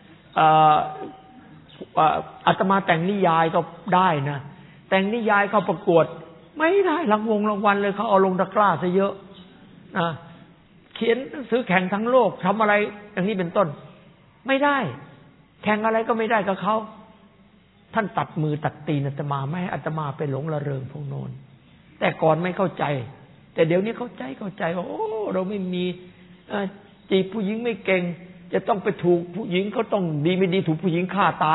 อาตมาแต่งนิยายก็ได้นะแต่งนิยายเข้าประกวดไม่ได้รางวงรางวัลเลยเขาเอาลงตะกร้าซะเยอะเขียนหนังสือแข่งทั้งโลกทำอะไรอย่างนี้เป็นต้นไม่ได้แข่งอะไรก็ไม่ได้กับเขาท่านตัดมือตัดตีนอาตมาไม่ให้อาตมาไปหลงระเริงพวกโน้นแต่ก่อนไม่เข้าใจแต่เดี๋ยวนี้เข้าใจเข้าใจว่าโอ้เราไม่มีจีบผู้หญิงไม่เก่งจะต้องไปถูกผู้หญิงเขาต้องดีไม่ดีถูกผู้หญิงฆ่าตาย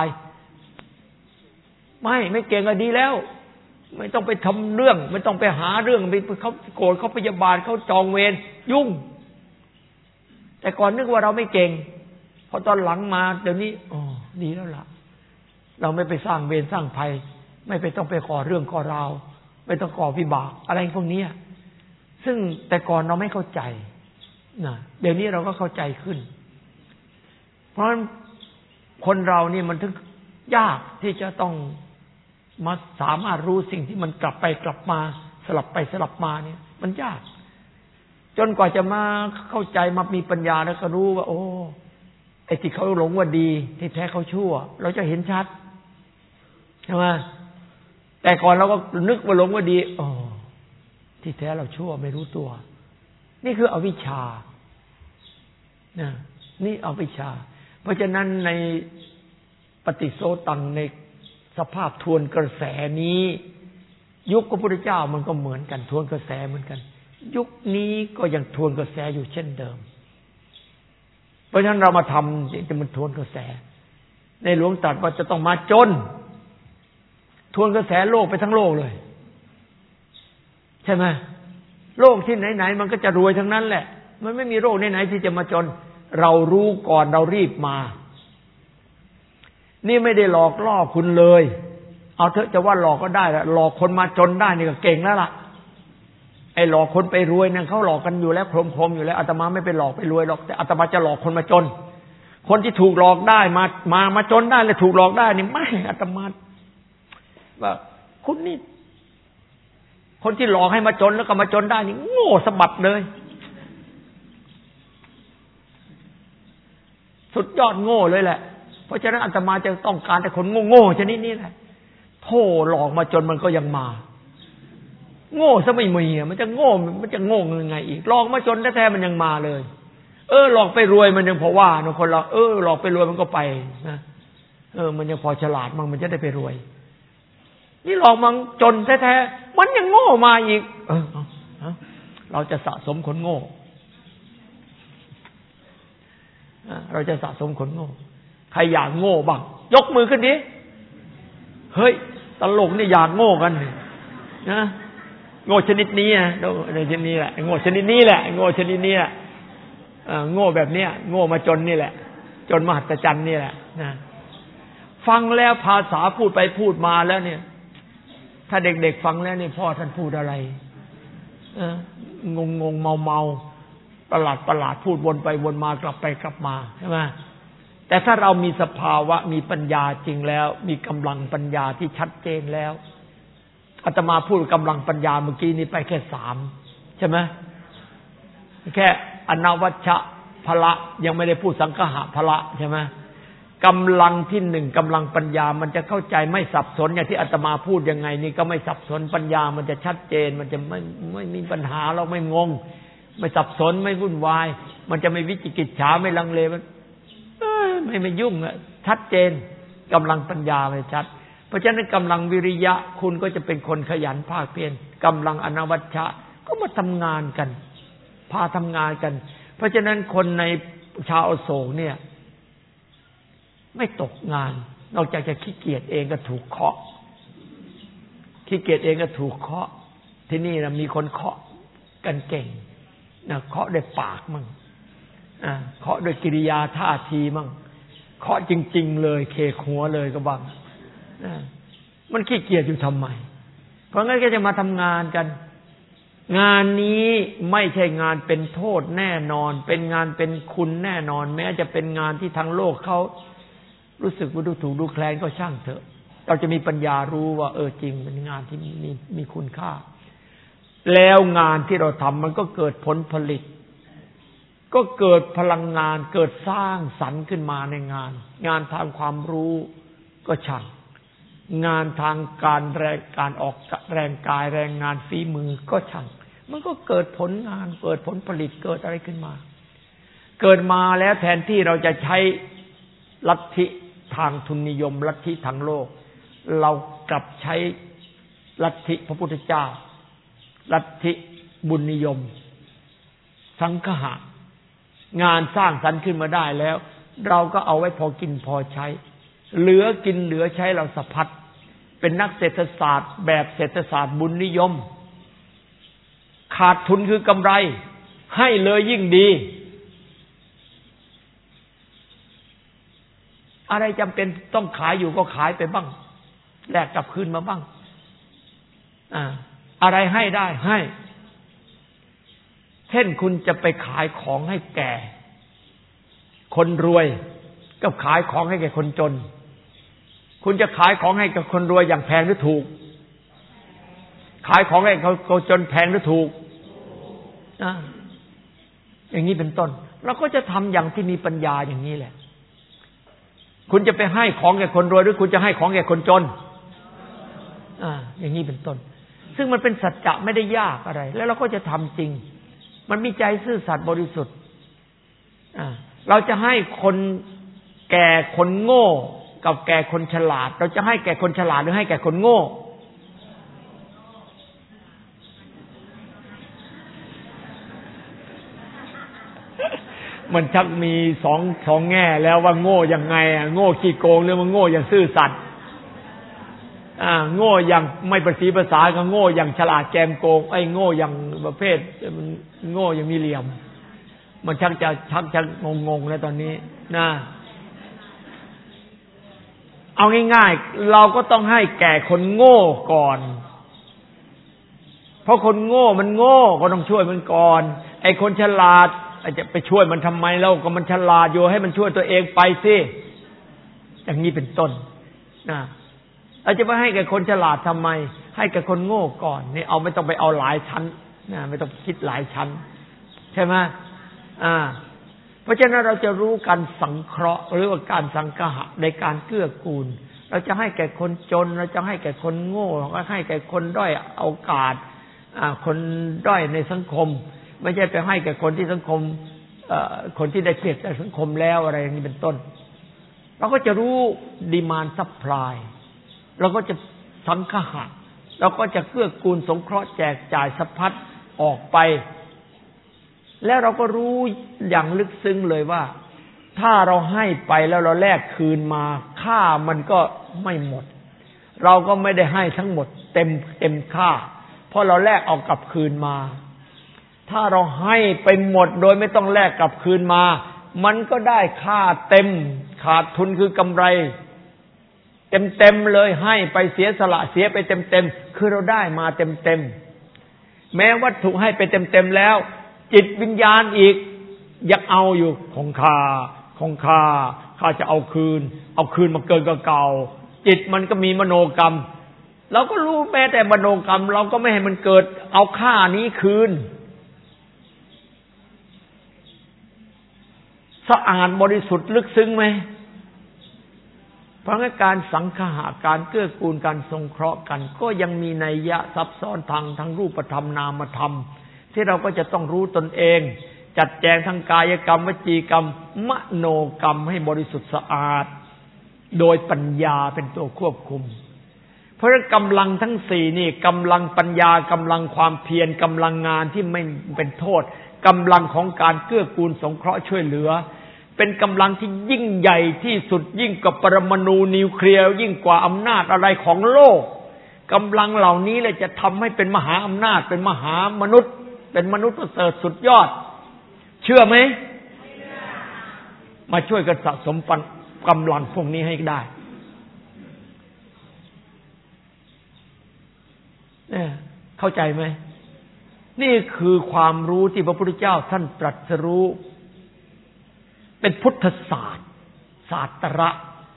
ไม่ไม่เก่งก็ดีแล้วไม่ต้องไปทำเรื่องไม่ต้องไปหาเรื่องไปเขาโกรธเขาพยาบาทเขาจองเวรยุ่งแต่ก่อนนึกว่าเราไม่เก่งพอตอนหลังมาเดี๋ยวนี้อ๋อดีแล้วล่ะเราไม่ไปสร้างเวรสร้างภัยไม่ไปต้องไปก่อเรื่องก่อราวไม่ต้องก่อวิบากอะไรพวกนี้ซึ่งแต่ก่อนเราไม่เข้าใจนะเดี๋ยวนี้เราก็เข้าใจขึ้นเพราะฉะนั้นคนเรานี่มันถึงยากที่จะต้องมาสามารถรู้สิ่งที่มันกลับไปกลับมาสลับไปสลับมาเนี่ยมันยากจนกว่าจะมาเข้าใจมามีปัญญาแล้วก็รู้ว่าโอ้ไอ้ที่เขาหลงว่าดีที่แท้เขาชั่วเราจะเห็นชัดใช่ไหมแต่ก่อนเราก็นึกว่าหลงว่าดีอ๋อที่แท้เราชั่วไม่รู้ตัวนี่คืออวิชชานะนี่อวิชชาเพราะฉะนั้นในปฏิโสตังในสภาพทวนกระแสนี้ยุคพระพุทธเจ้ามันก็เหมือนกันทวนกระแสเหมือนกันยุคนี้ก็ยังทวนกระแสอยู่เช่นเดิมเพราะฉะนั้นเรามาทำจะมันทวนกระแสในหลวงตรัสว่าจะต้องมาจนทวนกระแสโลกไปทั้งโลกเลยใช่ไหมโลกที่ไหนๆมันก็จะรวยทั้งนั้นแหละมันไม่มีโลกไหนๆที่จะมาจนเรารู้ก่อนเรารีบมานี่ไม่ได้หลอกล่อคุณเลยเอาเถอะจะว่าหลอกก็ได้ละหลอกคนมาจนได้นี่ก็เก่งแล้วล่ะไอ้หลอกคนไปรวยนั่นเขาหลอกกันอยู่แล้วโครมๆอยู่แล้วอาตมาไม่ไปหลอกไปรวยหรอกแต่อาตมาจะหลอกคนมาจนคนที่ถูกหลอกได้มามามาจนได้เลยถูกหลอกได้นี่ไม่อาตมาว่าคุณนี่คนที่หลอกให้มาจนแล้วก็มาจนได้นี่โง่สะบัดเลยสุดยอดโง่เลยแหละเพราะฉะนั้นอาตมาจะต้องการแต่คนโง่ๆชนิดนี้แหละโธ่หลอกมาจนมันก็ยังมาโง่ซะไม่มีมันจะโง่มันจะโง่ยังไงอีกหลอกมาจนแท้ๆมันยังมาเลยเออหลอกไปรวยมันยังพอว่าเนาะคนเราเออหลอกไปรวยมันก็ไปนะเออมันยังพอฉลาดมั่งมันจะได้ไปรวยนี่หลอกมันจนแท้ๆมันยังโง่มาอีกเออเอาเราจะสะสมคนโง่เราจะสะสมคนโง่ใครอยากโง่บ้างยกมือขึ้นดิเฮ้ยตลกนี่อยากโง่กันนะโง่ชนิดนี้นะในชนิดนี้แหละโง่ชนิดนี้แหละโง่ชนิดนี้แหละโง่แบบเนี้ยโง่มาจนนี่แหละจนมหัศจรรย์นี่แหละนะฟังแล้วภาษาพูดไปพูดมาแล้วเนี่ยถ้าเด็กๆฟังแล้วนี่พ่อท่านพูดอะไรงงงเมาเมาประหลาดประหลาดพูดวนไปวนมากลับไปกลับมาใช่ไหมแต่ถ้าเรามีสภาวะมีปัญญาจริงแล้วมีกำลังปัญญาที่ชัดเจนแล้วอาตมาพูดกำลังปัญญาเมื่อกี้นี้ไปแค่สามใช่ไหมแค่อนวัชชะพละยังไม่ได้พูดสังคหะพละใช่ไหมกำลังที่หนึ่งกำลังปัญญามันจะเข้าใจไม่สับสนอย่างที่อาตมาพูดยังไงนี่ก็ไม่สับสนปัญญามันจะชัดเจนมันจะไม่ไม่มีปัญหาเราไม่งงไม่สับสนไม่วุ่นวายมันจะไม่วิจิกิจฉาไม่ลังเลมันไม่ไม่ยุ่งอะชัดเจนกำลังปัญญามันชัดเพราะฉะนั้นกำลังวิริยะคุณก็จะเป็นคนขยันภาคเพียรกำลังอนวัชชะก็มาทำงานกันพาทำงานกันเพราะฉะนั้นคนในชาวอโศกเนี่ยไม่ตกงานนอกจากจะขี้เกียจเองก็ถูกเคาะขี้เกียจเองก็ถูกเคาะที่นี่นะมีคนเคาะกันเก่งนะเคาะด้วยปากมั่งอ่าเคาะด้วยกิริยาท่าทีมั่งเคาะจริงๆเลยเคหัวเลยก็บ้างมันขี้เกียจอยู่ทำไมเพราะงั้นก็จะมาทำงานกันงานนี้ไม่ใช่งานเป็นโทษแน่นอนเป็นงานเป็นคุณแน่นอนแม้จะเป็นงานที่ทางโลกเขารู้สึกว่าดูถูกดูแคลนก็ช่างเถอะเราจะมีปัญญารู้ว่าเออจริงเป็นงานที่มีมีคุณค่าแล้วงานที่เราทำมันก็เกิดผลผลิตก็เกิดพลังงานเกิดสร้างสรรค์ขึ้นมาในงานงานทางความรู้ก็ช่างงานทางการแรงการออกแรงกายแรงงานฝีมือก็ช่างมันก็เกิดผลงานเกิดผลผลิตเกิดอะไรขึ้นมาเกิดมาแล้วแทนที่เราจะใช้ลัทธิทางทุนนิยมลัทธิทางโลกเรากลับใช้ลัทธิพระพุทธเจ้าลัทธิบุญนิยมสังคหะงานสร้างสรรค์ขึ้นมาได้แล้วเราก็เอาไว้พอกินพอใช้เหลือกินเหลือใช้เราสะพัดเป็นนักเศรษฐศาสตร์แบบเศรษฐศาสตร์บุญนิยมขาดทุนคือกำไรให้เลยยิ่งดีอะไรจำเป็นต้องขายอยู่ก็ขายไปบ้างแลกกลับคืนมาบ้างอ่าอะไรให้ได้ให้เช่นคุณจะไปขายของให้แก่คนรวยกับขายของให้แก่คนจนคุณจะขายของให้กับคนรวยอย่างแพงหรือถูกขายของให้คนจนแพงหรือถูกอ่าอย่างนี้เป็นต้นเราก็จะทำอย่างที่มีปัญญาอย่างนี้แหละคุณจะไปให้ของแก่คนรวยหรือคุณจะให้ของแก่คนจนอ่าอย่างนี้เป็นต้นซึ่งมันเป็นสัจจะไม่ได้ยากอะไรแล้วเราก็จะทำจริงมันมีใจซื่อสัตย์บริสุทธิ์อ่าเราจะให้คนแก่คนโง่กับแก่คนฉลาดเราจะให้แก่คนฉลาดหรือให้แก่คนโง่มันชักมีสองสองแง่แล้วว่าโง่ยังไงอ่ะโง่ขี้โกงหรือว่าโง่อย่างซื่อสัตย์อ่าโง่อย่างไม่ประสีภาษากับโง่อย่างฉลาดแกมโกงไอ้โง่อย่างประเภทมันโง่อย่างมีเหลี่ยมมันชักจะชักจะงงๆแล้วตอนนี้นะเอาง่ายๆเราก็ต้องให้แก่คนโง่ก่อนเพราะคนโง่มันโง่ก็ต้องช่วยมันก่อนไอ้คนฉลาดจะไปช่วยมันทำไมแล้วก็มันฉลาดอยู่ให้มันช่วยตัวเองไปสิอย่างนี้เป็นต้นนะเราจะไปให้แก่คนฉลาดทำไมให้แก่คนโง่ก่อนนี่เอาไม่ต้องไปเอาหลายชั้นนะไม่ต้องคิดหลายชั้นใช่ไหมอ่าเพราะฉะนั้นเราจะรู้การสังเคราะห์หรือว่าการสังคหะในการเกื้อกูลเราจะให้แก่คนจนเราจะให้แก่คนโง่เราก็ให้แก่คนด้อยโอกาสอ่าคนด้อยในสังคมไม่ใช่ไปให้แก่คนที่สังคมเอ่อคนที่ได้เปรียบจากสังคมแล้วอะไรอย่างนี้เป็นต้นเราก็จะรู้ดีมานด์ซัพพลายเราก็จะสังคหะเราก็จะเกื้อกูลสงเคราะห์แจกจ่ายสะพัดออกไปแล้วเราก็รู้อย่างลึกซึ้งเลยว่าถ้าเราให้ไปแล้วเราแลกคืนมาค่ามันก็ไม่หมดเราก็ไม่ได้ให้ทั้งหมดเต็มเต็มค่าเพราะเราแลกเอากลับคืนมาถ้าเราให้ไปหมดโดยไม่ต้องแลกกลับคืนมามันก็ได้ค่าเต็มขาดทุนคือกำไรเต็มๆเลยให้ไปเสียสละเสียไปเต็มๆคือเราได้มาเต็มๆแม้วัตถุให้ไปเต็มๆแล้วจิตวิญญาณอีกยังเอาอยู่ของข้าของข้าข้าจะเอาคืนเอาคืนมาเกินกว่าเก่าจิตมันก็มีมโนกรรมเราก็รู้แม้แต่มโนกรรมเราก็ไม่ให้มันเกิดเอาค่านี้คืนสะอาดบริสุทธิ์ลึกซึ้งไหมเพราะงั้นการสังคหะการเกื้อกูลการสงเคราะห์กันก็ยังมีนัยยะซับซ้อนทางทั้งรูปธรรมนามธรรมที่เราก็จะต้องรู้ตนเองจัดแจงทางกายกรรมวจีกรรมมโนกรรมให้บริสุทธิ์สะอาดโดยปัญญาเป็นตัวควบคุมเพราะกำลังทั้งสี่นี่กำลังปัญญากำลังความเพียรกำลังงานที่ไม่เป็นโทษกำลังของการเกื้อกูลสงเคราะห์ช่วยเหลือเป็นกำลังที่ยิ่งใหญ่ที่สุดยิ่งกว่าปรมาณูนิวเคลียร์ยิ่งกว่าอำนาจอะไรของโลกกำลังเหล่านี้เลยจะทำให้เป็นมหาอำนาจเป็นมหามนุษย์เป็นมนุษย์ประเสริฐสุดยอดเชื่อไหมมาช่วยกันสะสมกำลังพวกนี้ให้ได้เนี่ยเข้าใจไหมนี่คือความรู้ที่พระพุทธเจ้าท่านตรัสรู้เป็นพุทธศาสตร์ศาสตระ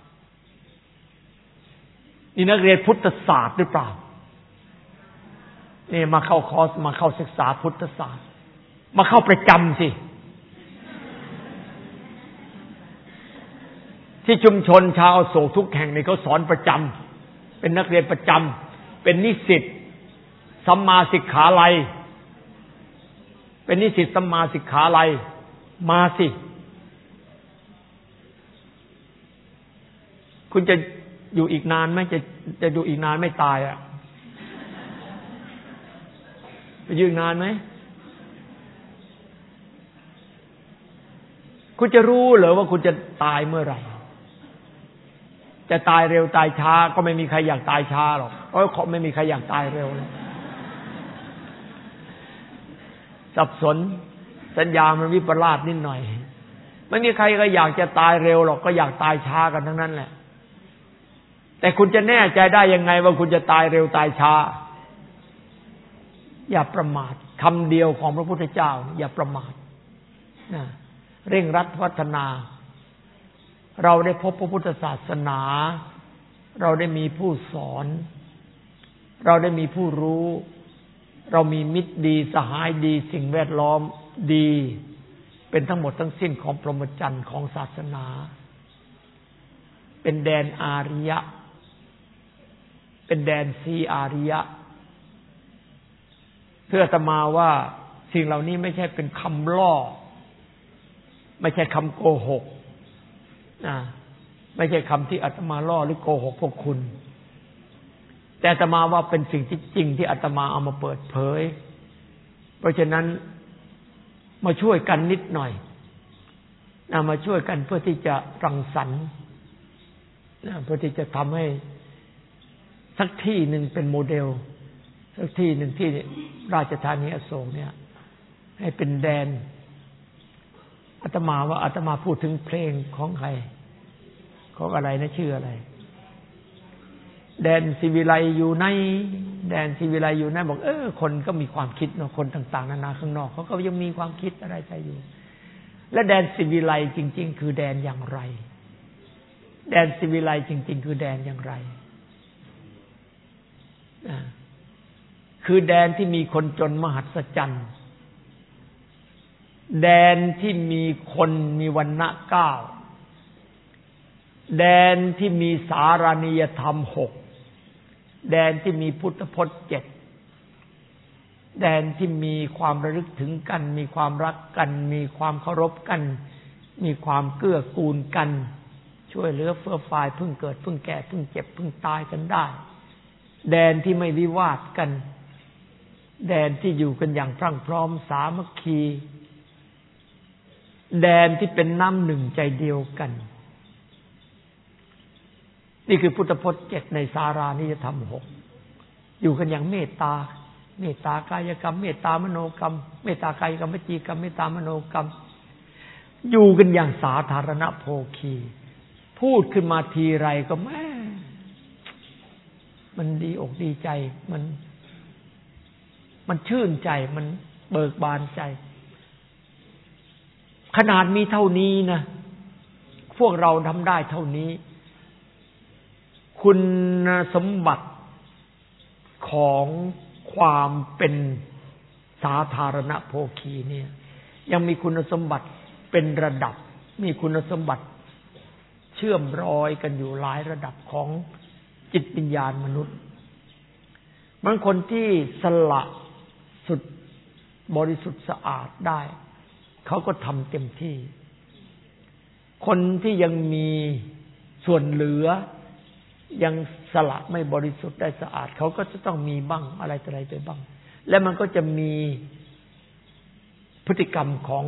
นี่นักเรียนพุทธศาสตร์หรือเปล่านี่มาเข้าคอร์สมาเข้าศึกษาพุทธศาสตร์มาเข้าประจำสิที่ชุมชนชาวอโศกทุกแห่งนี่เขาสอนประจำเป็นนักเรียนประจำเป็นนิสิตสัมมาสิกขาลัยเป็นนิสิตสัมมาสิกขาลัยมาสิคุณจะอยู่อีกนานไหมจะจะอยู่อีกนานไม่ตายอ่ะจะอยู่อีกนานไหมคุณจะรู้เหรอว่าคุณจะตายเมื่อไหร่จะตายเร็วตายช้าก็ไม่มีใครอยากตายช้าหรอกเพราะไม่มีใครอยากตายเร็วสับสนสัญญามันวิปลาสนิดหน่อยไม่มีใครก็อยากจะตายเร็วหรอกก็อยากตายช้ากันทั้งนั้นแหละแต่คุณจะแน่ใจได้ยังไงว่าคุณจะตายเร็วตายช้าอย่าประมาทคำเดียวของพระพุทธเจ้าอย่าประมาทนะเร่งรัดพัฒนาเราได้พบพระพุทธศาสนาเราได้มีผู้สอนเราได้มีผู้รู้เรามีมิตรดีสหายดีสิ่งแวดล้อมดีเป็นทั้งหมดทั้งสิ้นของพรหมจรรย์ของศาสนาเป็นแดนอาริยะเป็นแดนสีอาริยะเพื่ออาตมาว่าสิ่งเหล่านี้ไม่ใช่เป็นคำล่อไม่ใช่คำโกหกนะไม่ใช่คำที่อาตมาล่อหรือโกหกพวกคุณแต่อาตมาว่าเป็นสิ่งที่จริงที่อาตมาเอามาเปิดเผยเพราะฉะนั้นมาช่วยกันนิดหน่อยนะมาช่วยกันเพื่อที่จะรังสรรค์นะเพื่อที่จะทำให้สักที่หนึ่งเป็นโมเดลสักที่หนึ่งที่ราชธานีอโศกเนี่ยให้เป็นแดนอาตมาว่าอาตมาพูดถึงเพลงของใครของอะไรนะชื่ออะไรแดนศิวิไลอยู่ในแดนศิวิไลอยู่ในบอกเออคนก็มีความคิดเนาะคนต่างๆนานาข้างนอกเขาก็ยังมีความคิดอะไรใจอยู่และแดนศิวิไลจริงๆคือแดนอย่างไรแดนศิวิไลจริงๆคือแดนอย่างไรคือแดนที่มีคนจนมหัศจรรย์แดนที่มีคนมีวรรณะเก้าแดนที่มีสารณียธรรมหกแดนที่มีพุทธพจน์เจ็ดแดนที่มีความระลึกถึงกันมีความรักกันมีความเคารพกันมีความเกื้อกูลกันช่วยเหลือเฟื้อฟายพึ่งเกิดพึ่งแก่พึ่งเจ็บพึ่งตายกันได้แดนที่ไม่วิวาทกันแดนที่อยู่กันอย่างพรั่งพร้อมสามัคคีแดนที่เป็นน้ำหนึ่งใจเดียวกันนี่คือพุทธพจน์เจ็ดในสารานิยธรรมหกอยู่กันอย่างเมตตาเมตตากายกรรมเมตตามโนกรรมเมตตากายกรรมวจีกรรมเมตตามโนกรรมอยู่กันอย่างสาธารณโภคีพูดขึ้นมาทีไรก็แม่มันดีอกดีใจมันมันชื่นใจมันเบิกบานใจขนาดมีเท่านี้นะพวกเราทำได้เท่านี้คุณสมบัติของความเป็นสาธารณโภคีเนี่ยยังมีคุณสมบัติเป็นระดับมีคุณสมบัติเชื่อมรอยกันอยู่หลายระดับของจิตวิญญาณมนุษย์บางคนที่สละสุดบริสุทธิ์สะอาดได้เขาก็ทำเต็มที่คนที่ยังมีส่วนเหลือยังสละไม่บริสุทธิ์ได้สะอาดเขาก็จะต้องมีบ้างอะไรต่ออะไรไปบ้างและมันก็จะมีพฤติกรรมของ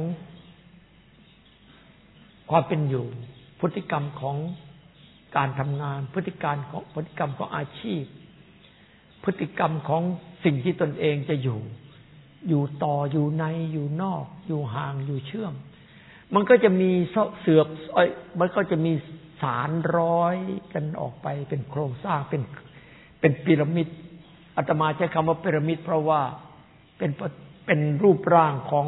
ความเป็นอยู่พฤติกรรมของการทำงานพฤติการของพฤติกรรมของอาชีพพฤติกรรมของสิ่งที่ตนเองจะอยู่อยู่ต่ออยู่ในอยู่นอกอยู่ห่างอยู่เชื่อมมันก็จะมีเสือบเอ้ยมันก็จะมีสารร้อยกันออกไปเป็นโครงสร้างเป็นเป็นพีระมิดอาตมาใช้คำว่าพีระมิดเพราะว่าเป็นเป็นรูปร่างของ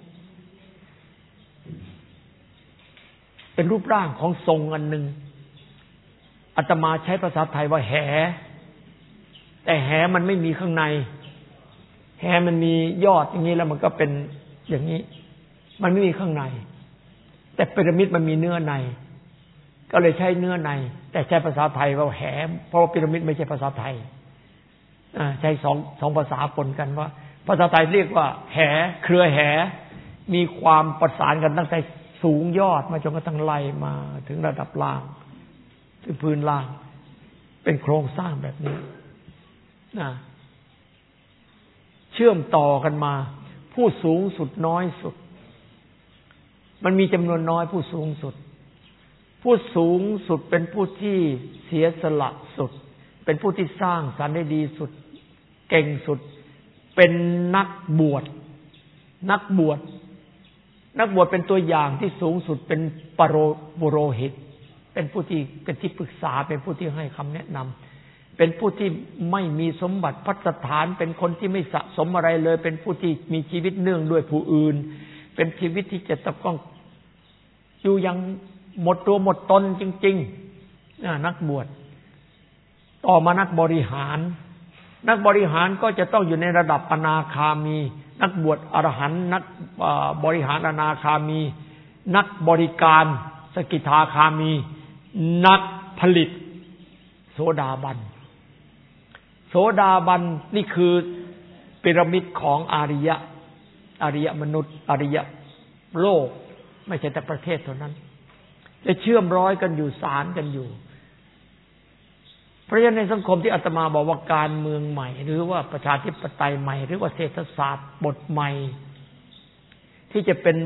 เป็นรูปร่างของทรงอันหนึ่งอาตมาใช้ภาษาไทยว่าแหแต่แหมันไม่มีข้างในแหมันมียอดอย่างนี้แล้วมันก็เป็นอย่างนี้มันไม่มีข้างในแต่พีระมิดมันมีเนื้อในก็เลยใช้เนื้อในแต่ใช้ภาษาไทยว่าแหเพราะว่าพีระมิดไม่ใช่ภาษาไทยใช้สองสองภาษาปนกันว่าภาษาไทยเรียกว่าแหเครือแหมีความประสานกันตั้งแต่สูงยอดมาจนกระทั่งไล่มาถึงระดับล่างถึงพื้นล่างเป็นโครงสร้างแบบนี้นะเชื่อมต่อกันมาผู้สูงสุดน้อยสุดมันมีจำนวนน้อยผู้สูงสุดผู้สูงสุดเป็นผู้ที่เสียสละสุดเป็นผู้ที่สร้างสรรค์ได้ดีสุดเก่งสุดเป็นนักบวชนักบวชนักบวชเป็นตัวอย่างที่สูงสุดเป็นปโรปุโรหิตเป็นผู้ที่เป็นที่ปรึกษาเป็นผู้ที่ให้คำแนะนำเป็นผู้ที่ไม่มีสมบัติภัสถานเป็นคนที่ไม่สะสมอะไรเลยเป็นผู้ที่มีชีวิตเนื่องด้วยผู้อื่นเป็นชีวิตที่จะต้องอยู่อย่างหมดตัวหมดตนจริงๆนักบวชต่อมานักบริหารนักบริหารก็จะต้องอยู่ในระดับอนาคามีนักบวชอรหันต์นักบริหารอนาคามีนักบริการสกิทาคามีนักผลิตโสดาบันโสดาบันนี่คือพีระมิดของอริยะอริยมนุษย์อริยโลกไม่ใช่แต่ประเทศเท่านั้นจะเชื่อมร้อยกันอยู่สารกันอยู่เพราะฉะนั้นในสังคมที่อาตมาบอกว่าการเมืองใหม่หรือว่าประชาธิปไตยใหม่หรือว่าเศรษฐศาสตร์บทใหม่ที่จะเป็น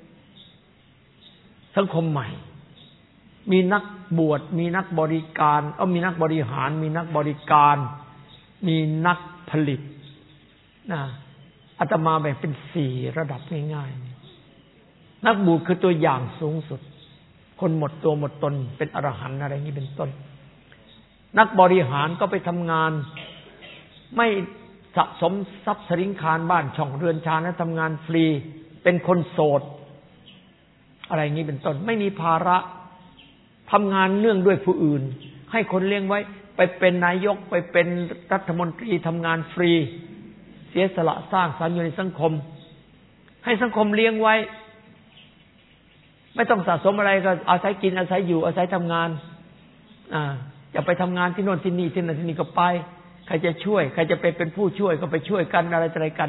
สังคมใหม่มีนักบวชมีนักบริการเอ้ามีนักบริหารมีนักบริการมีนักผลิตนะอาตมาแบ่งเป็นสี่ระดับง่ายๆนักบวชคือตัวอย่างสูงสุดคนหมดตัวหมดตนเป็นอรหันต์อะไรอย่างนี้เป็นต้นนักบริหารก็ไปทำงานไม่สะสมทรัพย์สินคารบ้านช่องเรือนชานและทำงานฟรีเป็นคนโสดอะไรอย่างนี้เป็นต้นไม่มีภาระทำงานเนื่องด้วยผู้อื่นให้คนเลี้ยงไว้ไปเป็นนายกไปเป็นรัฐมนตรีทำงานฟรีเสียสละสร้างสรรค์อยู่ในสังคมให้สังคมเลี้ยงไว้ไม่ต้องสะสมอะไรก็อาศัยกินอาศัยอยู่อาศัยทำงานอ่าจะไปทำงานที่โน่นที่นี่ที่นั่นที่นี่ก็ไปใครจะช่วยใครจะไปเป็นผู้ช่วยก็ไปช่วยกันอะไรอะไรกัน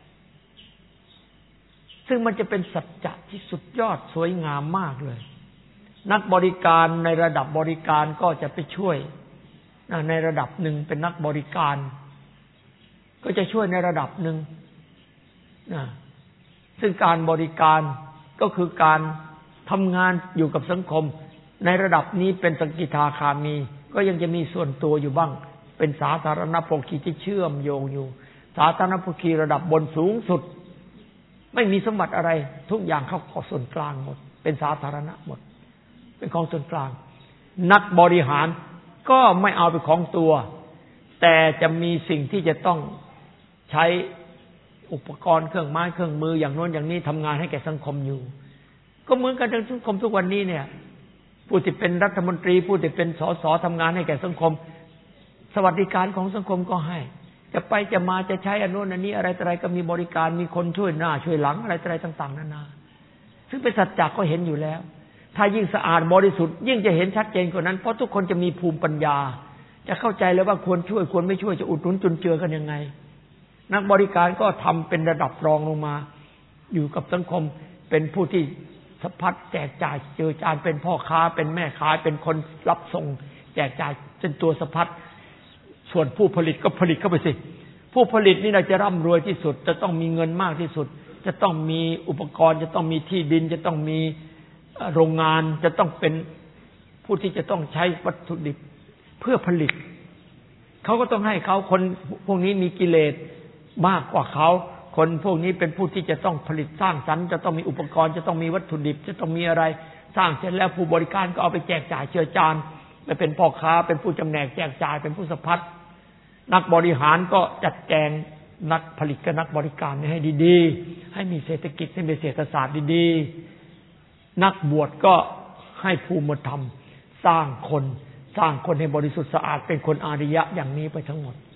ซึ่งมันจะเป็นสัจจะที่สุดยอดสวยงามมากเลยนักบริการในระดับบริการก็จะไปช่วยในระดับหนึ่งเป็นนักบริการก็จะช่วยในระดับหนึ่งนะซึ่งการบริการก็คือการทำงานอยู่กับสังคมในระดับนี้เป็นสกิทาคามีก็ยังจะมีส่วนตัวอยู่บ้างเป็นสาธารณโภคีที่เชื่อมโยงอยู่สาธารณโภคีระดับบนสูงสุดไม่มีสมบัติอะไรทุกอย่างเข้าของส่วนกลางหมดเป็นสาธารณะหมดเป็นของส่วนกลางนักบริหารก็ไม่เอาเป็นของตัวแต่จะมีสิ่งที่จะต้องใช้อุปกรณ์เครื่องไม้เครื่องมืออย่างโน้นอย่างนี้ทำงานให้แก่สังคมอยู่ก็เหมือนกันในสังคมทุกวันนี้เนี่ยผู้ที่เป็นรัฐมนตรีผู้ที่เป็นสสทำงานให้แก่สังคมสวัสดิการของสังคมก็ให้จะไปจะมาจะใช้อันโน้นอันนี้อะไรอะไรก็มีบริการมีคนช่วยหน้าช่วยหลังอะไรอะไรต่างๆนานาซึ่งเป็นสัจจะก็เห็นอยู่แล้วถ้ายิ่งสะอาดบริสุทธิ์ยิ่งจะเห็นชัดเจนกว่านั้นเพราะทุกคนจะมีภูมิปัญญาจะเข้าใจเลยว่าควรช่วยควรไม่ช่วยจะอุดหนุนจุนเจือกันยังไงนักบริการก็ทำเป็นระดับรองลงมาอยู่กับสังคมเป็นผู้ที่สะพัดแจกจ่ายเจือจานเป็นพ่อค้าเป็นแม่ค้าเป็นคนรับส่งแจกจ่ายเป็นตัวสะพัดส่วนผู้ผลิตก็ผลิตเข้าไปสิผู้ผลิตนี่เราจะร่ำรวยที่สุดจะต้องมีเงินมากที่สุดจะต้องมีอุปกรณ์จะต้องมีที่ดินจะต้องมีโรงงานจะต้องเป็นผู้ที่จะต้องใช้วัตถุดิบเพื่อผลิตเขาก็ต้องให้เขาคนพวกนี้มีกิเลสมากกว่าเขาคนพวกนี้เป็นผู้ที่จะต้องผลิตสร้างสรรค์จะต้องมีอุปกรณ์จะต้องมีวัตถุดิบจะต้องมีอะไรสร้างเสร็จแล้วผู้บริการก็เอาไปแจกจ่ายเชื้อจานไปเป็นพ่อค้าเป็นผู้จำแนกแจกจ่ายเป็นผู้สะพัดนักบริหารก็จัดแจงนักผลิตกับนักบริการให้ดีๆให้มีเศรษฐกิจให้มีเศรษฐศาสตร์ดีๆนักบวชก็ให้ภูมิธรรมสร้างคนสร้างคนให้บริสุทธิ์สะอาดเป็นคนอาริยะอย่างนี้ไปทั้งหมด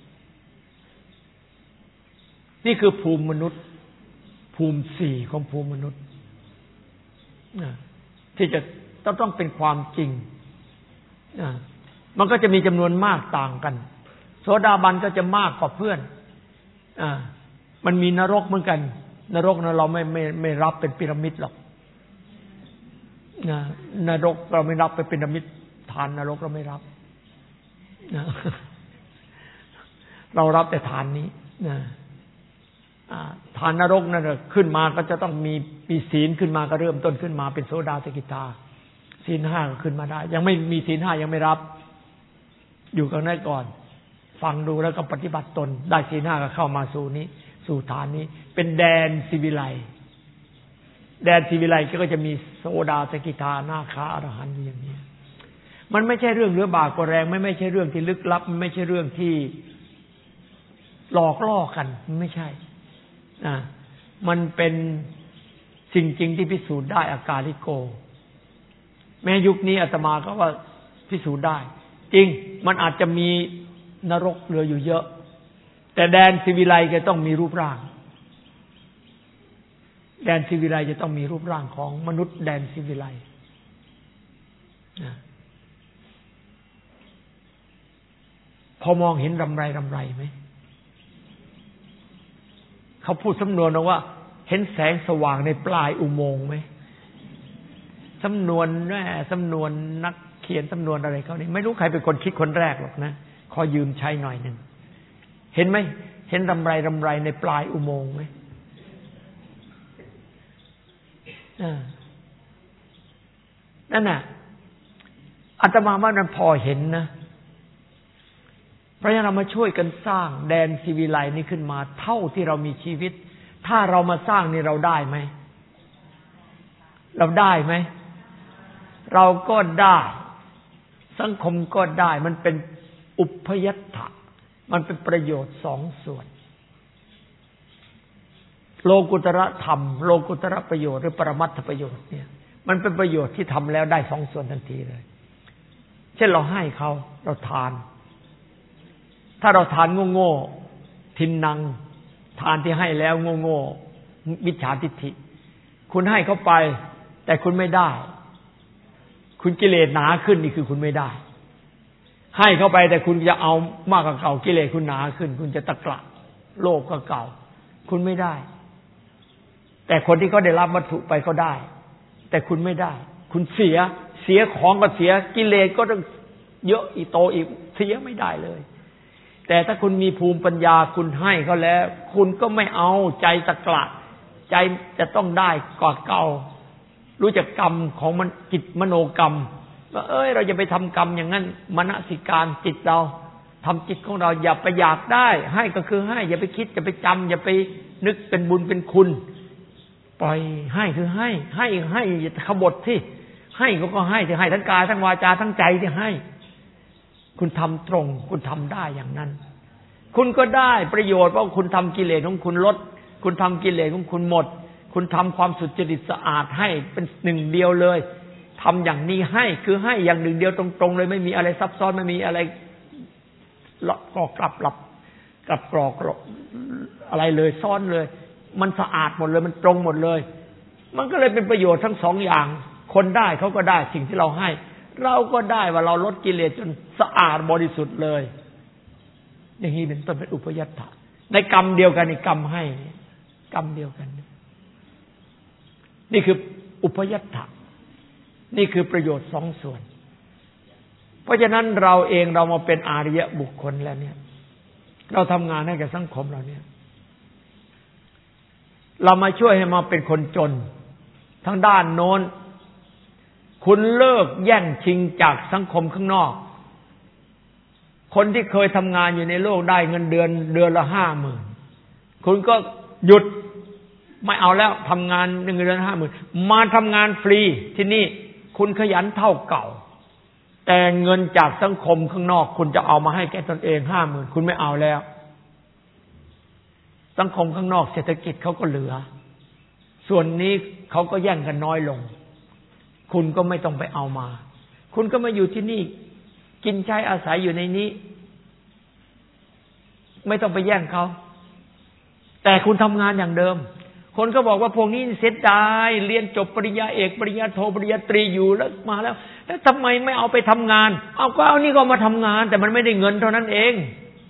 นี่คือภูมิมนุษย์ภูมิสี่ของภูมิมนุษย์ที่จะต้องต้องเป็นความจริงมันก็จะมีจำนวนมากต่างกันโสดาบันก็จะมากกว่าเพื่อนอ่ามันมีนรกเหมือนกันนรกนะเราไม่ไม่ไม่รับเป็นพีระมิดหรอกนะนรกเราไม่รับเป็นพีระมิดฐานนรกเราไม่รับนะเรารับแต่ฐานนี้นะฐานนรกนั่นขึ้นมาก็จะต้องมีมีศีลขึ้นมาก็เริ่มต้นขึ้นมาเป็นโสดาสกิทาศีลห้าก็ขึ้นมาได้ยังไม่มีศีลห้ายังไม่รับอยู่กันได้ก่อนฟังดูแล้วก็ปฏิบัติตนได้ศีลห้าก็เข้ามาสู่นี้สู่ฐานนี้เป็นแดนสิวิไลแดนสิวิไลก็จะมีโสดาสกิทานาคาอรหันต์อย่างนี้มันไม่ใช่เรื่องเรือบากกว่าแรงไม่ไม่ใช่เรื่องที่ลึกลับมันไม่ใช่เรื่องที่หลอกล่อกันไม่ใช่อ่ามันเป็นสิ่งจริงที่พิสูจน์ได้อากาลิโกแม้ยุคนี้อาตมาก็ว่าพิสูจน์ได้จริงมันอาจจะมีนรกเหลืออยู่เยอะแต่แดนสิวิไลก็ต้องมีรูปร่างแดนสิวิไลจะต้องมีรูปร่างของมนุษย์แดนสิวิไลนะพอมองเห็นรำไรรำไรไหมเขาพูดสำนวนว่าเห็นแสงสว่างในปลายอุโมงค์ไหมสำนวนแม่สำนวนนักเขียนสำนวนอะไรเขานี่ไม่รู้ใครเป็นคนคิดคนแรกหรอกนะขอยืมใช้หน่อยหนึ่งเห็นไหมเห็นรำไรรำไรในปลายอุโมงค์ไหมนั่นน่ะอาตมาว่านั้นพอเห็นนะเพราะฉะนั้นเรามาช่วยกันสร้างแดนศิวิไลนี้ขึ้นมาเท่าที่เรามีชีวิตถ้าเรามาสร้างนี่เราได้ไหมเราได้ไหมเราก็ได้สังคมก็ได้มันเป็นอุปยัตถะมันเป็นประโยชน์สองส่วนโลกุตระธรรมโลกุตระประโยชน์หรือปรมัตถประโยชน์เนี่ยมันเป็นประโยชน์ที่ทำแล้วได้สองส่วนทันทีเลยเช่นเราให้เขาเราทานถ้าเราทานโง่ๆทินนังทานที่ให้แล้วโง่ๆมิจฉาทิฏฐิคุณให้เขาไปแต่คุณไม่ได้คุณกิเลสหนาขึ้นนี่คือคุณไม่ได้ให้เขาไปแต่คุณจะเอามากกว่าเก่ากิเลสคุณหนาขึ้นคุณจะตะกละโลภก็เก่าคุณไม่ได้แต่คนที่เขาได้รับวัตถุไปเขาได้แต่คุณไม่ได้คุณเสียเสียของก็เสียกิเลสก็ต้องเยอะอีโตอีกเสียไม่ได้เลยแต่ถ้าคุณมีภูมิปัญญาคุณให้เขาแล้วคุณก็ไม่เอาใจตะกละใจจะต้องได้กว่าเก่ารู้จักกรรมของมันจิตมโนกรรมว่าเอ้ยเราจะไปทำกรรมอย่างนั้นมนสิการจิตเราทำจิตของเราอย่าไปอยากได้ให้ก็คือให้อย่าไปคิดอย่าไปจำอย่าไปนึกเป็นบุญเป็นคุณปล่อยให้คือให้ให้ให้ขบฏที่ให้ก็ก็ให้ที่ให้ทั้งกายทั้งวาจาทั้งใจที่ให้คุณทำตรงคุณทำได้อย่างนั้นคุณก็ได้ประโยชน์เพราะคุณทำกิเลสของคุณลดคุณทำกิเลสของคุณหมดคุณทำความสุจริตสะอาดให้เป็นหนึ่งเดียวเลยทำอย่างนี้ให้คือให้อย่างหนึ่งเดียวตรงๆเลยไม่มีอะไรซับซ้อนไม่มีอะไรกรอกกลับหลับกลับกรอกอะไรเลยซ้อนเลยมันสะอาดหมดเลยมันตรงหมดเลยมันก็เลยเป็นประโยชน์ทั้งสองอย่างคนได้เขาก็ได้สิ่งที่เราให้เราก็ได้ว่าเราลดกิเลสจนสะอาดบริสุทธิ์เลยอย่างนี้เป็นต้นเป็นอุปยัตถะในกรรมเดียวกันในกรรมให้กรรมเดียวกันนี่คืออุปยัตถะนี่คือประโยชน์สองส่วนเพราะฉะนั้นเราเองเรามาเป็นอาริยบุคคลแล้วเนี่ยเราทำงานให้กับสังคมเราเนี่ยเรามาช่วยให้มาเป็นคนจนทั้งด้านโน้นคุณเลิกแย่งชิงจากสังคมข้างนอกคนที่เคยทำงานอยู่ในโลกได้เงินเดือนเดือนละห้าหมื่นคุณก็หยุดไม่เอาแล้วทำงานเงินเดือนห้าหมื่นมาทำงานฟรีที่นี่คุณขยันเท่าเก่าแต่เงินจากสังคมข้างนอกคุณจะเอามาให้แก่ตนเองห้าหมื่นคุณไม่เอาแล้วสังคมข้างนอกเศรษฐกิจเขาก็เหลือส่วนนี้เขาก็แย่งกันน้อยลงคุณก็ไม่ต้องไปเอามาคุณก็มาอยู่ที่นี่กินใช้อาศัยอยู่ในนี้ไม่ต้องไปแย่งเขาแต่คุณทำงานอย่างเดิมคนก็บอกว่าพวกนี้เสียดายเรียนจบปริญญาเอกปริญญาโทปริญญาตรีอยู่แล้วมาแล้วแล้วทำไมไม่เอาไปทำงานเอาก็เอานี่ก็มาทำงานแต่มันไม่ได้เงินเท่านั้นเอง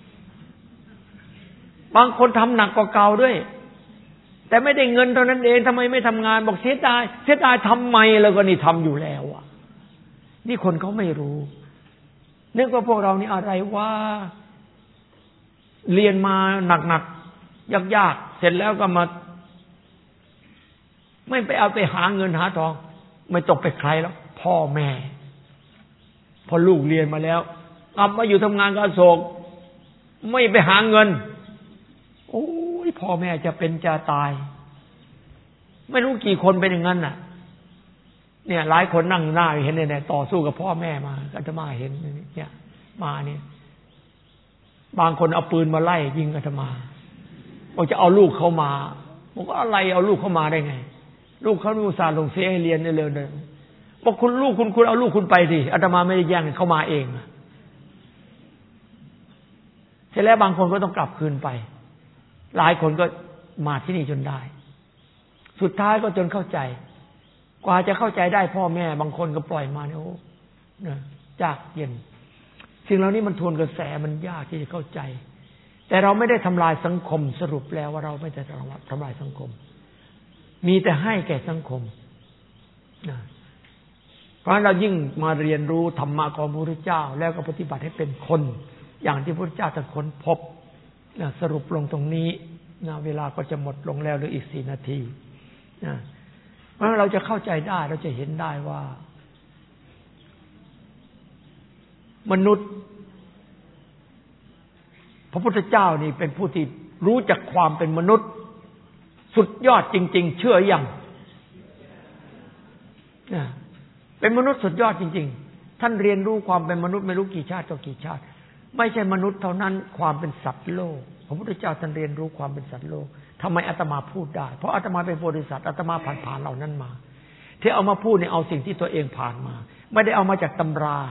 บางคนทำหนักกว่าเก่าด้วยแต่ไม่ได้เงินเท่านั้นเองทำไมไม่ทำงานบอกเสียดายเสียดายทำไมแล้วก็นี่ทำอยู่แล้วอ่ะนี่คนเขาไม่รู้นึกว่าพวกเรานี่อะไรว่าเรียนมาหนักๆยากๆเสร็จแล้วก็มาไม่ไปเอาไปหาเงินหาทองไม่ตกไปใครแล้วพ่อแม่พอลูกเรียนมาแล้วกลับมาอยู่ทำงานกับอโศกไม่ไปหาเงินโอ้ยพ่อแม่จะเป็นจะตายไม่รู้กี่คนเป็นอย่างนั้นน่ะเนี่ยหลายคนนั่งหน้าเห็นเนี่ยต่อสู้กับพ่อแม่มาอาตมาเห็นเนี่ยมาเนี่ยบางคนเอาปืนมาไล่ยิงอาตมาบอกจะเอาลูกเข้ามาบอกว่าอะไรเอาลูกเข้ามาได้ไงลูกเขาอุตส่าห์ลงเสียให้เรียนเร็วๆเลยบอกคุณลูกคุณคุณเอาลูกคุณไปสิอาตมาไม่ได้แย่งเข้ามาเองเสร็จแล้วบางคนก็ต้องกลับคืนไปหลายคนก็มาที่นี่จนได้สุดท้ายก็จนเข้าใจกว่าจะเข้าใจได้พ่อแม่บางคนก็ปล่อยมาเนี่ยโอ้นะจากเย็นสิ่งเหล่านี้มันทวนกระแสมันยากที่จะเข้าใจแต่เราไม่ได้ทำลายสังคมสรุปแล้วว่าเราไม่ได้ทำลายสังคมมีแต่ให้แก่สังคมนะราะฉะนั้นเรายิ่งมาเรียนรู้ธรรมะของพระพุทธเจ้าแล้วก็ปฏิบัติให้เป็นคนอย่างที่พระพุทธเจ้าท่านค้นพบนะสรุปลงตรงนี้นะเวลาก็จะหมดลงแล้วเหลืออีกสี่นาทีนะเพราะฉะนั้นเราจะเข้าใจได้เราจะเห็นได้ว่ามนุษย์พระพุทธเจ้านี่เป็นผู้ที่รู้จักความเป็นมนุษย์สุดยอดจริงๆเชื่อยังนะเป็นมนุษย์สุดยอดจริงๆท่านเรียนรู้ความเป็นมนุษย์ไม่รู้กี่ชาติต่อกี่ชาติไม่ใช่มนุษย์เท่านั้นความเป็นสัตว์โลกพระพุทธเจ้าท่านเรียนรู้ความเป็นสัตว์โลกทำไมอาตมาพูดได้เพราะอาตมาเป็นโพธิสัตว์อาตมาผ่านผ่านเหล่านั้นมาที่เอามาพูดเนี่ยเอาสิ่งที่ตัวเองผ่านมาไม่ได้เอามาจากตำรา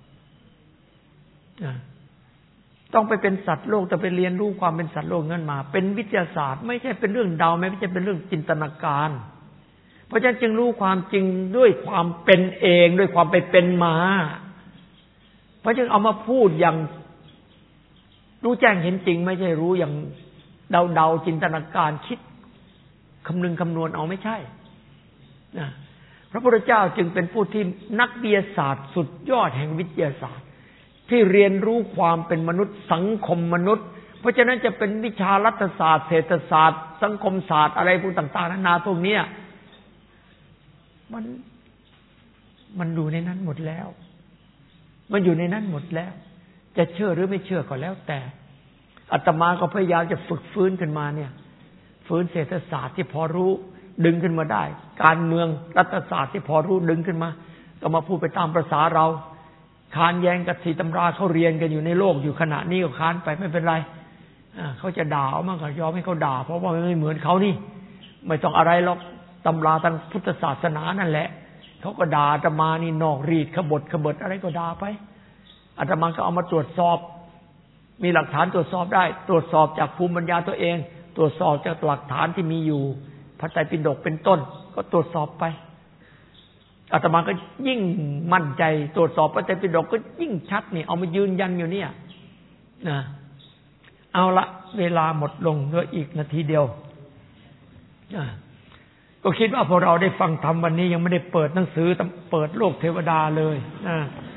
ต้องไปเป็นสัตว์โลกแต่ไปเรียนรู้ความเป็นสัตว์โลกนั้นมาเป็นวิทยาศาสตร์ไม่ใช่เป็นเรื่องเดาไม่ใช่เป็นเรื่องจินตนาการเพราะฉะนั้นจึงรู้ความจริงด้วยความเป็นเองด้วยความไปเป็นมาเพราะฉะนั้นเอามาพูดอย่างรู้แจ้งเห็นจริงไม่ใช่รู้อย่างเดาๆจินตนาการคิดคำนึงคำนวณเอาไม่ใช่นะพระพุทธเจ้าจึงเป็นผู้ที่นักวิทยาศาสตร์สุดยอดแห่งวิทยาศาสตร์ที่เรียนรู้ความเป็นมนุษย์สังคมมนุษย์เพราะฉะนั้นจะเป็นวิชารัฐศาสตร์เศรษฐศาสตร์สังคมศาสตร์อะไรพวกต่างๆนานาพวกนี้มันมันอยู่ในนั้นหมดแล้วมันอยู่ในนั้นหมดแล้วจะเชื่อหรือไม่เชื่อก็แล้วแต่อาตมาก็พยายามจะฝึกฟื้นขึ้นมาเนี่ยฟื้นเศรษฐศาสตร์ที่พอรู้ดึงขึ้นมาได้การเมืองรัฐศาสตร์ที่พอรู้ดึงขึ้นมาก็มาพูดไปตามภาษาเราคานแย้งกับที่ตำราเขาเรียนกันอยู่ในโลกอยู่ขณะนี้ก็คานไปไม่เป็นไรเขาจะด่าเอามั่งก็ยอมให้เขาด่าเพราะว่ามันไม่เหมือนเขานี่ไม่ต้องอะไรหรอกตำราทางพุทธศาสนานั่นแหละเขาก็ด่าอาตมานี่นอกรีดขบฏขบฏอะไรก็ด่าไปอาตมาก็เอามาตรวจสอบมีหลักฐานตรวจสอบได้ตรวจสอบจากภูมิปัญญาตัวเองตรวจสอบจากหลักฐานที่มีอยู่พระไตรปิฎกเป็นต้นก็ตรวจสอบไปอาตมาก็ยิ่งมั่นใจตรวจสอบพระไตรปิฎกก็ยิ่งชัดนี่เอามายืนยันอยู่เนี่ยนะเอาละเวลาหมดลงเหลืออีกนาทีเดียวนะก็คิดว่าพอเราได้ฟังธรรมวันนี้ยังไม่ได้เปิดหนังสือเปิดโลกเทวดาเลยนะ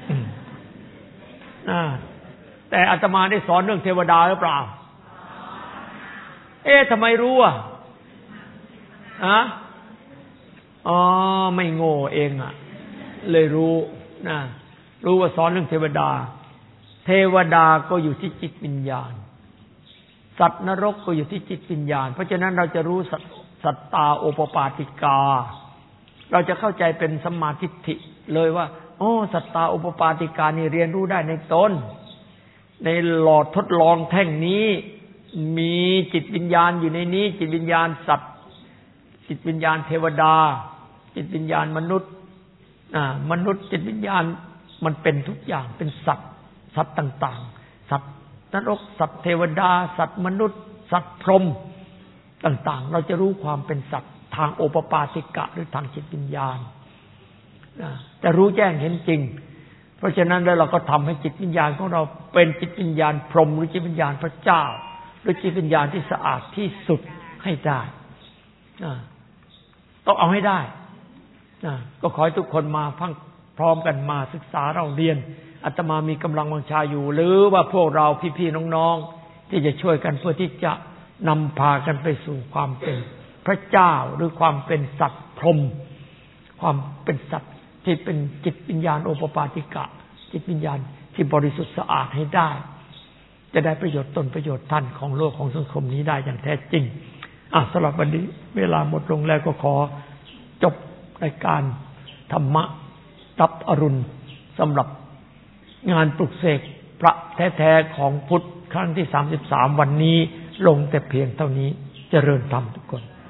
นะแต่อาตมาได้สอนเรื่องเทวดาหรือเปล่าเอ๊ะทำไมรู้อ่ะอะอ๋อไม่โง่เองอ่ะเลยรู้นะรู้ว่าสอนเรื่องเทวดาเทวดาก็อยู่ที่จิตวิญญาณสัตว์นรกก็อยู่ที่จิตวิญญาณเพราะฉะนั้นเราจะรู้สัตตาโอปปาติกาเราจะเข้าใจเป็นสัมมาทิฏฐิเลยว่าโอ้สัตตาโอปปาติกานี่เรียนรู้ได้ในตนในหลอดทดลองแท่งนี้มีจิตวิญญาณอยู่ในนี้จิตวิญญาณสัตว์จิตวิญญาณเทวดาจิตวิญญาณมนุษย์อ่ามนุษย์จิตวิญญาณมันเป็นทุกอย่างเป็นสัตว์สัตว์ต่างๆสัตว์นรกสัตว์เทวดาสัตว์มนุษย์สัตว์พรหมต่างๆเราจะรู้ความเป็นสัตว์ทางโอปปาติกะหรือทางจิตวิญญาณจะรู้แจ้งเห็นจริงเพราะฉะนั้นแล้วเราก็ทำให้จิตวิญญาณของเราเป็นจิตวิญญาณพรหมหรือจิตวิญญาณพระเจ้าหรือจิตวิญญาณที่สะอาดที่สุดให้ได้ต้องเอาให้ได้ก็ขอให้ทุกคนมาพังพร้อมกันมาศึกษาเราเรียนอาตมามีกำลังวังชาอยู่หรือว่าพวกเราพี่ๆน้องๆที่จะช่วยกันเพื่อที่จะนำพากันไปสู่ความเป็นพระเจ้าหรือความเป็นสัตว์พรหมความเป็นสัตว์ที่เป็นจิตวิญญาณโอปปาติกะจิตวิญญาณที่บริสุทธิ์สะอาดให้ได้จะได้ประโยชน์ตนประโยชน์ท่านของโลกของสังคมนี้ได้อย่างแท้จริงอ่ะสำหรับวันนี้เวลาหมดลงแล้วก็ขอจบรายการธรรมะรับอรุณสำหรับงานปลุกเสกพระแท้ๆของพุทธครั้งที่สามสิบสามวันนี้ลงแต่เพียงเท่านี้เจริญธรรมทุกคน